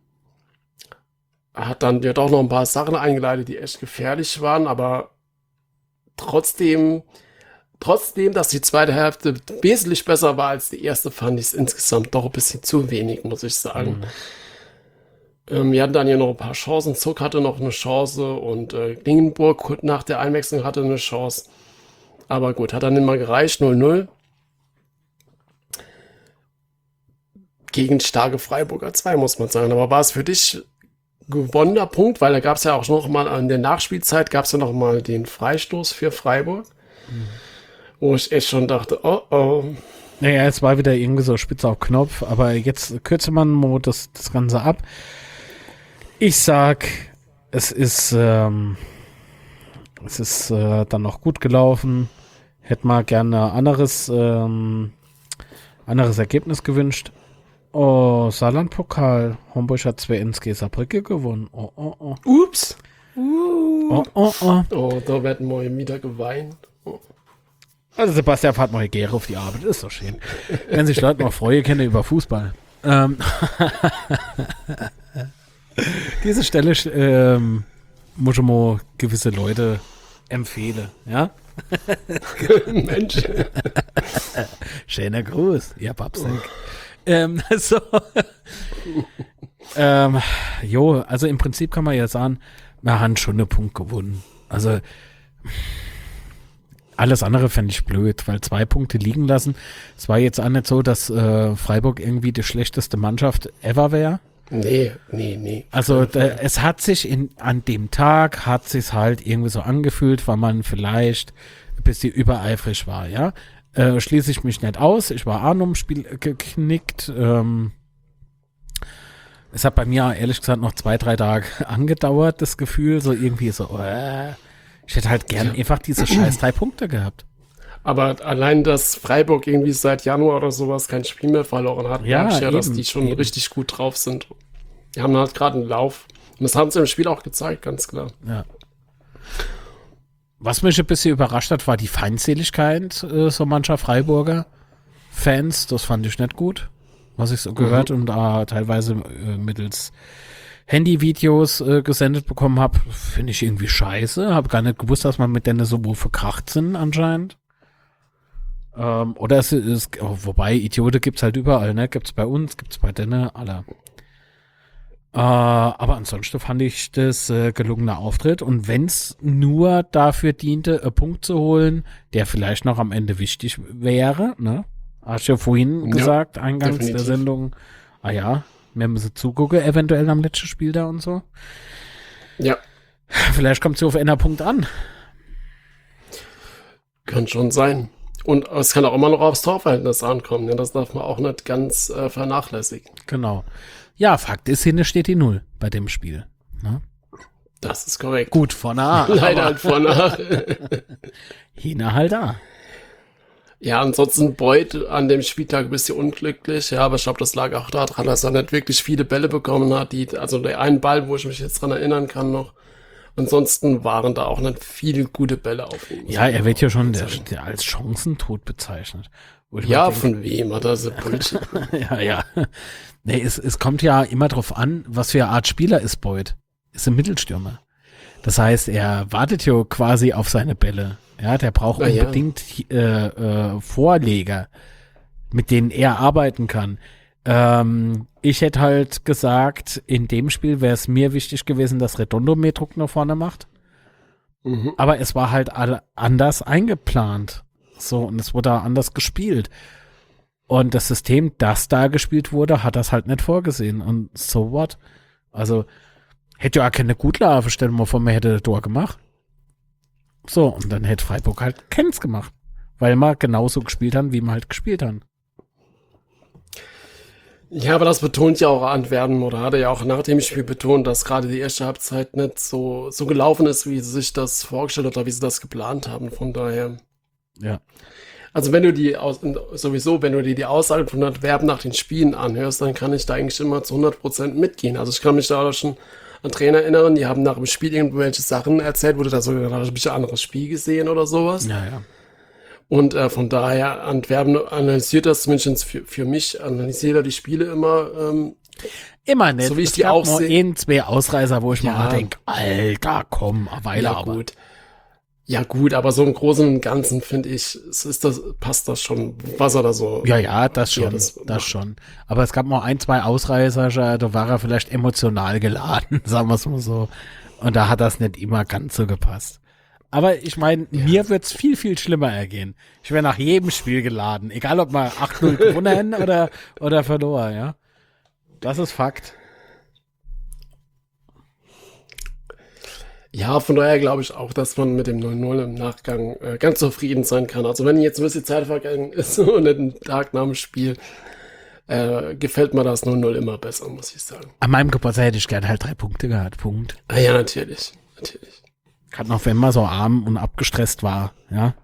hat dann ja doch noch ein paar Sachen eingeleitet, die echt gefährlich waren, aber trotzdem, trotzdem, dass die zweite Hälfte wesentlich besser war als die erste, fand ich es insgesamt doch ein bisschen zu wenig, muss ich sagen. Mhm. Ähm, wir hatten dann ja noch ein paar Chancen. Zuck hatte noch eine Chance und äh, Klingenburg nach der Einwechslung hatte eine Chance. Aber gut, hat dann immer gereicht, null null. Gegen starke Freiburger zwei, muss man sagen. Aber war es für dich gewonnener Punkt? Weil da gab es ja auch noch mal, in der Nachspielzeit gab es ja noch mal den Freistoß für Freiburg. Mhm. Wo ich echt schon dachte, oh oh. Naja, es war wieder irgendwie so spitz auf Knopf, aber jetzt kürze man mal das, das Ganze ab. Ich sag, es ist, ähm, es ist äh, dann noch gut gelaufen. Hätte mal gerne anderes, ähm, anderes Ergebnis gewünscht. Oh, Saarland-Pokal. Homburg hat zwei ins Saarbrücke gewonnen. Oh, oh, oh. Ups. Uh. Oh, oh, oh. Oh, da werden wir wieder geweint. Oh. Also Sebastian fährt mal gerne auf die Arbeit. Ist doch schön. Wenn sich Leute noch freuen können über Fußball. Ähm. Diese Stelle ähm, muss ich mal gewisse Leute empfehlen, ja? Mensch. Schöner Gruß, ihr Papsack. Oh. Ähm, so. ähm, jo, also im Prinzip kann man ja sagen, wir haben schon einen Punkt gewonnen. Also alles andere fände ich blöd, weil zwei Punkte liegen lassen. Es war jetzt auch nicht so, dass äh, Freiburg irgendwie die schlechteste Mannschaft ever wäre. Nee, nee, nee. Also da, es hat sich in, an dem Tag, hat sich halt irgendwie so angefühlt, weil man vielleicht ein bisschen übereifrig war, ja. Äh, schließe ich mich nicht aus, ich war auch noch im Spiel geknickt. Ähm, es hat bei mir ehrlich gesagt noch zwei, drei Tage angedauert, das Gefühl, so irgendwie so, äh, ich hätte halt gern einfach diese scheiß drei Punkte gehabt. Aber allein, dass Freiburg irgendwie seit Januar oder sowas kein Spiel mehr verloren hat, ja, ja, eben, dass die schon eben. richtig gut drauf sind. Die haben halt gerade einen Lauf. Und das haben sie im Spiel auch gezeigt, ganz klar. Ja. Was mich ein bisschen überrascht hat, war die Feindseligkeit äh, so mancher Freiburger Fans. Das fand ich nicht gut, was ich so gehört mhm. und äh, teilweise äh, mittels Handyvideos äh, gesendet bekommen habe, finde ich irgendwie scheiße. Habe gar nicht gewusst, dass man mit denen so wo verkracht sind anscheinend. Ähm, oder es ist, oh, wobei Idiote gibt's halt überall, ne? Gibt's bei uns, gibt's bei denen, alle. Äh, aber ansonsten fand ich das äh, gelungener Auftritt und wenn's nur dafür diente, einen Punkt zu holen, der vielleicht noch am Ende wichtig wäre, ne? Hast du ja vorhin Ja, gesagt, eingangs definitiv. der Sendung, ah ja, wir müssen zugucken, eventuell am letzten Spiel da und so. Ja, Vielleicht kommt sie auf einen Punkt an. kann schon sein. Und es kann auch immer noch aufs Torverhältnis ankommen. Ja, das darf man auch nicht ganz äh, vernachlässigen. Genau. Ja, Fakt ist, hinten steht die Null bei dem Spiel. Ne? Das ist korrekt. Gut, vorne A. Leider halt vor nach. Hinten halt A. Ja, ansonsten Beuth an dem Spieltag ein bisschen unglücklich. Ja, aber ich glaube, das lag auch daran, dass er nicht wirklich viele Bälle bekommen hat. Die, also der einen Ball, wo ich mich jetzt dran erinnern kann noch. Ansonsten waren da auch nicht viele gute Bälle auf ihn. Ja, er wird ja schon der, der als Chancentod bezeichnet. Wo ich Ja, mir denke, von wem hat er so Bullshit? ja, ja. Nee, es, es kommt ja immer drauf an, was für eine Art Spieler ist Beuth. Ist ein Mittelstürmer. Das heißt, er wartet ja quasi auf seine Bälle. Ja, der braucht Na ja. unbedingt äh, äh, Vorleger, mit denen er arbeiten kann. Ähm, ich hätte halt gesagt, in dem Spiel wäre es mir wichtig gewesen, dass Redondo mehr Druck nach vorne macht. Mhm. Aber es war halt alle anders eingeplant. So, und es wurde anders gespielt. Und das System, das da gespielt wurde, hat das halt nicht vorgesehen. Und so what? Also, hätte ja auch keine Gutlave, stellen wir mal vor, man hätte das Tor gemacht. So, und dann hätte Freiburg halt keins gemacht. Weil man genauso gespielt hat, wie man halt gespielt hat. Ja, aber das betont ja auch Antwerpen, oder hat er ja auch nach dem Spiel betont, dass gerade die erste Halbzeit nicht so, so gelaufen ist, wie sie sich das vorgestellt hat oder wie sie das geplant haben. Von daher. Ja. Also wenn du die, aus, sowieso, wenn du dir die Aussagen von Antwerpen nach den Spielen anhörst, dann kann ich da eigentlich immer zu hundert Prozent mitgehen. Also ich kann mich da auch schon an Trainer erinnern, die haben nach dem Spiel irgendwelche Sachen erzählt, wurde da so gedacht, habe ich ein anderes Spiel gesehen oder sowas. Ja, ja. Und äh, von daher, Antwerpen analysiert das zumindest für, für mich, analysiert er die Spiele immer. Ähm, Immer nicht. So wie ich Es die gab auch nur sehe- ein, zwei Ausreißer, wo ich Ja. mir mal denke, Alter, komm, eine Weile ja, aber. gut. Ja, gut, aber so im Großen und Ganzen finde ich, es ist das, passt das schon, was er da so. Ja, ja, das Ja, schon, das das, macht- schon. Aber es gab noch ein, zwei Ausreißer, da war er vielleicht emotional geladen, sagen wir es mal so. Und da hat das nicht immer ganz so gepasst. Aber ich meine, mir wird's viel, viel schlimmer ergehen. Ich wäre nach jedem Spiel geladen, egal ob wir acht null gewonnen oder, oder verloren, ja. Das ist Fakt. Ja, von daher glaube ich auch, dass man mit dem null null im Nachgang äh, ganz zufrieden sein kann. Also wenn jetzt ein bisschen Zeit vergangen ist und nicht ein Tag nach dem Spiel, äh, gefällt mir das null null immer besser, muss ich sagen. An meinem Geburtstag hätte ich gern halt drei Punkte gehabt, Punkt. Ah, ja, natürlich, natürlich. Gerade noch, wenn man so arm und abgestresst war, ja.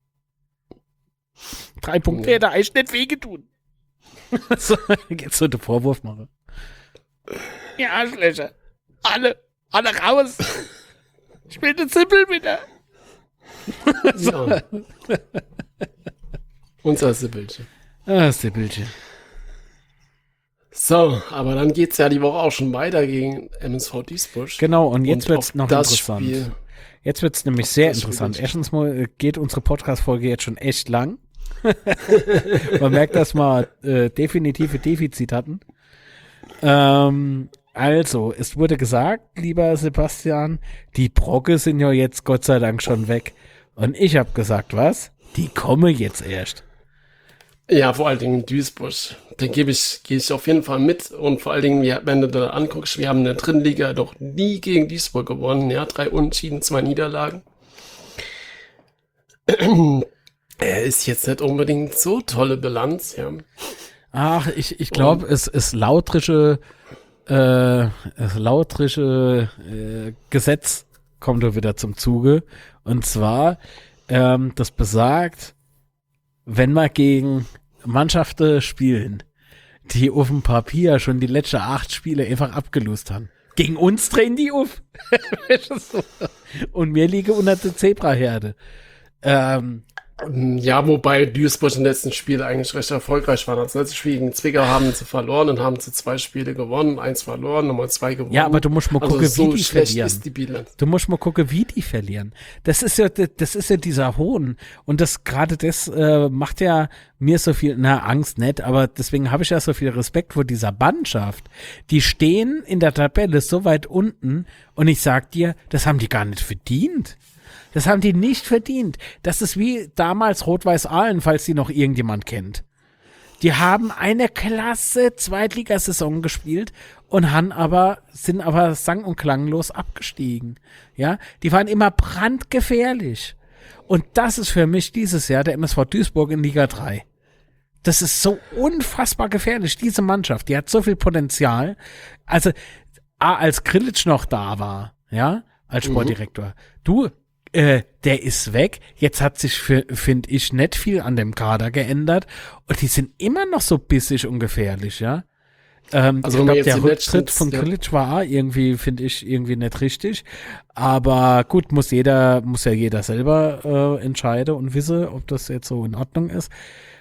Drei Punkte Ja. hätte eigentlich nicht wehgetun. so, jetzt so den Vorwurf machen. Ja, Arschlöcher. Alle, alle raus. Ich will den Zippel wieder. Ja. Unser Sippelchen. Ah, Zippelchen. So, aber dann geht's ja die Woche auch schon weiter gegen M S V Duisburg. Genau, und jetzt Und wird's auf noch das interessant. Spiel- Jetzt wird's nämlich sehr Das Spiel interessant. wird- Erstens mal äh, geht unsere Podcast-Folge jetzt schon echt lang. Man merkt, dass wir äh, definitive Defizit hatten. Ähm, also, es wurde gesagt, lieber Sebastian, die Brocke sind ja jetzt Gott sei Dank schon weg. Und ich habe gesagt, was? Die kommen jetzt erst. Ja, vor allen Dingen in Duisburg. Da gebe ich, gehe ich auf jeden Fall mit. Und vor allen Dingen, ja, wenn du da anguckst, wir haben in der dritten Liga doch nie gegen Duisburg gewonnen. Ja, drei Unentschieden, zwei Niederlagen. Er ist jetzt nicht unbedingt so tolle Bilanz, ja. Ach, ich, ich glaube, es ist lautrische, äh, das lautrische äh, Gesetz kommt da wieder zum Zuge. Und zwar, ähm, das besagt, wenn wir gegen Mannschaften spielen, die auf dem Papier schon die letzten acht Spiele einfach abgelost haben. Gegen uns drehen die auf. Und wir liegen unter der Zebraherde. Ähm, Ja, wobei Duisburg im letzten Spiel eigentlich recht erfolgreich war. Das letzte Spiel gegen Zwickau haben sie verloren und haben sie zwei Spiele gewonnen, eins verloren, nochmal zwei gewonnen. Ja, aber du musst mal also gucken, so wie die schlecht verlieren. ist die Bilanz. Du musst mal gucken, wie die verlieren. Das ist ja, das ist ja dieser Hohn. Und das, gerade das, äh, macht ja mir so viel, na, Angst nicht, aber deswegen habe ich ja so viel Respekt vor dieser Mannschaft. Die stehen in der Tabelle so weit unten und ich sag dir, das haben die gar nicht verdient. Das haben die nicht verdient. Das ist wie damals Rot-Weiß Aalen, falls die noch irgendjemand kennt. Die haben eine klasse Zweitligasaison gespielt und haben aber, sind aber sang- und klanglos abgestiegen. Ja, die waren immer brandgefährlich. Und das ist für mich dieses Jahr der M S V Duisburg in Liga drei. Das ist so unfassbar gefährlich, diese Mannschaft. Die hat so viel Potenzial. Also, A, als Grillitsch noch da war, ja, als Sportdirektor. Mhm. Du, Äh, der ist weg. Jetzt hat sich, finde ich, nicht viel an dem Kader geändert. Und die sind immer noch so bissig und gefährlich, ja. Ähm, Also ich glaube, der Rücktritt letztens, von ja. Grillitsch war irgendwie, finde ich, irgendwie nicht richtig. Aber gut, muss jeder, muss ja jeder selber äh, entscheiden und wissen, ob das jetzt so in Ordnung ist.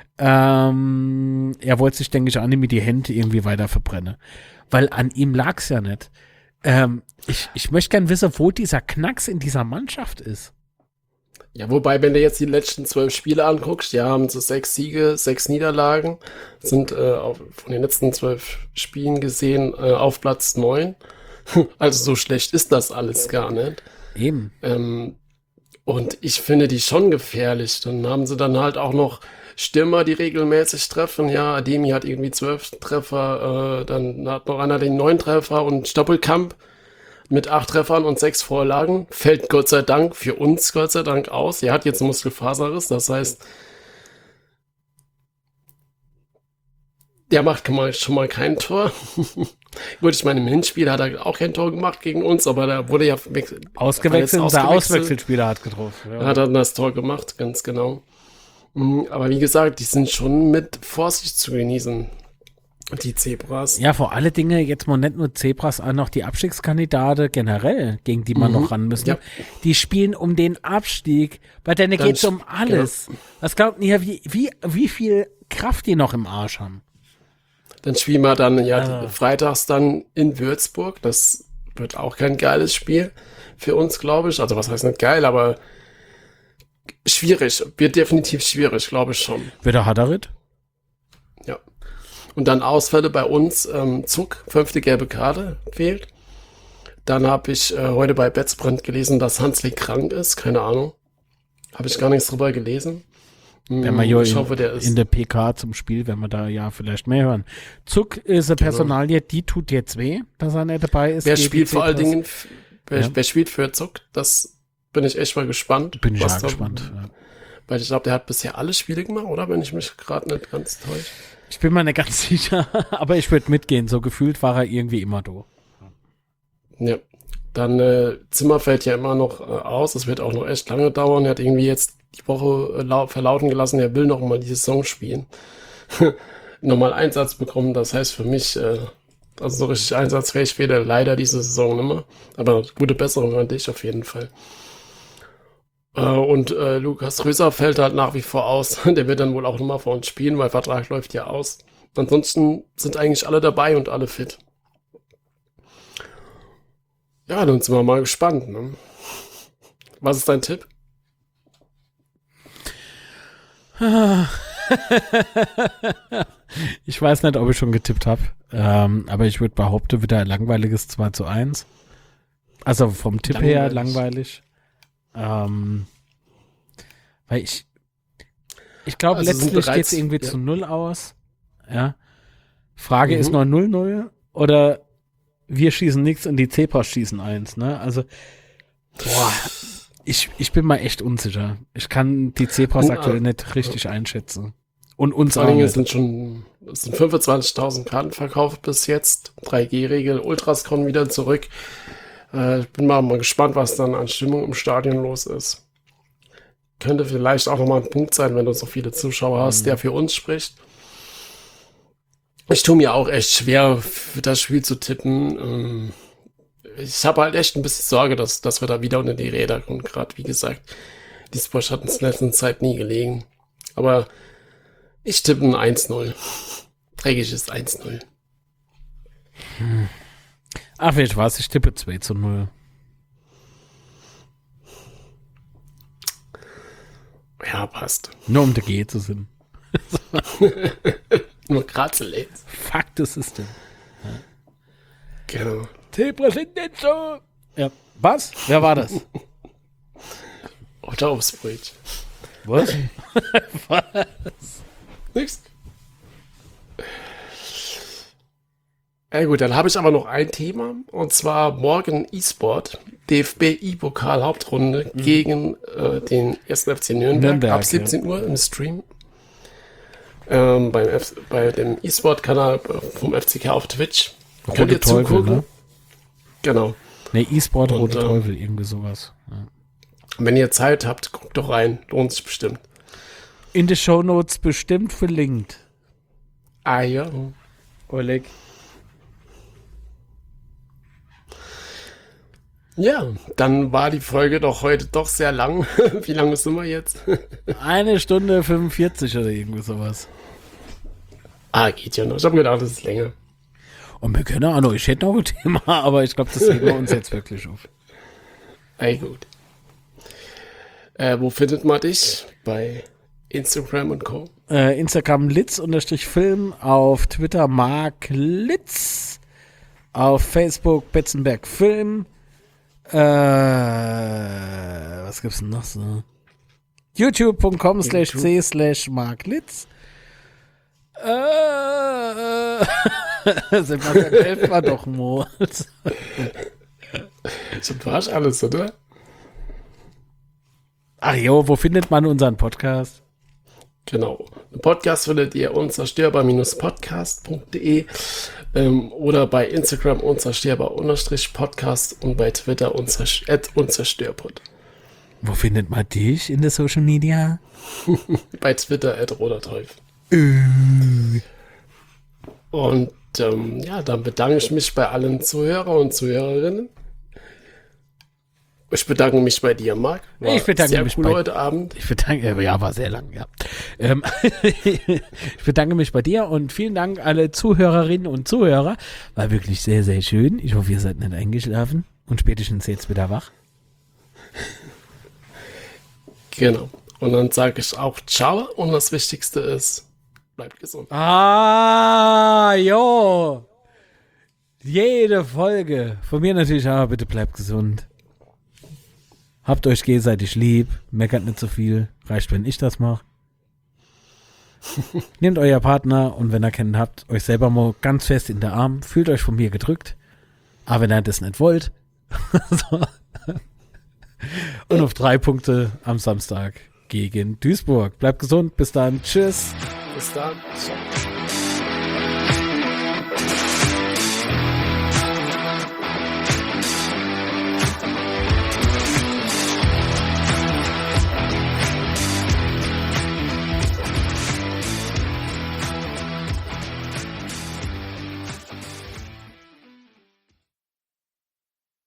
Ähm, er wollte sich, denke ich, auch nicht mit die Hände irgendwie weiter verbrennen. Weil an ihm lag's ja nicht. Ähm, ich, ich möchte gern wissen, wo dieser Knacks in dieser Mannschaft ist. Ja, wobei, wenn du jetzt die letzten zwölf Spiele anguckst, ja, haben sie sechs Siege, sechs Niederlagen, sind äh, auf, von den letzten zwölf Spielen gesehen äh, auf Platz neun. Also so schlecht ist das alles gar nicht. Eben. Ähm, und ich finde die schon gefährlich. Dann haben sie dann halt auch noch Stürmer, die regelmäßig treffen. Ja, Ademi hat irgendwie zwölf Treffer, äh, dann hat noch einer den neun Treffer und Stoppelkamp mit acht Treffern und sechs Vorlagen. Fällt Gott sei Dank, für uns Gott sei Dank aus. Er hat jetzt Muskelfaserriss, das heißt, der macht schon mal kein Tor. Gut, ich meine, im Hinspiel hat er auch kein Tor gemacht gegen uns, aber da wurde ja ausgewechselt, unser Auswechselspieler hat getroffen. Ja. Hat er dann das Tor gemacht, ganz genau. Aber wie gesagt, die sind schon mit Vorsicht zu genießen, die Zebras. Ja, vor alle Dinge, jetzt mal nicht nur Zebras, auch noch die Abstiegskandidate generell, gegen die man mhm. noch ran müssen. Ja. Die spielen um den Abstieg, weil dann geht es um alles. Genau. Was glaubt ihr, wie, wie, wie viel Kraft die noch im Arsch haben? Dann spielen wir dann ja also. freitags dann in Würzburg. Das wird auch kein geiles Spiel für uns, glaube ich. Also was heißt nicht geil, aber schwierig. Wird definitiv schwierig, glaube ich schon. Wird der Hadarit? Ja. Und dann Ausfälle bei uns. Ähm, Zug, fünfte gelbe Karte, fehlt. Dann habe ich äh, heute bei Betzbrand gelesen, dass Hansli krank ist. Keine Ahnung. Habe ich gar nichts drüber gelesen. Wenn man ja ich in, hoffe, der ist in der P K zum Spiel, wenn wir da ja vielleicht mehr hören. Zug ist eine Personalie, die tut jetzt weh, dass er nicht dabei ist. Wer spielt vor allen Dingen, wer, ja. wer spielt für Zug? Das bin ich echt mal gespannt. Bin ich auch da, gespannt. Ja. Weil ich glaube, der hat bisher alle Spiele gemacht, oder? Wenn ich mich gerade nicht ganz täusche. Ich bin mir nicht ganz sicher, aber ich würde mitgehen. So gefühlt war er irgendwie immer da. Ja. Dann äh, Zimmer fällt ja immer noch äh, aus. Das wird auch noch echt lange dauern. Er hat irgendwie jetzt die Woche äh, verlauten gelassen, er will noch mal die Saison spielen. Nochmal Einsatz bekommen. Das heißt für mich, äh, also so richtig einsatzfähig wird er leider diese Saison nicht mehr. Aber gute Besserung an dich auf jeden Fall. Äh, und äh, Lukas Röser fällt halt nach wie vor aus. Der wird dann wohl auch nochmal vor uns spielen, weil Vertrag läuft ja aus. Ansonsten sind eigentlich alle dabei und alle fit. Ja, dann sind wir mal gespannt. Ne? Was ist dein Tipp? Ich weiß nicht, ob ich schon getippt habe, ähm, aber ich würde behaupten, wieder ein langweiliges zwei zu eins. Also vom Tipp langweilig. her langweilig. Ähm, weil ich ich glaube, also letztlich geht es irgendwie ja. zu null aus. Ja. Frage mhm. ist noch null null oder wir schießen nichts und die Zebras schießen eins, ne? Also, boah, ich, ich bin mal echt unsicher. Ich kann die Zebras oh, aktuell nicht richtig ja. einschätzen. Und uns Vor allem sind schon es sind fünfundzwanzigtausend Karten verkauft bis jetzt. drei G-Regel, Ultras kommen wieder zurück. Äh, ich bin mal, mal gespannt, was dann an Stimmung im Stadion los ist. Könnte vielleicht auch nochmal ein Punkt sein, wenn du so viele Zuschauer hast, mhm. der für uns spricht. Ich tue mir auch echt schwer, für das Spiel zu tippen. Ich habe halt echt ein bisschen Sorge, dass, dass wir da wieder unter die Räder kommen. Gerade, wie gesagt, Die Squash hat uns in letzter Zeit nie gelegen. Aber ich tippe ein eins null. Dreckiges eins null. Hm. Ach, weißt du was? Ich tippe zwei zu null. Ja, passt. Nur um der G zu sind. Nur Kratzel jetzt. Fuck the system. Ja. Genau. T-Präsident. Ja. Was? Wer war das? Oder aufs Brötchen. Was? Was? Nix. Ja gut, dann habe ich aber noch ein Thema. Und zwar morgen E-Sport. D F B E-Pokal Hauptrunde mhm. gegen äh, den ersten F C Nürnberg. Nürnberg ab siebzehn Uhr im Stream. Ähm, beim F- bei dem E-Sport-Kanal vom F C K auf Twitch. Rote Könnt ihr Teufel, zugucken? Ne? Genau. Ne, E-Sport, Rote äh, Teufel, irgendwie sowas. Ja. Wenn ihr Zeit habt, guckt doch rein. Lohnt sich bestimmt. In den Shownotes bestimmt verlinkt. Ah ja. Oleg. Ja, dann war die Folge doch heute doch sehr lang. Wie lange sind wir jetzt? Eine Stunde fünfundvierzig oder irgendwie sowas. Ah, geht ja noch. Ich habe gedacht, das ist länger. Und wir können auch noch, ich hätte noch ein Thema, aber ich glaube, das heben wir uns jetzt wirklich auf. Ey, gut. Äh, wo findet man dich? Bei Instagram und Co. Äh, Instagram litz-film, auf Twitter Mark Litz, auf Facebook Betzenberg Film. Äh, was gibt's denn noch so? youtube.com slash c slash Mark Litz. Äh, Sebastian, helft mal doch mal. So war ich alles, oder? Ach jo, wo findet man unseren Podcast? Genau. Den Podcast findet ihr unzerstörbar Podcast punkt de ähm, oder bei Instagram unzerstörbar-podcast und bei Twitter unzerstörpod. Wo findet man dich in der Social Media? Bei Twitter at roderteufel. Äh. Und ähm, ja, dann bedanke ich mich bei allen Zuhörer und Zuhörerinnen. Ich bedanke mich bei dir, Marc. War ich bedanke sehr mich cool bei heute Abend. Ich bedanke, ja, war sehr lang, ja. Ähm, ich bedanke mich bei dir und vielen Dank alle Zuhörerinnen und Zuhörer. War wirklich sehr, sehr schön. Ich hoffe, ihr seid nicht eingeschlafen und spätestens jetzt wieder wach. Genau. Und dann sage ich auch ciao und das Wichtigste ist, bleibt gesund. Ah, jo. Jede Folge. Von mir natürlich auch, bitte bleibt gesund. Habt euch gegenseitig lieb, meckert nicht so viel, reicht, wenn ich das mache. Nehmt euer Partner und wenn ihr keinen habt, euch selber mal ganz fest in den Arm, fühlt euch von mir gedrückt, aber wenn ihr das nicht wollt. So. Und auf drei Punkte am Samstag gegen Duisburg. Bleibt gesund, bis dann, tschüss. Bis dann. Ciao.